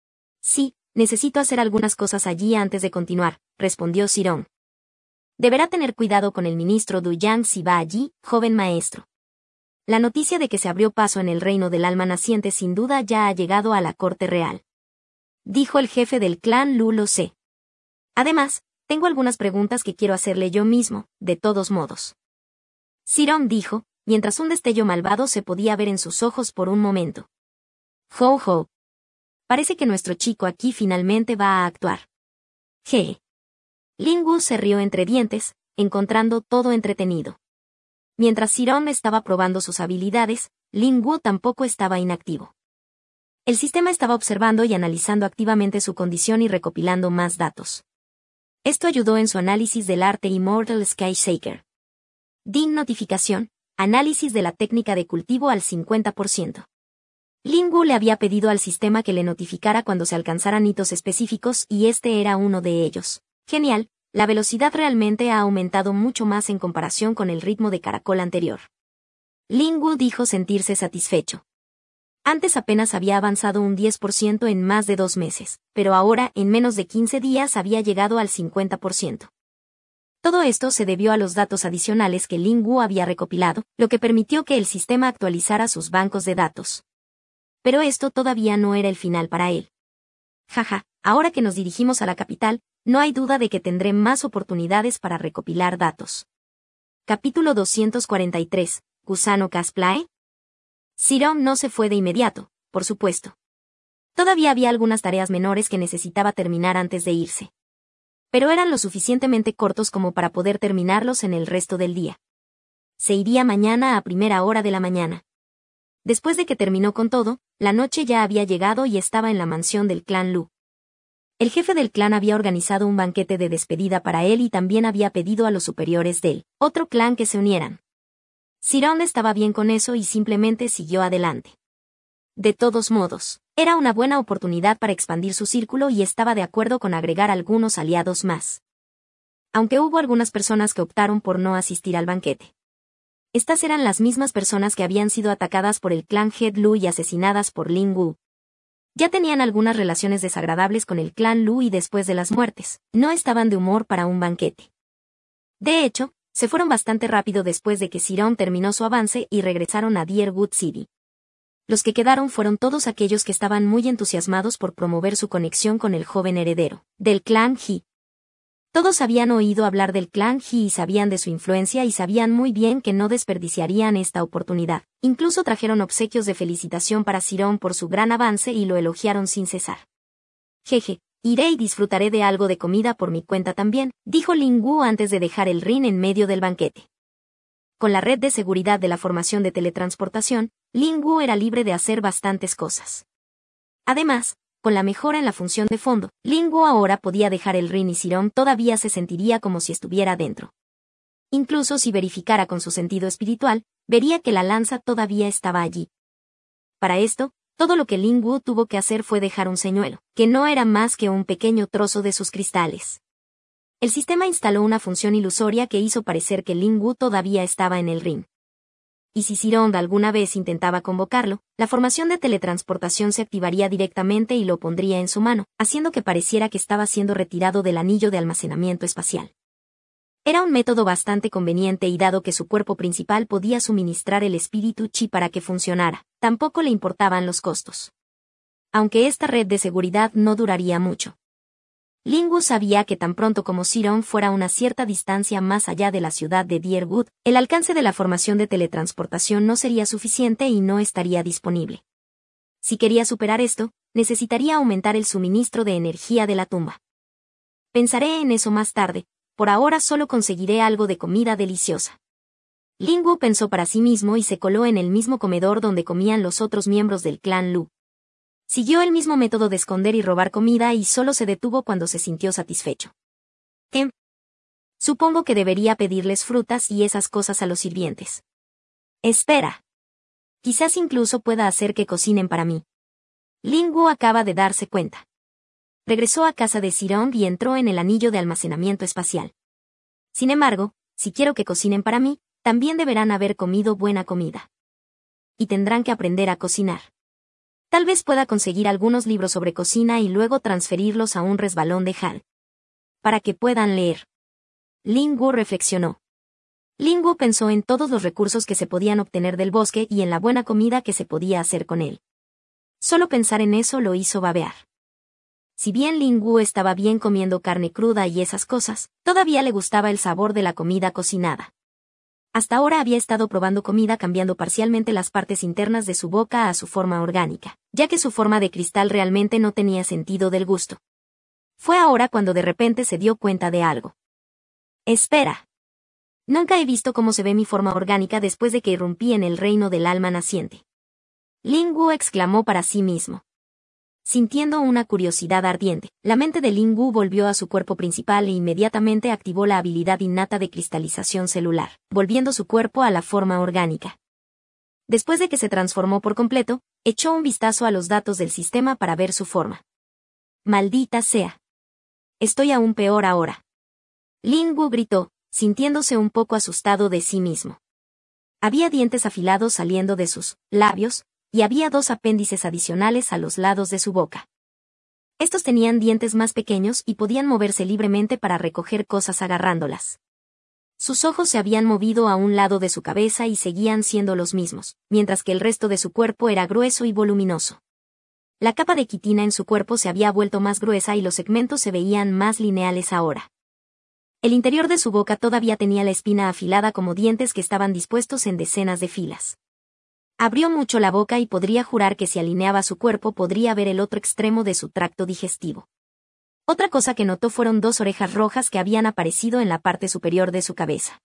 Sí, necesito hacer algunas cosas allí antes de continuar, respondió Sirón. Deberá tener cuidado con el ministro Du Yang si va allí, joven maestro. La noticia de que se abrió paso en el reino del alma naciente sin duda ya ha llegado a la corte real. Dijo el jefe del clan Lu. Lo sé. Además, tengo algunas preguntas que quiero hacerle yo mismo, de todos modos. Sirón dijo, mientras un destello malvado se podía ver en sus ojos por un momento. Ho ho. Parece que nuestro chico aquí finalmente va a actuar. Je. Ling Wu se rió entre dientes, encontrando todo entretenido. Mientras Sirón estaba probando sus habilidades, Ling Wu tampoco estaba inactivo. El sistema estaba observando y analizando activamente su condición y recopilando más datos. Esto ayudó en su análisis del arte Immortal Sky Shaker. DIN notificación, análisis de la técnica de cultivo al 50%. Ling Wu le había pedido al sistema que le notificara cuando se alcanzaran hitos específicos y este era uno de ellos. Genial, la velocidad realmente ha aumentado mucho más en comparación con el ritmo de caracol anterior. Ling Wu dijo sentirse satisfecho. Antes apenas había avanzado un 10% en más de 2 meses, pero ahora en menos de 15 días había llegado al 50%. Todo esto se debió a los datos adicionales que Ling Wu había recopilado, lo que permitió que el sistema actualizara sus bancos de datos. Pero esto todavía no era el final para él. Jaja, ahora que nos dirigimos a la capital, no hay duda de que tendré más oportunidades para recopilar datos. Capítulo 243, ¿Gusano Cosplay? Sirón no se fue de inmediato, por supuesto. Todavía había algunas tareas menores que necesitaba terminar antes de irse. Pero eran lo suficientemente cortos como para poder terminarlos en el resto del día. Se iría mañana a primera hora de la mañana. Después de que terminó con todo, la noche ya había llegado y estaba en la mansión del clan Lu. El jefe del clan había organizado un banquete de despedida para él y también había pedido a los superiores del otro clan que se unieran. Sirón estaba bien con eso y simplemente siguió adelante. De todos modos, era una buena oportunidad para expandir su círculo y estaba de acuerdo con agregar algunos aliados más. Aunque hubo algunas personas que optaron por no asistir al banquete. Estas eran las mismas personas que habían sido atacadas por el clan Headlu y asesinadas por Ling Wu. Ya tenían algunas relaciones desagradables con el clan Lu y después de las muertes, no estaban de humor para un banquete. De hecho, se fueron bastante rápido después de que Sirón terminó su avance y regresaron a Dierwood City. Los que quedaron fueron todos aquellos que estaban muy entusiasmados por promover su conexión con el joven heredero del clan He. Todos habían oído hablar del clan He y sabían de su influencia y sabían muy bien que no desperdiciarían esta oportunidad. Incluso trajeron obsequios de felicitación para Sirón por su gran avance y lo elogiaron sin cesar. Jeje, iré y disfrutaré de algo de comida por mi cuenta también, dijo Ling Wu antes de dejar el ring en medio del banquete. Con la red de seguridad de la formación de teletransportación, Lin Wu era libre de hacer bastantes cosas. Además, con la mejora en la función de fondo, Lin Wu ahora podía dejar el rin y Zirong todavía se sentiría como si estuviera dentro. Incluso si verificara con su sentido espiritual, vería que la lanza todavía estaba allí. Para esto, todo lo que Lin Wu tuvo que hacer fue dejar un señuelo, que no era más que un pequeño trozo de sus cristales. El sistema instaló una función ilusoria que hizo parecer que Lin Wu todavía estaba en el ring. Y si Zirong alguna vez intentaba convocarlo, la formación de teletransportación se activaría directamente y lo pondría en su mano, haciendo que pareciera que estaba siendo retirado del anillo de almacenamiento espacial. Era un método bastante conveniente y dado que su cuerpo principal podía suministrar el espíritu chi para que funcionara, tampoco le importaban los costos. Aunque esta red de seguridad no duraría mucho. Lin Wu sabía que tan pronto como Zirong fuera a una cierta distancia más allá de la ciudad de Dierwood, el alcance de la formación de teletransportación no sería suficiente y no estaría disponible. Si quería superar esto, necesitaría aumentar el suministro de energía de la tumba. Pensaré en eso más tarde, por ahora solo conseguiré algo de comida deliciosa. Lin Wu pensó para sí mismo y se coló en el mismo comedor donde comían los otros miembros del clan Lu. Siguió el mismo método de esconder y robar comida y solo se detuvo cuando se sintió satisfecho. Supongo que debería pedirles frutas y esas cosas a los sirvientes. Espera. Quizás incluso pueda hacer que cocinen para mí. Lin Wu acaba de darse cuenta. Regresó a casa de Zirong y entró en el anillo de almacenamiento espacial. Sin embargo, si quiero que cocinen para mí, también deberán haber comido buena comida. Y tendrán que aprender a cocinar. Tal vez pueda conseguir algunos libros sobre cocina y luego transferirlos a un resbalón de HAL. Para que puedan leer. Lin Wu reflexionó. Lin Wu pensó en todos los recursos que se podían obtener del bosque y en la buena comida que se podía hacer con él. Solo pensar en eso lo hizo babear. Si bien Lin Wu estaba bien comiendo carne cruda y esas cosas, todavía le gustaba el sabor de la comida cocinada. Hasta ahora había estado probando comida cambiando parcialmente las partes internas de su boca a su forma orgánica, ya que su forma de cristal realmente no tenía sentido del gusto. Fue ahora cuando de repente se dio cuenta de algo. Espera. Nunca he visto cómo se ve mi forma orgánica después de que irrumpí en el reino del alma naciente. Lin Wu exclamó para sí mismo. Sintiendo una curiosidad ardiente, la mente de Lin Wu volvió a su cuerpo principal e inmediatamente activó la habilidad innata de cristalización celular, volviendo su cuerpo a la forma orgánica. Después de que se transformó por completo, echó un vistazo a los datos del sistema para ver su forma. ¡Maldita sea! Estoy aún peor ahora. Lin Wu gritó, sintiéndose un poco asustado de sí mismo. Había dientes afilados saliendo de sus labios, y había 2 apéndices adicionales a los lados de su boca. Estos tenían dientes más pequeños y podían moverse libremente para recoger cosas agarrándolas. Sus ojos se habían movido a un lado de su cabeza y seguían siendo los mismos, mientras que el resto de su cuerpo era grueso y voluminoso. La capa de quitina en su cuerpo se había vuelto más gruesa y los segmentos se veían más lineales ahora. El interior de su boca todavía tenía la espina afilada como dientes que estaban dispuestos en decenas de filas. Abrió mucho la boca y podría jurar que si alineaba su cuerpo podría ver el otro extremo de su tracto digestivo. Otra cosa que notó fueron 2 orejas rojas que habían aparecido en la parte superior de su cabeza.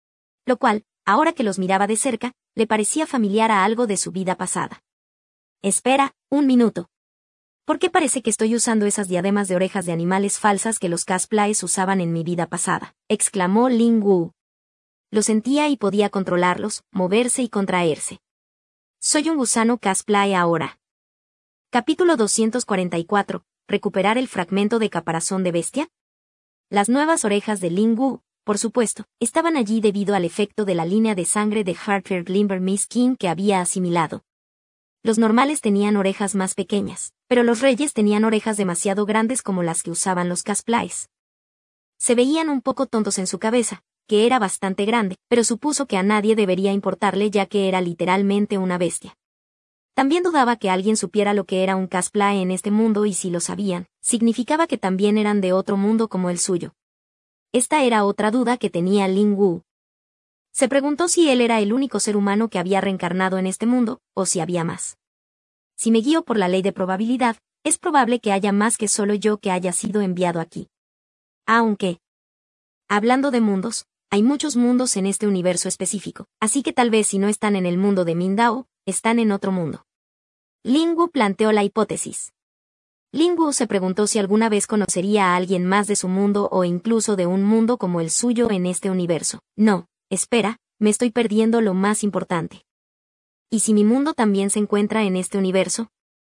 Lo cual, ahora que los miraba de cerca, le parecía familiar a algo de su vida pasada. Espera, un minuto. ¿Por qué parece que estoy usando esas diademas de orejas de animales falsas que los cosplayers usaban en mi vida pasada? Exclamó Lin Wu. Lo sentía y podía controlarlos, moverse y contraerse. Soy un gusano cosplay ahora. Capítulo 244. ¿Recuperar el fragmento de caparazón de bestia? Las nuevas orejas de Lin Wu, por supuesto, estaban allí debido al efecto de la línea de sangre de Harper Limber Miskin que había asimilado. Los normales tenían orejas más pequeñas, pero los reyes tenían orejas demasiado grandes como las que usaban los cosplays. Se veían un poco tontos en su cabeza, que era bastante grande, pero supuso que a nadie debería importarle ya que era literalmente una bestia. También dudaba que alguien supiera lo que era un cosplay en este mundo y si lo sabían, significaba que también eran de otro mundo como el suyo. Esta era otra duda que tenía Lin Wu. Se preguntó si él era el único ser humano que había reencarnado en este mundo, o si había más. Si me guío por la ley de probabilidad, es probable que haya más que solo yo que haya sido enviado aquí. Aunque, hablando de mundos, Hay muchos mundos en este universo específico, así que tal vez si no están en el mundo de Mindao, están en otro mundo. Lin Wu planteó la hipótesis. Lin Wu se preguntó si alguna vez conocería a alguien más de su mundo o incluso de un mundo como el suyo en este universo. No, espera, me estoy perdiendo lo más importante. ¿Y si mi mundo también se encuentra en este universo?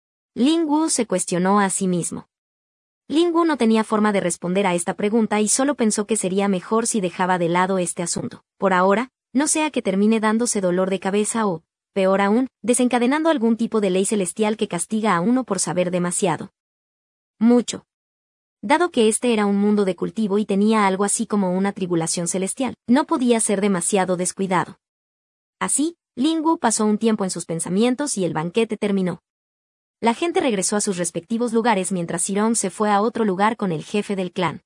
Lin Wu se cuestionó a sí mismo. Lin Wu no tenía forma de responder a esta pregunta y solo pensó que sería mejor si dejaba de lado este asunto. Por ahora, no sea que termine dándose dolor de cabeza o, peor aún, desencadenando algún tipo de ley celestial que castiga a uno por saber demasiado. Mucho. Dado que este era un mundo de cultivo y tenía algo así como una tribulación celestial, no podía ser demasiado descuidado. Así, Lin Wu pasó un tiempo en sus pensamientos y el banquete terminó. La gente regresó a sus respectivos lugares mientras Sirong se fue a otro lugar con el jefe del clan.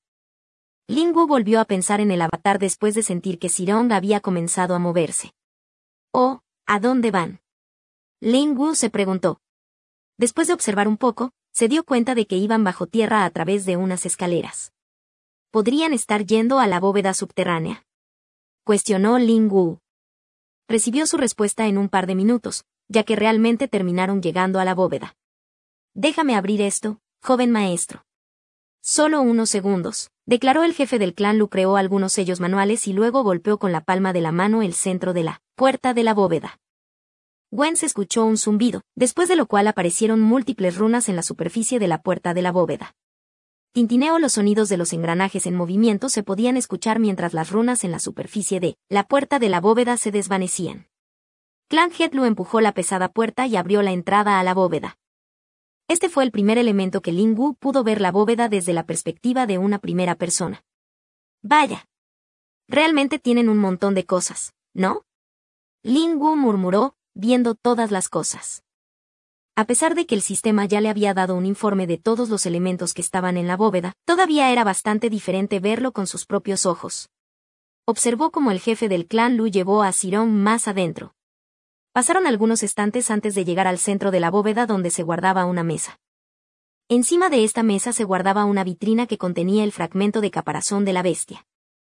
Lin Wu volvió a pensar en el avatar después de sentir que Sirong había comenzado a moverse. «Oh, ¿a dónde van?», Lin Wu se preguntó. Después de observar un poco, se dio cuenta de que iban bajo tierra a través de unas escaleras. ¿Podrían estar yendo a la bóveda subterránea?, cuestionó Lin Wu. Recibió su respuesta en un par de minutos, ya que realmente terminaron llegando a la bóveda. «Déjame abrir esto, joven maestro». «Solo unos segundos», declaró el jefe del clan. Lu creó algunos sellos manuales y luego golpeó con la palma de la mano el centro de la puerta de la bóveda. Gwen se escuchó un zumbido, después de lo cual aparecieron múltiples runas en la superficie de la puerta de la bóveda. Tintineo. Los sonidos de los engranajes en movimiento se podían escuchar mientras las runas en la superficie de la puerta de la bóveda se desvanecían. Clan Hetlu empujó la pesada puerta y abrió la entrada a la bóveda. Este fue el primer elemento que Lin Wu pudo ver la bóveda desde la perspectiva de una primera persona. «Vaya. Realmente tienen un montón de cosas, ¿no?», Lin Wu murmuró, viendo todas las cosas. A pesar de que el sistema ya le había dado un informe de todos los elementos que estaban en la bóveda, todavía era bastante diferente verlo con sus propios ojos. Observó cómo el jefe del clan Lu llevó a Sirong más adentro. Pasaron algunos instantes antes de llegar al centro de la bóveda donde se guardaba una mesa. Encima de esta mesa se guardaba una vitrina que contenía el fragmento de caparazón de la bestia.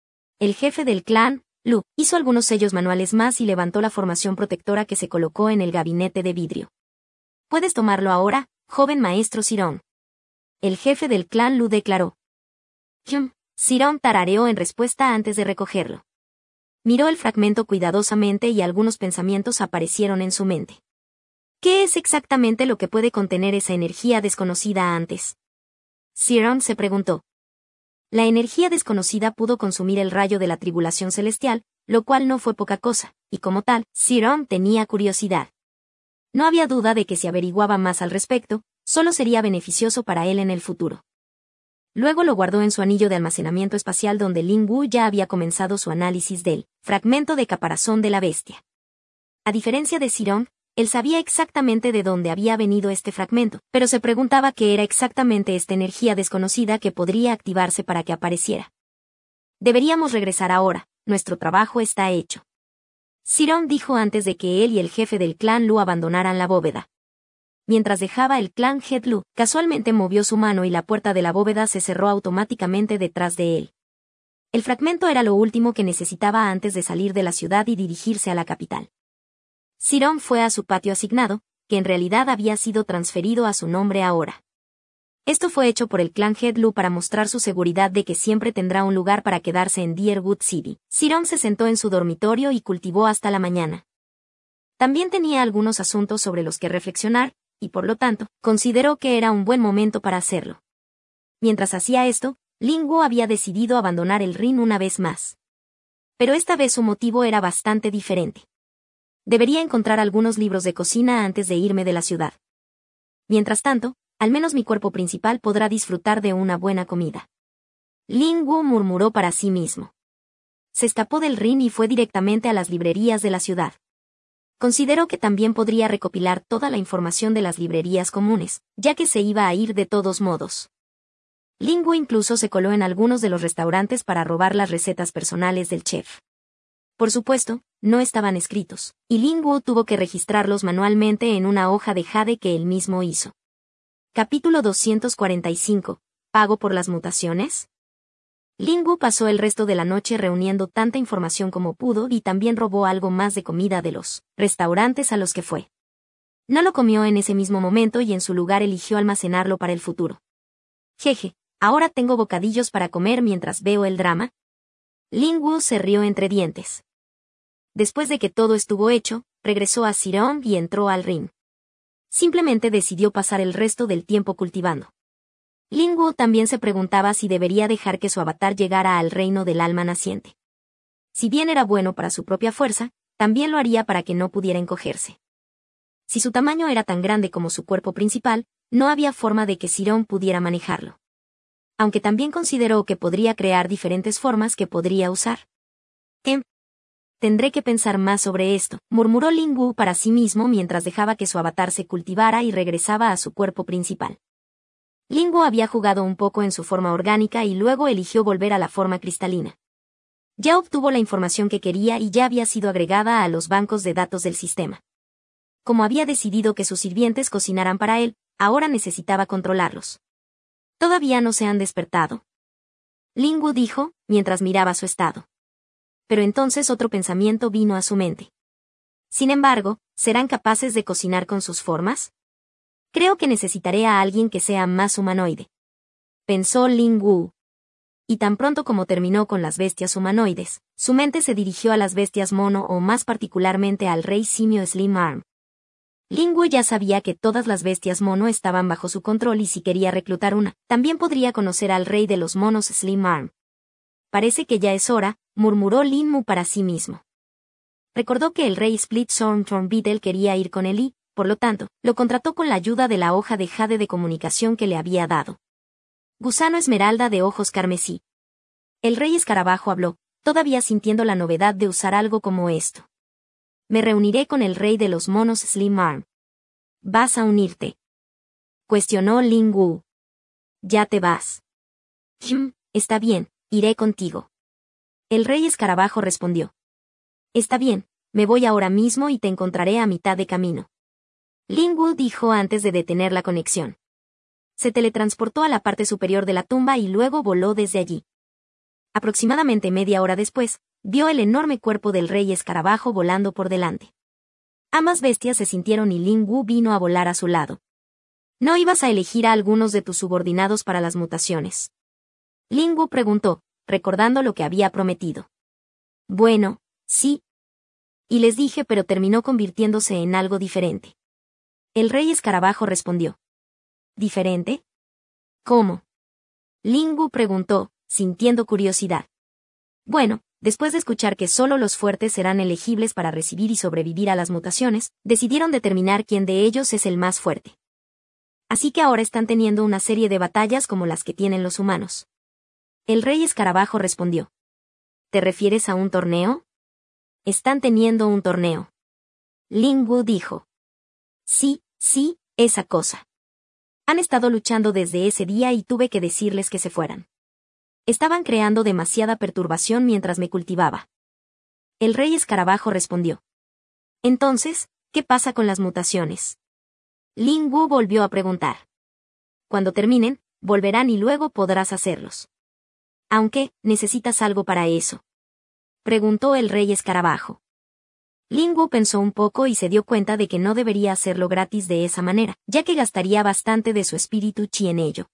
El jefe del clan, Lu, hizo algunos sellos manuales más y levantó la formación protectora que se colocó en el gabinete de vidrio. «Puedes tomarlo ahora, joven maestro Sirong», el jefe del clan Lu declaró. Sirong tarareó en respuesta antes de recogerlo. Miró el fragmento cuidadosamente y algunos pensamientos aparecieron en su mente. ¿Qué es exactamente lo que puede contener esa energía desconocida antes?, Sirong se preguntó. La energía desconocida pudo consumir el rayo de la tribulación celestial, lo cual no fue poca cosa, y como tal, Sirong tenía curiosidad. No había duda de que si averiguaba más al respecto, solo sería beneficioso para él en el futuro. Luego lo guardó en su anillo de almacenamiento espacial donde Lin Wu ya había comenzado su análisis del fragmento de caparazón de la bestia. A diferencia de Sirong, él sabía exactamente de dónde había venido este fragmento, pero se preguntaba qué era exactamente esta energía desconocida que podría activarse para que apareciera. «Deberíamos regresar ahora, nuestro trabajo está hecho», Sirong dijo antes de que él y el jefe del clan Lu abandonaran la bóveda. Mientras dejaba el clan Hetlu, casualmente movió su mano y la puerta de la bóveda se cerró automáticamente detrás de él. El fragmento era lo último que necesitaba antes de salir de la ciudad y dirigirse a la capital. Sirong fue a su patio asignado, que en realidad había sido transferido a su nombre ahora. Esto fue hecho por el clan Hetlu para mostrar su seguridad de que siempre tendrá un lugar para quedarse en Dierwood City. Sirong se sentó en su dormitorio y cultivó hasta la mañana. También tenía algunos asuntos sobre los que reflexionar, y por lo tanto, consideró que era un buen momento para hacerlo. Mientras hacía esto, Lin Wu había decidido abandonar el Rin una vez más. Pero esta vez su motivo era bastante diferente. Debería encontrar algunos libros de cocina antes de irme de la ciudad. Mientras tanto, al menos mi cuerpo principal podrá disfrutar de una buena comida. Lin Wu murmuró para sí mismo. Se escapó del Rin y fue directamente a las librerías de la ciudad. Consideró que también podría recopilar toda la información de las librerías comunes, ya que se iba a ir de todos modos. Lin Wu incluso se coló en algunos de los restaurantes para robar las recetas personales del chef. Por supuesto, no estaban escritos, y Lin Wu tuvo que registrarlos manualmente en una hoja de jade que él mismo hizo. Capítulo 245. ¿Pago por las mutaciones? Lin Wu pasó el resto de la noche reuniendo tanta información como pudo y también robó algo más de comida de los restaurantes a los que fue. No lo comió en ese mismo momento y en su lugar eligió almacenarlo para el futuro. Jeje, ahora tengo bocadillos para comer mientras veo el drama. Lin Wu se rió entre dientes. Después de que todo estuvo hecho, regresó a Zirong y entró al ring. Simplemente decidió pasar el resto del tiempo cultivando. Lin Wu también se preguntaba si debería dejar que su avatar llegara al reino del alma naciente. Si bien era bueno para su propia fuerza, también lo haría para que no pudiera encogerse. Si su tamaño era tan grande como su cuerpo principal, no había forma de que Zirong pudiera manejarlo. Aunque también consideró que podría crear diferentes formas que podría usar. Tendré que pensar más sobre esto, murmuró Lin Wu para sí mismo mientras dejaba que su avatar se cultivara y regresaba a su cuerpo principal. Lin Wu había jugado un poco en su forma orgánica y luego eligió volver a la forma cristalina. Ya obtuvo la información que quería y ya había sido agregada a los bancos de datos del sistema. Como había decidido que sus sirvientes cocinaran para él, ahora necesitaba controlarlos. Todavía no se han despertado. Lin Wu dijo, mientras miraba su estado. Pero entonces otro pensamiento vino a su mente. Sin embargo, ¿serán capaces de cocinar con sus formas? Creo que necesitaré a alguien que sea más humanoide. Pensó Lin Wu. Y tan pronto como terminó con las bestias humanoides, su mente se dirigió a las bestias mono o más particularmente al rey simio Slim Arm. Lin Wu ya sabía que todas las bestias mono estaban bajo su control y si quería reclutar una, también podría conocer al rey de los monos Slim Arm. Parece que ya es hora, murmuró Lin Wu para sí mismo. Recordó que el rey Split Storm Beetle quería ir con él y, por lo tanto, lo contrató con la ayuda de la hoja de jade de comunicación que le había dado. Gusano esmeralda de ojos carmesí. El rey escarabajo habló, todavía sintiendo la novedad de usar algo como esto. Me reuniré con el rey de los monos Slim Arm. ¿Vas a unirte?, cuestionó Lin Wu. Ya te vas. Está bien, iré contigo. El rey escarabajo respondió. Está bien, me voy ahora mismo y te encontraré a mitad de camino. Lin Wu dijo antes de detener la conexión. Se teletransportó a la parte superior de la tumba y luego voló desde allí. Aproximadamente media hora después, vio el enorme cuerpo del rey escarabajo volando por delante. Ambas bestias se sintieron y Lin Wu vino a volar a su lado. ¿No ibas a elegir a algunos de tus subordinados para las mutaciones?, Lin Wu preguntó, recordando lo que había prometido. Bueno, sí. Y les dije, pero terminó convirtiéndose en algo diferente. El rey escarabajo respondió. ¿Diferente? ¿Cómo?, Lin Wu preguntó, sintiendo curiosidad. Bueno, después de escuchar que solo los fuertes serán elegibles para recibir y sobrevivir a las mutaciones, decidieron determinar quién de ellos es el más fuerte. Así que ahora están teniendo una serie de batallas como las que tienen los humanos. El rey escarabajo respondió. ¿Te refieres a un torneo? Están teniendo un torneo. Lin Wu dijo. Sí, esa cosa. Han estado luchando desde ese día y tuve que decirles que se fueran. Estaban creando demasiada perturbación mientras me cultivaba. El rey escarabajo respondió. Entonces, ¿qué pasa con las mutaciones?, Lin Wu volvió a preguntar. Cuando terminen, volverán y luego podrás hacerlos. Aunque, ¿necesitas algo para eso?, preguntó el rey escarabajo. Lin Wu pensó un poco y se dio cuenta de que no debería hacerlo gratis de esa manera, ya que gastaría bastante de su espíritu chi en ello.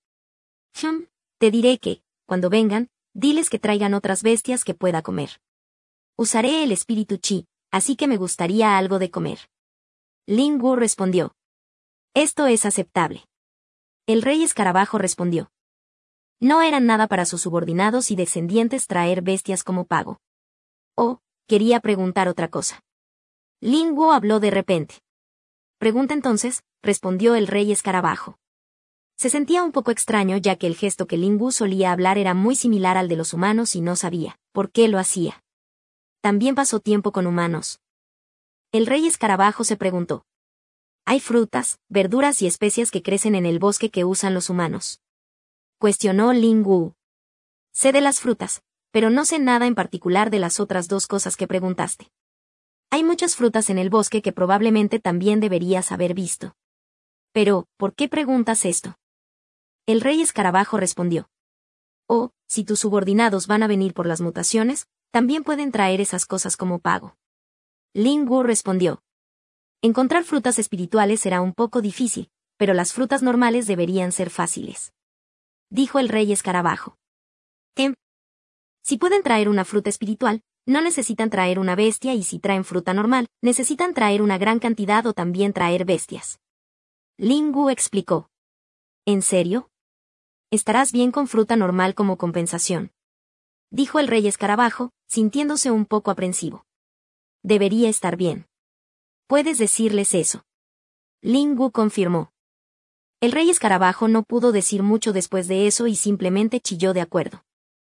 Te diré que, cuando vengan, diles que traigan otras bestias que pueda comer. Usaré el espíritu chi, así que me gustaría algo de comer. Lin Wu respondió. Esto es aceptable. El rey escarabajo respondió. No eran nada para sus subordinados y descendientes traer bestias como pago. Oh, quería preguntar otra cosa. Lin Wu habló de repente. Pregunta entonces, respondió el rey escarabajo. Se sentía un poco extraño ya que el gesto que Lin Wu solía hablar era muy similar al de los humanos y no sabía por qué lo hacía. También pasó tiempo con humanos. El rey escarabajo se preguntó. ¿Hay frutas, verduras y especias que crecen en el bosque que usan los humanos?, cuestionó Lin Wu. Sé de las frutas, pero no sé nada en particular de las otras dos cosas que preguntaste. Hay muchas frutas en el bosque que probablemente también deberías haber visto. Pero, ¿por qué preguntas esto?, el rey escarabajo respondió. O, si tus subordinados van a venir por las mutaciones, también pueden traer esas cosas como pago. Ling Wu respondió. Encontrar frutas espirituales será un poco difícil, pero las frutas normales deberían ser fáciles. Dijo el rey escarabajo. Si pueden traer una fruta espiritual, no necesitan traer una bestia, y si traen fruta normal, necesitan traer una gran cantidad o también traer bestias. Ling Wu explicó. ¿En serio? Estarás bien con fruta normal como compensación. Dijo el rey escarabajo, sintiéndose un poco aprensivo. Debería estar bien. Puedes decirles eso. Ling Wu confirmó. El rey escarabajo no pudo decir mucho después de eso y simplemente chilló de acuerdo.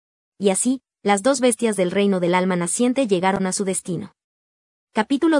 Y así, las dos bestias del reino del alma naciente llegaron a su destino. Capítulo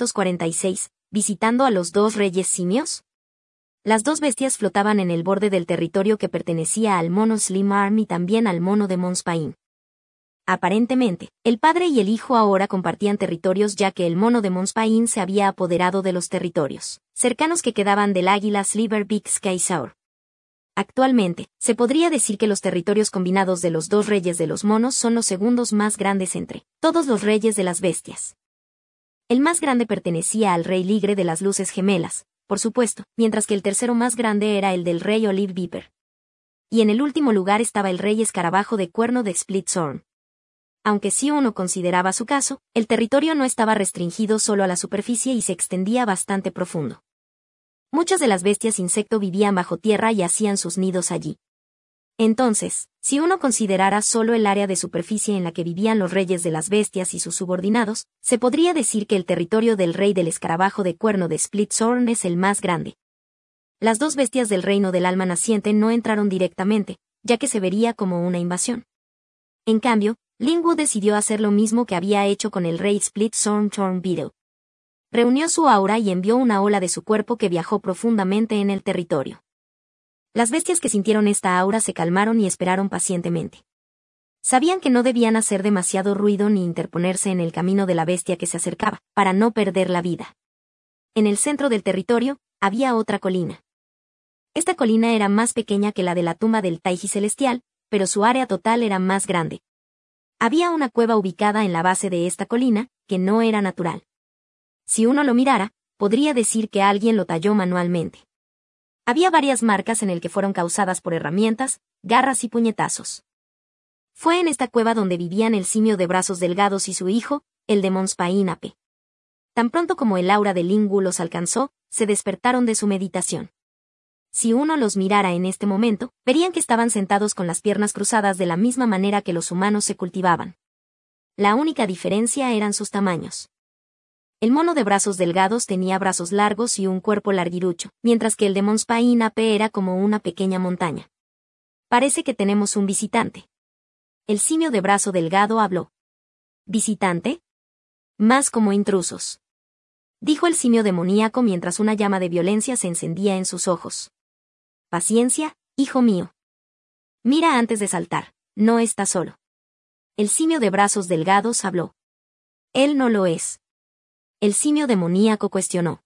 246. Visitando a los dos reyes simios. Las dos bestias flotaban en el borde del territorio que pertenecía al mono Slim Arm y también al mono de Mons Pain. Aparentemente, el padre y el hijo ahora compartían territorios, ya que el mono de Mons Pain se había apoderado de los territorios cercanos que quedaban del águila Sliver Big Sky Saur. Actualmente, se podría decir que los territorios combinados de los dos reyes de los monos son los segundos más grandes entre todos los reyes de las bestias. El más grande pertenecía al rey ligre de las luces gemelas, por supuesto, mientras que el tercero más grande era el del rey Olive Viper. Y en el último lugar estaba el rey escarabajo de cuerno de Split Zorn. Aunque si uno consideraba su caso, el territorio no estaba restringido solo a la superficie y se extendía bastante profundo. Muchas de las bestias insecto vivían bajo tierra y hacían sus nidos allí. Entonces, si uno considerara solo el área de superficie en la que vivían los reyes de las bestias y sus subordinados, se podría decir que el territorio del rey del escarabajo de cuerno de Split Zorn es el más grande. Las dos bestias del reino del alma naciente no entraron directamente, ya que se vería como una invasión. En cambio, Ling Wu decidió hacer lo mismo que había hecho con el rey Split Zorn Thorn Beetle. Reunió su aura y envió una ola de su cuerpo que viajó profundamente en el territorio. Las bestias que sintieron esta aura se calmaron y esperaron pacientemente. Sabían que no debían hacer demasiado ruido ni interponerse en el camino de la bestia que se acercaba, para no perder la vida. En el centro del territorio, había otra colina. Esta colina era más pequeña que la de la tumba del Taiji celestial, pero su área total era más grande. Había una cueva ubicada en la base de esta colina, que no era natural. Si uno lo mirara, podría decir que alguien lo talló manualmente. Había varias marcas en el que fueron causadas por herramientas, garras y puñetazos. Fue en esta cueva donde vivían el simio de brazos delgados y su hijo, el de Mons Pain Ape. Tan pronto como el aura de Ling Wu los alcanzó, se despertaron de su meditación. Si uno los mirara en este momento, verían que estaban sentados con las piernas cruzadas de la misma manera que los humanos se cultivaban. La única diferencia eran sus tamaños. El mono de brazos delgados tenía brazos largos y un cuerpo larguirucho, mientras que el de Mons Pain Ape era como una pequeña montaña. Parece que tenemos un visitante. El simio de brazo delgado habló. ¿Visitante? Más como intrusos. Dijo el simio demoníaco mientras una llama de violencia se encendía en sus ojos. Paciencia, hijo mío. Mira antes de saltar, no está solo. El simio de brazos delgados habló. Él no lo es. El simio demoníaco cuestionó.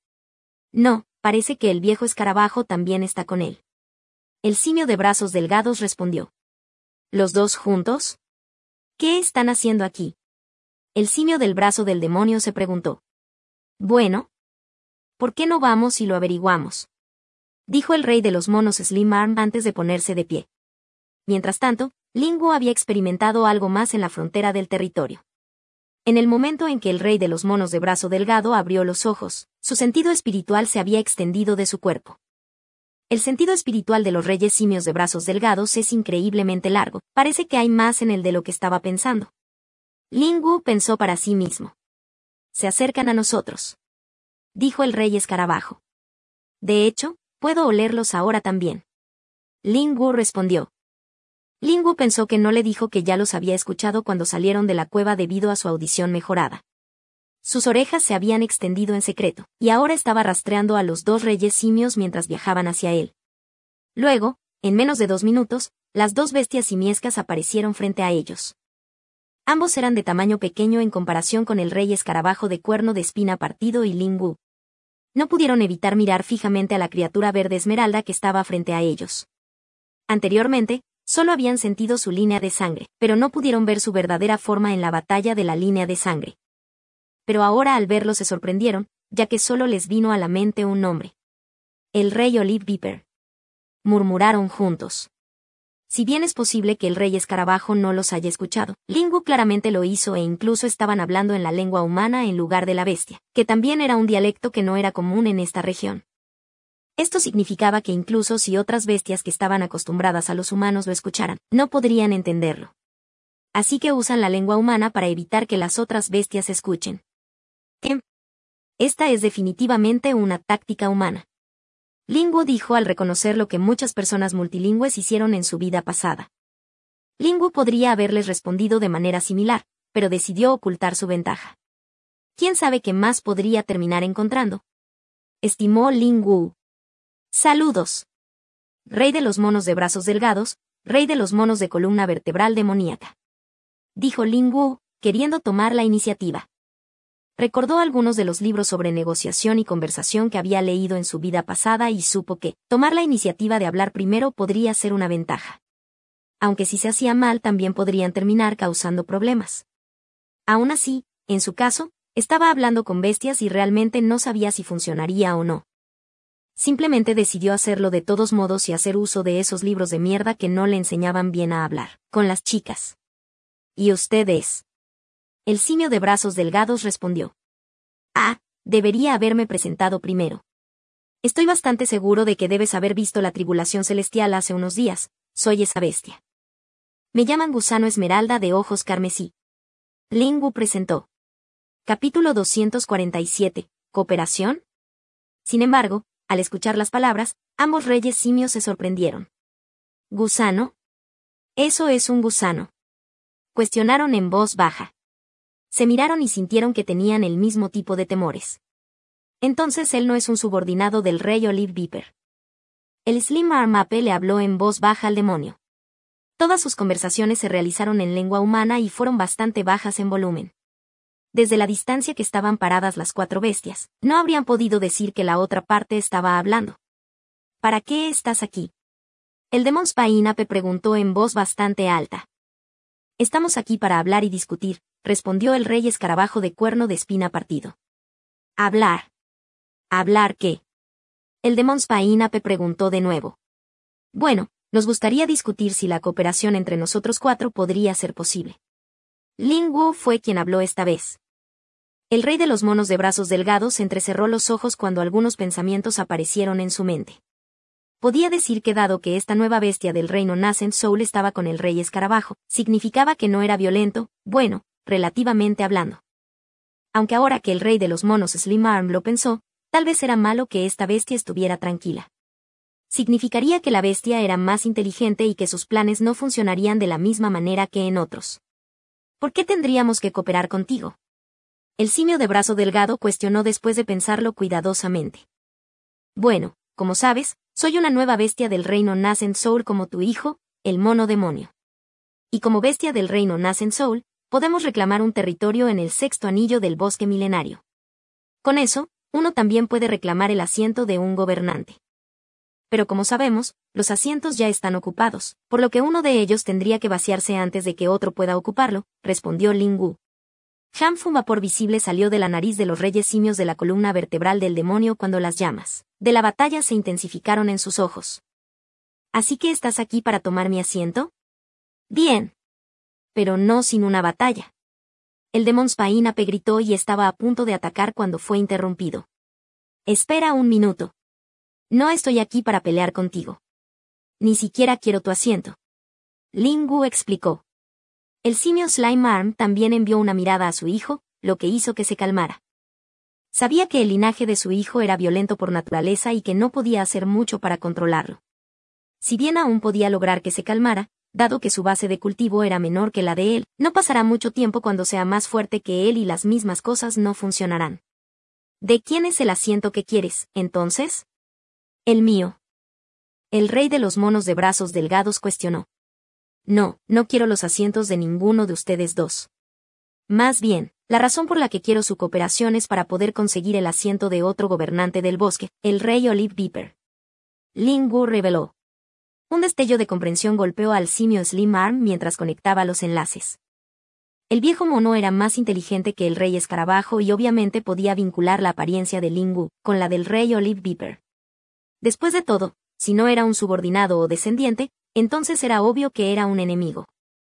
No, parece que el viejo escarabajo también está con él. El simio de brazos delgados respondió. ¿Los dos juntos? ¿Qué están haciendo aquí? El simio del brazo del demonio se preguntó. Bueno. ¿Por qué no vamos y lo averiguamos? Dijo el rey de los monos Slim Arm antes de ponerse de pie. Mientras tanto, Ling Wu había experimentado algo más en la frontera del territorio. En el momento en que el rey de los monos de brazo delgado abrió los ojos, su sentido espiritual se había extendido de su cuerpo. El sentido espiritual de los reyes simios de brazos delgados es increíblemente largo, parece que hay más en él de lo que estaba pensando. Ling Wu pensó para sí mismo. Se acercan a nosotros. Dijo el rey escarabajo. De hecho, puedo olerlos ahora también. Ling Wu respondió. Ling Wu pensó que no le dijo que ya los había escuchado cuando salieron de la cueva debido a su audición mejorada. Sus orejas se habían extendido en secreto, y ahora estaba rastreando a los dos reyes simios mientras viajaban hacia él. Luego, en menos de 2 minutos, las dos bestias simiescas aparecieron frente a ellos. Ambos eran de tamaño pequeño en comparación con el rey escarabajo de cuerno de espina partido y Ling Wu. No pudieron evitar mirar fijamente a la criatura verde esmeralda que estaba frente a ellos. Anteriormente, Solo habían sentido su línea de sangre, pero no pudieron ver su verdadera forma en la batalla de la línea de sangre. Pero ahora al verlo se sorprendieron, ya que solo les vino a la mente un nombre. El Rey Olive Viper. Murmuraron juntos. Si bien es posible que el Rey Escarabajo no los haya escuchado, Lingu claramente lo hizo e incluso estaban hablando en la lengua humana en lugar de la bestia, que también era un dialecto que no era común en esta región. Esto significaba que incluso si otras bestias que estaban acostumbradas a los humanos lo escucharan, no podrían entenderlo. Así que usan la lengua humana para evitar que las otras bestias escuchen. Esta es definitivamente una táctica humana. Lingu dijo al reconocer lo que muchas personas multilingües hicieron en su vida pasada. Lingu podría haberles respondido de manera similar, pero decidió ocultar su ventaja. ¿Quién sabe qué más podría terminar encontrando? Estimó Lingu. Saludos. Rey de los monos de brazos delgados, rey de los monos de columna vertebral demoníaca. Dijo Lingu, queriendo tomar la iniciativa. Recordó algunos de los libros sobre negociación y conversación que había leído en su vida pasada y supo que tomar la iniciativa de hablar primero podría ser una ventaja. Aunque si se hacía mal también podrían terminar causando problemas. Aún así, en su caso, estaba hablando con bestias y realmente no sabía si funcionaría o no. Simplemente decidió hacerlo de todos modos y hacer uso de esos libros de mierda que no le enseñaban bien a hablar con las chicas. ¿Y usted es? El simio de brazos delgados respondió. Debería haberme presentado primero. Estoy bastante seguro de que debes haber visto la tribulación celestial hace unos días, soy esa bestia. Me llaman Gusano Esmeralda de ojos carmesí. Lingu presentó. Capítulo 247. ¿Cooperación? Sin embargo, al escuchar las palabras, ambos reyes simios se sorprendieron. ¿Gusano? Eso es un gusano. Cuestionaron en voz baja. Se miraron y sintieron que tenían el mismo tipo de temores. Entonces él no es un subordinado del Rey Olive Viper. El Slim Arm Ape le habló en voz baja al demonio. Todas sus conversaciones se realizaron en lengua humana y fueron bastante bajas en volumen. Desde la distancia que estaban paradas las cuatro bestias, no habrían podido decir que la otra parte estaba hablando. ¿Para qué estás aquí? El Demon Spine Ape preguntó en voz bastante alta. Estamos aquí para hablar y discutir, respondió el Rey Escarabajo de cuerno de espina partido. ¿Hablar? ¿Hablar qué? El Demon Spine Ape preguntó de nuevo. Bueno, nos gustaría discutir si la cooperación entre nosotros cuatro podría ser posible. Lingu fue quien habló esta vez. El rey de los monos de brazos delgados entrecerró los ojos cuando algunos pensamientos aparecieron en su mente. Podía decir que dado que esta nueva bestia del reino Nascent Soul estaba con el rey escarabajo, significaba que no era violento, bueno, relativamente hablando. Aunque ahora que el rey de los monos Slim Arm lo pensó, tal vez era malo que esta bestia estuviera tranquila. Significaría que la bestia era más inteligente y que sus planes no funcionarían de la misma manera que en otros. ¿Por qué tendríamos que cooperar contigo? El simio de brazo delgado cuestionó después de pensarlo cuidadosamente. Bueno, como sabes, soy una nueva bestia del reino Nascent Soul como tu hijo, el mono demonio. Y como bestia del reino Nascent Soul, podemos reclamar un territorio en el sexto anillo del bosque milenario. Con eso, uno también puede reclamar el asiento de un gobernante. Pero como sabemos, los asientos ya están ocupados, por lo que uno de ellos tendría que vaciarse antes de que otro pueda ocuparlo, respondió Lingu. Un vapor visible salió de la nariz de los reyes simios de la columna vertebral del demonio cuando las llamas de la batalla se intensificaron en sus ojos. ¿Así que estás aquí para tomar mi asiento? Bien. Pero no sin una batalla. El Demon Spine Ape gritó y estaba a punto de atacar cuando fue interrumpido. Espera un minuto. No estoy aquí para pelear contigo. Ni siquiera quiero tu asiento. Lingu explicó. El simio Slime Arm también envió una mirada a su hijo, lo que hizo que se calmara. Sabía que el linaje de su hijo era violento por naturaleza y que no podía hacer mucho para controlarlo. Si bien aún podía lograr que se calmara, dado que su base de cultivo era menor que la de él, no pasará mucho tiempo cuando sea más fuerte que él y las mismas cosas no funcionarán. ¿De quién es el asiento que quieres, entonces? El mío. El rey de los monos de brazos delgados cuestionó. No, no quiero los asientos de ninguno de ustedes dos. Más bien, la razón por la que quiero su cooperación es para poder conseguir el asiento de otro gobernante del bosque, el rey Olive Viper. Lingu reveló. Un destello de comprensión golpeó al simio Slim Arm mientras conectaba los enlaces. El viejo mono era más inteligente que el rey escarabajo y obviamente podía vincular la apariencia de Ling Wu con la del rey Olive Viper. Después de todo, si no era un subordinado o descendiente, entonces era obvio que era un enemigo.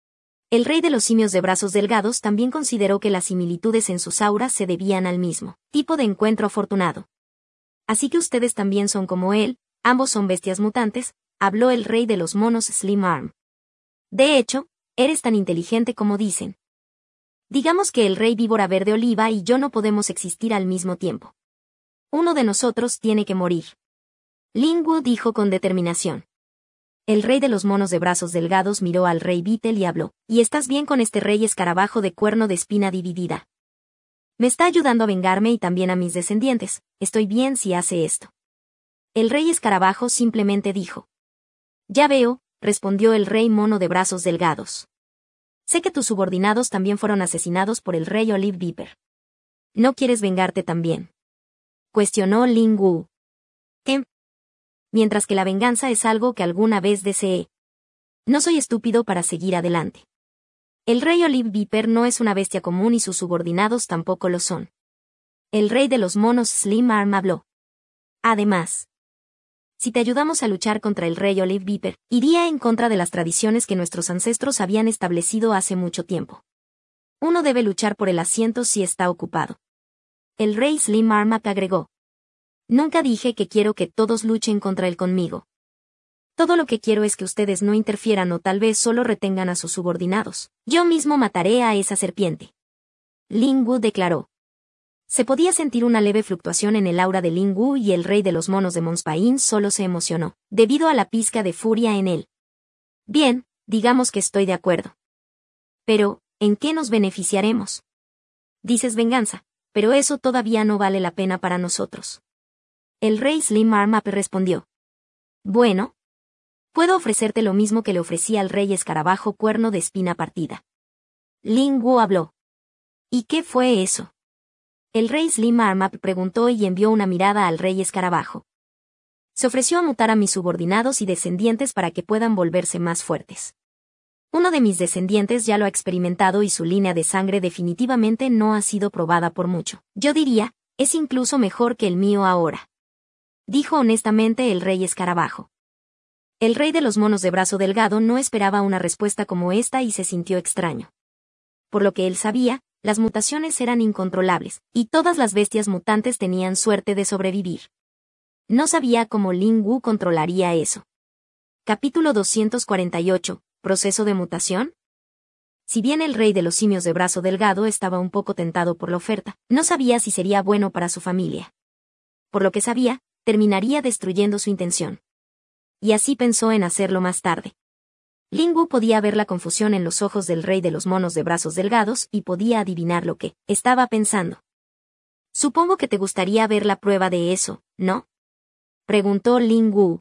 El rey de los simios de brazos delgados también consideró que las similitudes en sus auras se debían al mismo tipo de encuentro afortunado. Así que ustedes también son como él, ambos son bestias mutantes, habló el rey de los monos Slim Arm. De hecho, eres tan inteligente como dicen. Digamos que el rey víbora verde oliva y yo no podemos existir al mismo tiempo. Uno de nosotros tiene que morir. Ling Wu dijo con determinación. El rey de los monos de brazos delgados miró al rey Beetle y habló, ¿y estás bien con este rey escarabajo de cuerno de espina dividida? Me está ayudando a vengarme y también a mis descendientes, estoy bien si hace esto. El rey escarabajo simplemente dijo. Ya veo, respondió el rey mono de brazos delgados. Sé que tus subordinados también fueron asesinados por el rey Olive Viper. ¿No quieres vengarte también? Cuestionó Ling Wu. ¿Qué? Mientras que la venganza es algo que alguna vez deseé. No soy estúpido para seguir adelante. El rey Olive Viper no es una bestia común y sus subordinados tampoco lo son. El rey de los monos Slim Arm habló. Además, si te ayudamos a luchar contra el rey Olive Viper, iría en contra de las tradiciones que nuestros ancestros habían establecido hace mucho tiempo. Uno debe luchar por el asiento si está ocupado. El rey Slim Arm agregó. Nunca dije que quiero que todos luchen contra él conmigo. Todo lo que quiero es que ustedes no interfieran o tal vez solo retengan a sus subordinados. Yo mismo mataré a esa serpiente. Ling Wu declaró. Se podía sentir una leve fluctuación en el aura de Ling Wu y el rey de los monos de Mons Pain solo se emocionó, debido a la pizca de furia en él. Bien, digamos que estoy de acuerdo. Pero, ¿en qué nos beneficiaremos? Dices venganza, pero eso todavía no vale la pena para nosotros. El rey Slim Arm respondió. Bueno, puedo ofrecerte lo mismo que le ofrecí al rey escarabajo cuerno de espina partida. Ling Wu habló. ¿Y qué fue eso? El rey Slim Arm preguntó y envió una mirada al rey escarabajo. Se ofreció a mutar a mis subordinados y descendientes para que puedan volverse más fuertes. Uno de mis descendientes ya lo ha experimentado y su línea de sangre definitivamente no ha sido probada por mucho. Yo diría, es incluso mejor que el mío ahora. Dijo honestamente el rey escarabajo. El rey de los monos de brazo delgado no esperaba una respuesta como esta y se sintió extraño. Por lo que él sabía, las mutaciones eran incontrolables, y todas las bestias mutantes tenían suerte de sobrevivir. No sabía cómo Ling Wu controlaría eso. Capítulo 248. ¿Proceso de mutación? Si bien el rey de los simios de brazo delgado estaba un poco tentado por la oferta, no sabía si sería bueno para su familia. Por lo que sabía, terminaría destruyendo su intención. Y así pensó en hacerlo más tarde. Ling Wu podía ver la confusión en los ojos del rey de los monos de brazos delgados y podía adivinar lo que estaba pensando. Supongo que te gustaría ver la prueba de eso, ¿no? Preguntó Ling Wu.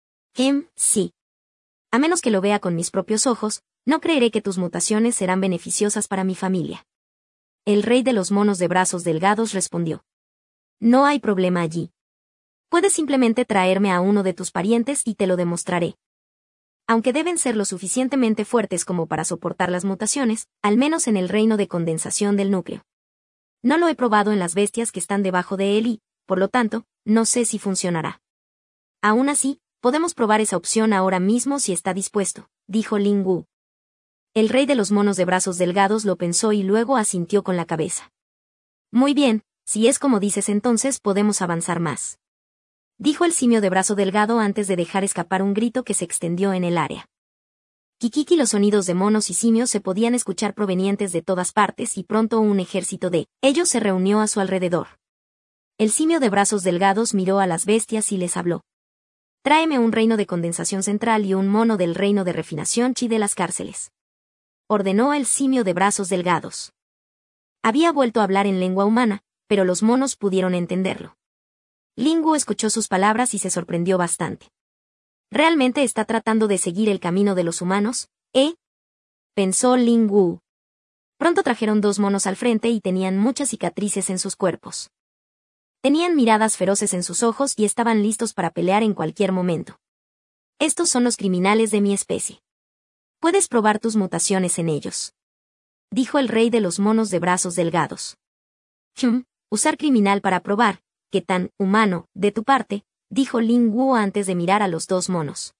Sí. A menos que lo vea con mis propios ojos, no creeré que tus mutaciones serán beneficiosas para mi familia. El rey de los monos de brazos delgados respondió. No hay problema allí. Puedes simplemente traerme a uno de tus parientes y te lo demostraré. Aunque deben ser lo suficientemente fuertes como para soportar las mutaciones, al menos en el reino de condensación del núcleo. No lo he probado en las bestias que están debajo de él y, por lo tanto, no sé si funcionará. Aún así, podemos probar esa opción ahora mismo si está dispuesto, dijo Ling Wu. El rey de los monos de brazos delgados lo pensó y luego asintió con la cabeza. Muy bien, si es como dices entonces podemos avanzar más. Dijo el simio de brazo delgado antes de dejar escapar un grito que se extendió en el área. Kikiki, los sonidos de monos y simios se podían escuchar provenientes de todas partes y pronto un ejército de ellos se reunió a su alrededor. El simio de brazos delgados miró a las bestias y les habló. Tráeme un reino de condensación central y un mono del reino de refinación chi de las cárceles. Ordenó el simio de brazos delgados. Había vuelto a hablar en lengua humana, pero los monos pudieron entenderlo. Ling Wu escuchó sus palabras y se sorprendió bastante. ¿Realmente está tratando de seguir el camino de los humanos, pensó Ling Wu. Pronto trajeron dos monos al frente y tenían muchas cicatrices en sus cuerpos. Tenían miradas feroces en sus ojos y estaban listos para pelear en cualquier momento. Estos son los criminales de mi especie. Puedes probar tus mutaciones en ellos. Dijo el rey de los monos de brazos delgados. Usar criminal para probar, qué tan humano, de tu parte, dijo Ling Wu antes de mirar a los dos monos.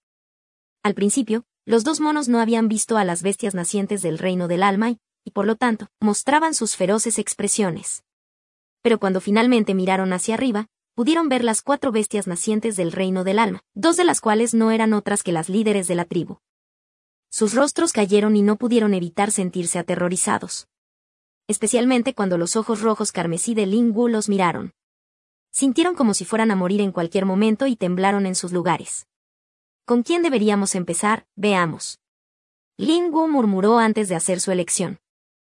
Al principio, los dos monos no habían visto a las bestias nacientes del reino del alma y, por lo tanto, mostraban sus feroces expresiones. Pero cuando finalmente miraron hacia arriba, pudieron ver las 4 bestias nacientes del reino del alma, 2 de las cuales no eran otras que las líderes de la tribu. Sus rostros cayeron y no pudieron evitar sentirse aterrorizados. Especialmente cuando los ojos rojos carmesí de Ling Wu los miraron. Sintieron como si fueran a morir en cualquier momento y temblaron en sus lugares. ¿Con quién deberíamos empezar? Veamos. Ling Wu murmuró antes de hacer su elección.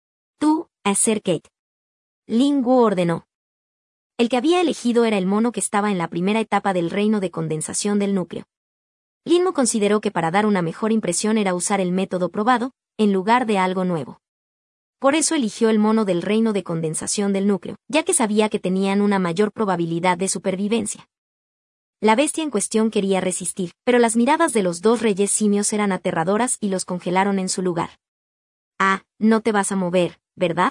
Tú, Sir Kate. Ling Wu ordenó. El que había elegido era el mono que estaba en la primera etapa del reino de condensación del núcleo. Lin Wu consideró que para dar una mejor impresión era usar el método probado, en lugar de algo nuevo. Por eso eligió el mono del reino de condensación del núcleo, ya que sabía que tenían una mayor probabilidad de supervivencia. La bestia en cuestión quería resistir, pero las miradas de los 2 reyes simios eran aterradoras y los congelaron en su lugar. Ah, no te vas a mover, ¿verdad?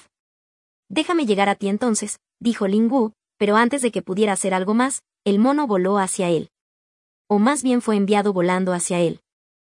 Déjame llegar a ti entonces, dijo Ling Wu, pero antes de que pudiera hacer algo más, el mono voló hacia él. O más bien fue enviado volando hacia él.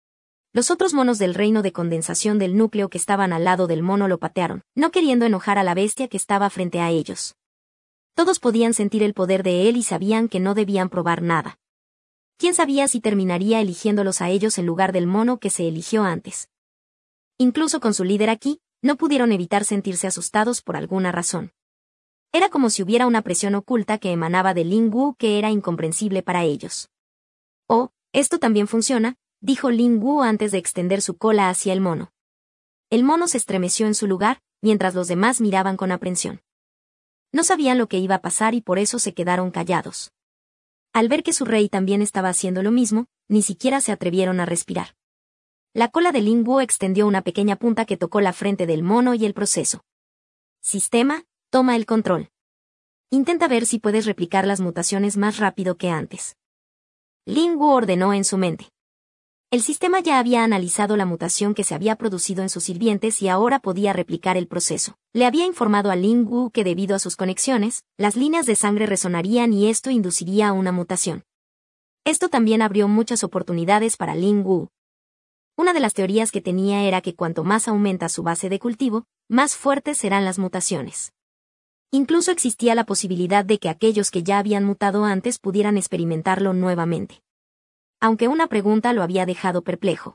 Los otros monos del reino de condensación del núcleo que estaban al lado del mono lo patearon, no queriendo enojar a la bestia que estaba frente a ellos. Todos podían sentir el poder de él y sabían que no debían probar nada. ¿Quién sabía si terminaría eligiéndolos a ellos en lugar del mono que se eligió antes? Incluso con su líder aquí, no pudieron evitar sentirse asustados por alguna razón. Era como si hubiera una presión oculta que emanaba de Ling Wu que era incomprensible para ellos. Oh, esto también funciona, dijo Ling Wu antes de extender su cola hacia el mono. El mono se estremeció en su lugar, mientras los demás miraban con aprensión. No sabían lo que iba a pasar y por eso se quedaron callados. Al ver que su rey también estaba haciendo lo mismo, ni siquiera se atrevieron a respirar. La cola de Ling Wu extendió una pequeña punta que tocó la frente del mono y el proceso. Sistema, toma el control. Intenta ver si puedes replicar las mutaciones más rápido que antes. Ling Wu ordenó en su mente. El sistema ya había analizado la mutación que se había producido en sus sirvientes y ahora podía replicar el proceso. Le había informado a Ling Wu que debido a sus conexiones, las líneas de sangre resonarían y esto induciría a una mutación. Esto también abrió muchas oportunidades para Ling Wu. Una de las teorías que tenía era que cuanto más aumenta su base de cultivo, más fuertes serán las mutaciones. Incluso existía la posibilidad de que aquellos que ya habían mutado antes pudieran experimentarlo nuevamente. Aunque una pregunta lo había dejado perplejo.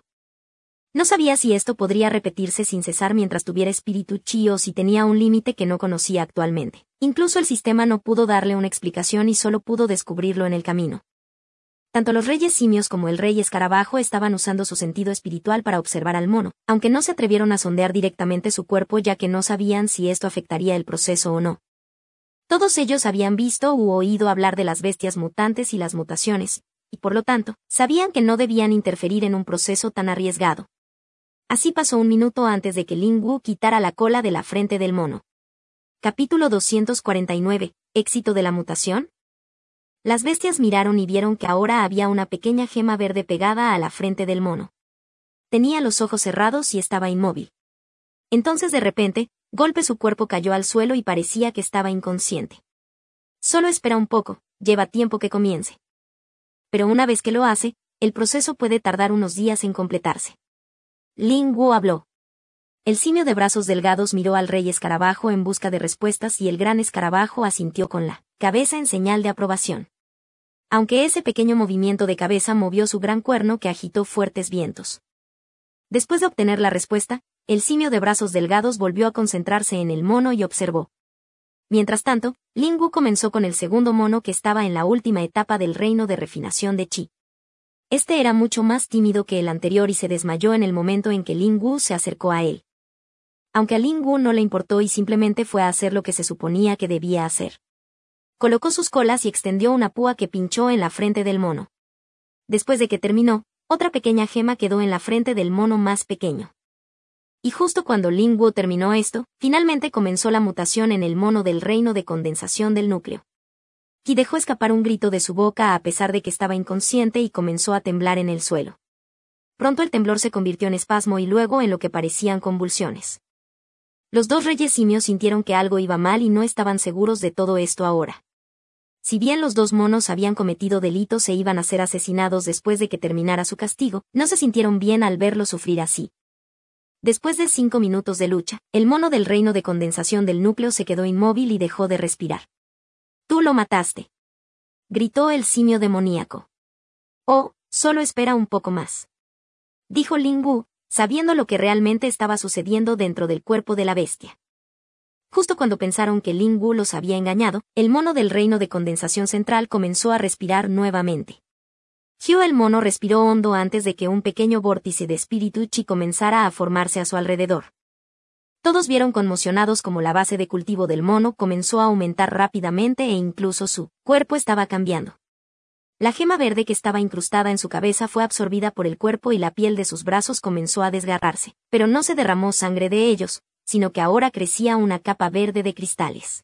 No sabía si esto podría repetirse sin cesar mientras tuviera espíritu chi o si tenía un límite que no conocía actualmente. Incluso el sistema no pudo darle una explicación y solo pudo descubrirlo en el camino. Tanto los reyes simios como el rey escarabajo estaban usando su sentido espiritual para observar al mono, aunque no se atrevieron a sondear directamente su cuerpo ya que no sabían si esto afectaría el proceso o no. Todos ellos habían visto u oído hablar de las bestias mutantes y las mutaciones, y por lo tanto, sabían que no debían interferir en un proceso tan arriesgado. Así pasó un minuto antes de que Ling Wu quitara la cola de la frente del mono. Capítulo 249. ¿Éxito de la mutación? Las bestias miraron y vieron que ahora había una pequeña gema verde pegada a la frente del mono. Tenía los ojos cerrados y estaba inmóvil. Entonces de repente, golpe su cuerpo cayó al suelo y parecía que estaba inconsciente. Solo espera un poco, lleva tiempo que comience. Pero una vez que lo hace, el proceso puede tardar unos días en completarse. Ling Wu habló. El simio de brazos delgados miró al rey escarabajo en busca de respuestas y el gran escarabajo asintió con la cabeza en señal de aprobación. Aunque ese pequeño movimiento de cabeza movió su gran cuerno que agitó fuertes vientos. Después de obtener la respuesta, el simio de brazos delgados volvió a concentrarse en el mono y observó. Mientras tanto, Ling Wu comenzó con el segundo mono que estaba en la última etapa del reino de refinación de chi. Este era mucho más tímido que el anterior y se desmayó en el momento en que Ling Wu se acercó a él. Aunque a Ling Wu no le importó y simplemente fue a hacer lo que se suponía que debía hacer. Colocó sus colas y extendió una púa que pinchó en la frente del mono. Después de que terminó, otra pequeña gema quedó en la frente del mono más pequeño. Y justo cuando Ling Wu terminó esto, finalmente comenzó la mutación en el mono del reino de condensación del núcleo. Qi dejó escapar un grito de su boca a pesar de que estaba inconsciente y comenzó a temblar en el suelo. Pronto el temblor se convirtió en espasmo y luego en lo que parecían convulsiones. Los dos reyes simios sintieron que algo iba mal y no estaban seguros de todo esto ahora. Si bien los dos monos habían cometido delitos e iban a ser asesinados después de que terminara su castigo, no se sintieron bien al verlo sufrir así. Después de 5 minutos de lucha, el mono del reino de condensación del núcleo se quedó inmóvil y dejó de respirar. «Tú lo mataste», gritó el simio demoníaco. «Oh, solo espera un poco más», dijo Ling Wu, sabiendo lo que realmente estaba sucediendo dentro del cuerpo de la bestia. Justo cuando pensaron que Ling Wu los había engañado, el mono del reino de condensación central comenzó a respirar nuevamente. Hugh el mono respiró hondo antes de que un pequeño vórtice de espíritu chi comenzara a formarse a su alrededor. Todos vieron conmocionados como la base de cultivo del mono comenzó a aumentar rápidamente e incluso su cuerpo estaba cambiando. La gema verde que estaba incrustada en su cabeza fue absorbida por el cuerpo y la piel de sus brazos comenzó a desgarrarse, pero no se derramó sangre de ellos, sino que ahora crecía una capa verde de cristales.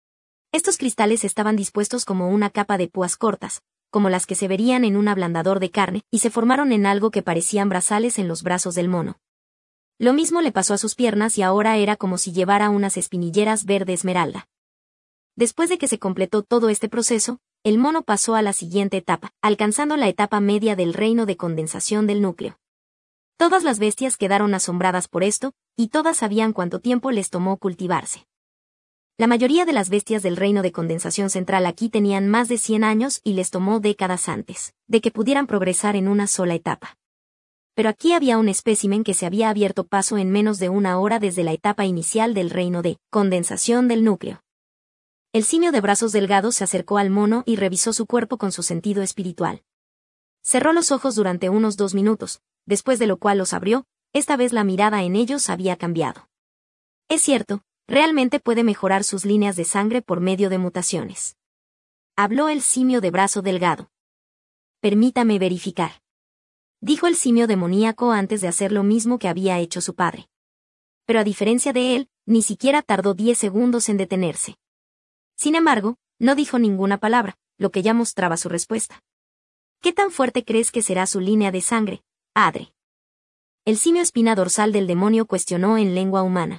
Estos cristales estaban dispuestos como una capa de púas cortas, como las que se verían en un ablandador de carne, y se formaron en algo que parecían brazales en los brazos del mono. Lo mismo le pasó a sus piernas y ahora era como si llevara unas espinilleras verde esmeralda. Después de que se completó todo este proceso, el mono pasó a la siguiente etapa, alcanzando la etapa media del reino de condensación del núcleo. Todas las bestias quedaron asombradas por esto, y todas sabían cuánto tiempo les tomó cultivarse. La mayoría de las bestias del reino de condensación central aquí tenían más de 100 años y les tomó décadas antes de que pudieran progresar en una sola etapa. Pero aquí había un espécimen que se había abierto paso en menos de 1 hora desde la etapa inicial del reino de condensación del núcleo. El simio de brazos delgados se acercó al mono y revisó su cuerpo con su sentido espiritual. Cerró los ojos durante unos 2 minutos, después de lo cual los abrió, esta vez la mirada en ellos había cambiado. Es cierto, realmente puede mejorar sus líneas de sangre por medio de mutaciones. Habló el simio de brazo delgado. Permítame verificar, dijo el simio demoníaco antes de hacer lo mismo que había hecho su padre. Pero a diferencia de él, ni siquiera tardó 10 segundos en detenerse. Sin embargo, no dijo ninguna palabra, lo que ya mostraba su respuesta. ¿Qué tan fuerte crees que será su línea de sangre, Adre? El simio espina dorsal del demonio cuestionó en lengua humana.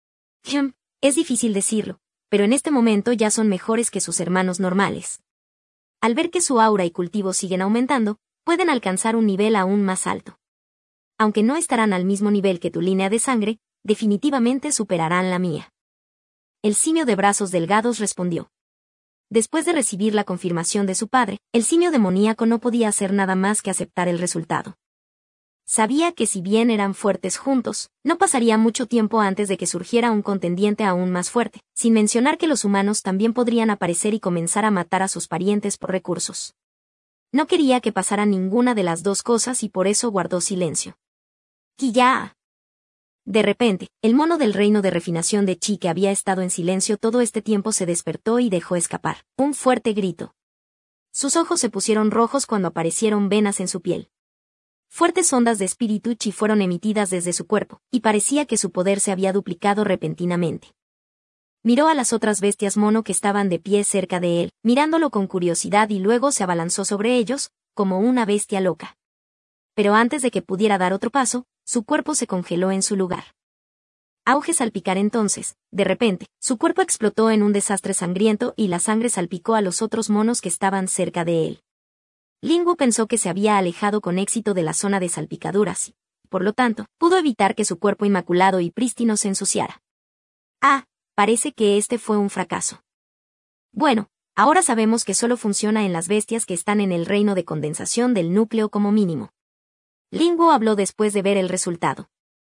Es difícil decirlo, pero en este momento ya son mejores que sus hermanos normales. Al ver que su aura y cultivo siguen aumentando, pueden alcanzar un nivel aún más alto. Aunque no estarán al mismo nivel que tu línea de sangre, definitivamente superarán la mía. El simio de brazos delgados respondió. Después de recibir la confirmación de su padre, el simio demoníaco no podía hacer nada más que aceptar el resultado. Sabía que si bien eran fuertes juntos, no pasaría mucho tiempo antes de que surgiera un contendiente aún más fuerte, sin mencionar que los humanos también podrían aparecer y comenzar a matar a sus parientes por recursos. No quería que pasara ninguna de las dos cosas y por eso guardó silencio. ¡Quilla! De repente, el mono del reino de refinación de Chi que había estado en silencio todo este tiempo se despertó y dejó escapar un fuerte grito. Sus ojos se pusieron rojos cuando aparecieron venas en su piel. Fuertes ondas de espíritu chi fueron emitidas desde su cuerpo, y parecía que su poder se había duplicado repentinamente. Miró a las otras bestias mono que estaban de pie cerca de él, mirándolo con curiosidad y luego se abalanzó sobre ellos, como una bestia loca. Pero antes de que pudiera dar otro paso, su cuerpo se congeló en su lugar. Auge salpicar entonces, de repente, su cuerpo explotó en un desastre sangriento y la sangre salpicó a los otros monos que estaban cerca de él. Ling Wu pensó que se había alejado con éxito de la zona de salpicaduras y, por lo tanto, pudo evitar que su cuerpo inmaculado y prístino se ensuciara. Parece que este fue un fracaso. Bueno, ahora sabemos que solo funciona en las bestias que están en el reino de condensación del núcleo como mínimo. Ling Wu habló después de ver el resultado.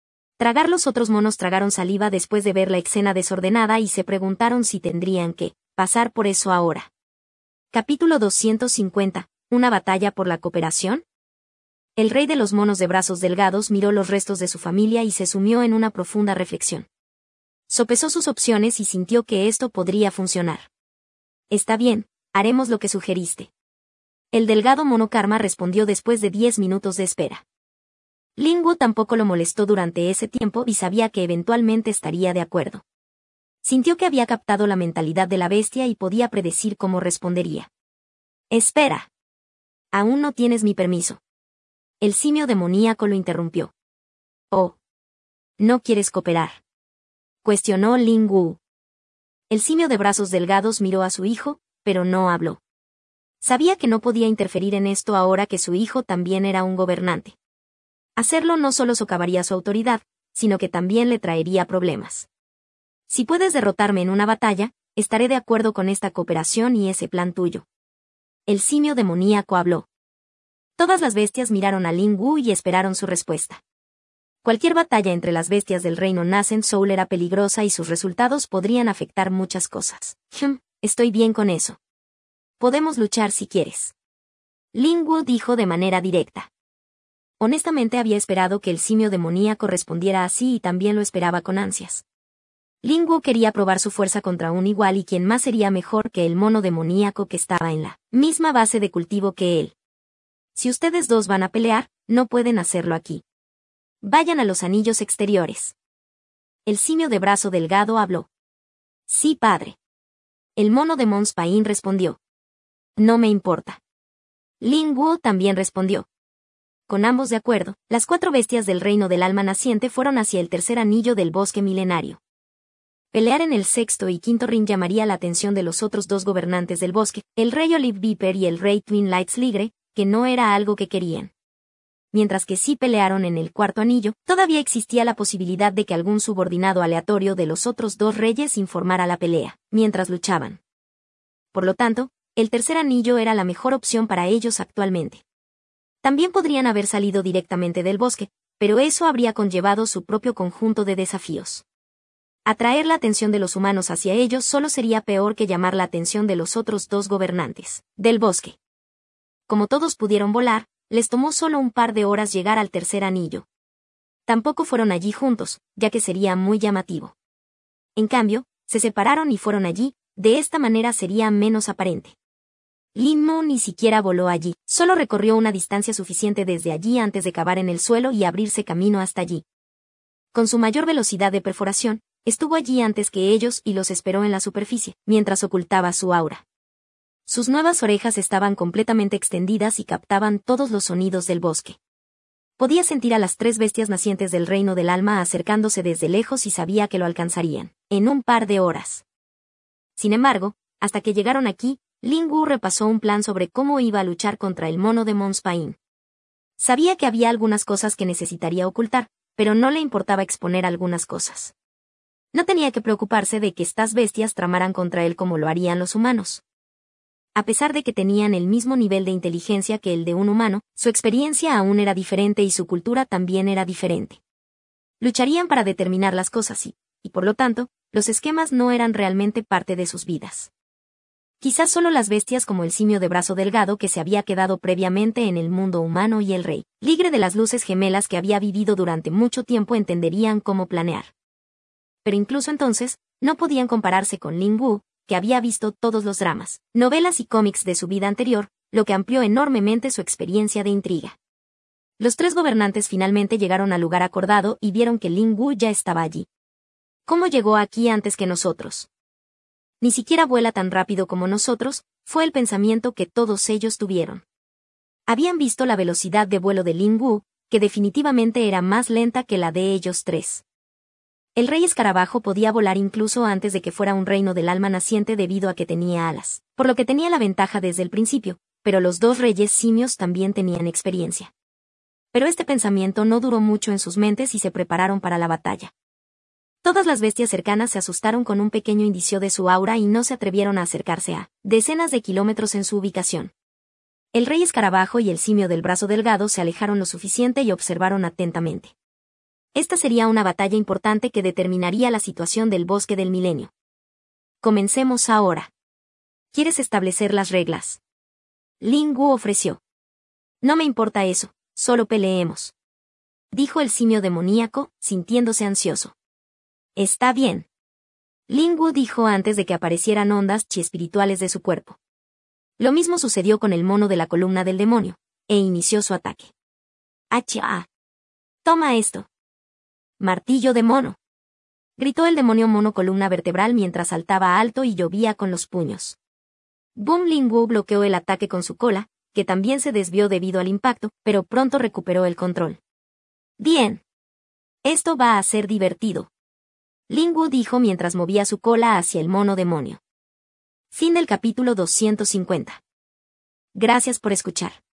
Los otros monos tragaron saliva después de ver la escena desordenada y se preguntaron si tendrían que pasar por eso ahora. Capítulo 250. ¿Una batalla por la cooperación? El rey de los monos de brazos delgados miró los restos de su familia y se sumió en una profunda reflexión. Sopesó sus opciones y sintió que esto podría funcionar. Está bien, haremos lo que sugeriste. El delgado mono Karma respondió después de 10 minutos de espera. Ling Wu tampoco lo molestó durante ese tiempo y sabía que eventualmente estaría de acuerdo. Sintió que había captado la mentalidad de la bestia y podía predecir cómo respondería. Espera. Aún no tienes mi permiso. El simio demoníaco lo interrumpió. «Oh. ¿No quieres cooperar?», cuestionó Ling Wu. El simio de brazos delgados miró a su hijo, pero no habló. Sabía que no podía interferir en esto ahora que su hijo también era un gobernante. Hacerlo no solo socavaría su autoridad, sino que también le traería problemas. Si puedes derrotarme en una batalla, estaré de acuerdo con esta cooperación y ese plan tuyo. El simio demoníaco habló. Todas las bestias miraron a Ling Wu y esperaron su respuesta. Cualquier batalla entre las bestias del reino Nasen Soul era peligrosa y sus resultados podrían afectar muchas cosas. Estoy bien con eso. Podemos luchar si quieres. Ling Wu dijo de manera directa. Honestamente había esperado que el simio demoníaco respondiera así y también lo esperaba con ansias. Ling Wu quería probar su fuerza contra un igual y quién más sería mejor que el mono demoníaco que estaba en la misma base de cultivo que él. Si ustedes dos van a pelear, no pueden hacerlo aquí. Vayan a los anillos exteriores. El simio de brazo delgado habló. Sí, padre. El mono de Mons Pain respondió. No me importa. Ling Wu también respondió. Con ambos de acuerdo, las 4 bestias del reino del alma naciente fueron hacia el tercer anillo del bosque milenario. Pelear en el sexto y quinto ring llamaría la atención de los otros 2 gobernantes del bosque, el rey Olive Viper y el rey Twin Lights Ligre, que no era algo que querían. Mientras que si pelearon en el cuarto anillo, todavía existía la posibilidad de que algún subordinado aleatorio de los otros 2 reyes informara la pelea, mientras luchaban. Por lo tanto, el tercer anillo era la mejor opción para ellos actualmente. También podrían haber salido directamente del bosque, pero eso habría conllevado su propio conjunto de desafíos. Atraer la atención de los humanos hacia ellos solo sería peor que llamar la atención de los otros 2 gobernantes del bosque. Como todos pudieron volar, les tomó solo un par de horas llegar al tercer anillo. Tampoco fueron allí juntos, ya que sería muy llamativo. En cambio, se separaron y fueron allí, de esta manera sería menos aparente. Lin Mo ni siquiera voló allí, solo recorrió una distancia suficiente desde allí antes de cavar en el suelo y abrirse camino hasta allí. Con su mayor velocidad de perforación, estuvo allí antes que ellos y los esperó en la superficie, mientras ocultaba su aura. Sus nuevas orejas estaban completamente extendidas y captaban todos los sonidos del bosque. Podía sentir a las 3 bestias nacientes del reino del alma acercándose desde lejos y sabía que lo alcanzarían, en un par de horas. Sin embargo, hasta que llegaron aquí, Ling Wu repasó un plan sobre cómo iba a luchar contra el mono de Mons Pain. Sabía que había algunas cosas que necesitaría ocultar, pero no le importaba exponer algunas cosas. No tenía que preocuparse de que estas bestias tramaran contra él como lo harían los humanos. A pesar de que tenían el mismo nivel de inteligencia que el de un humano, su experiencia aún era diferente y su cultura también era diferente. Lucharían para determinar las cosas y por lo tanto, los esquemas no eran realmente parte de sus vidas. Quizás solo las bestias como el simio de brazo delgado que se había quedado previamente en el mundo humano y el rey, ligre de las luces gemelas que había vivido durante mucho tiempo entenderían cómo planear. Pero incluso entonces, no podían compararse con Ling Wu, que había visto todos los dramas, novelas y cómics de su vida anterior, lo que amplió enormemente su experiencia de intriga. Los 3 gobernantes finalmente llegaron al lugar acordado y vieron que Ling Wu ya estaba allí. ¿Cómo llegó aquí antes que nosotros? Ni siquiera vuela tan rápido como nosotros, fue el pensamiento que todos ellos tuvieron. Habían visto la velocidad de vuelo de Ling Wu, que definitivamente era más lenta que la de ellos 3. El rey escarabajo podía volar incluso antes de que fuera un reino del alma naciente debido a que tenía alas, por lo que tenía la ventaja desde el principio, pero los 2 reyes simios también tenían experiencia. Pero este pensamiento no duró mucho en sus mentes y se prepararon para la batalla. Todas las bestias cercanas se asustaron con un pequeño indicio de su aura y no se atrevieron a acercarse a decenas de kilómetros en su ubicación. El rey escarabajo y el simio del brazo delgado se alejaron lo suficiente y observaron atentamente. Esta sería una batalla importante que determinaría la situación del bosque del milenio. Comencemos ahora. ¿Quieres establecer las reglas? Ling Wu ofreció. No me importa eso, solo peleemos, dijo el simio demoníaco, sintiéndose ansioso. Está bien. Ling Wu dijo antes de que aparecieran ondas chi espirituales de su cuerpo. Lo mismo sucedió con el mono de la columna del demonio, e inició su ataque. ¡Achá! Toma esto. Martillo de mono. Gritó el demonio mono columna vertebral mientras saltaba alto y llovía con los puños. Boom Ling Wu bloqueó el ataque con su cola, que también se desvió debido al impacto, pero pronto recuperó el control. Bien. Esto va a ser divertido. Lin-Wu dijo mientras movía su cola hacia el mono demonio. Fin del capítulo 250. Gracias por escuchar.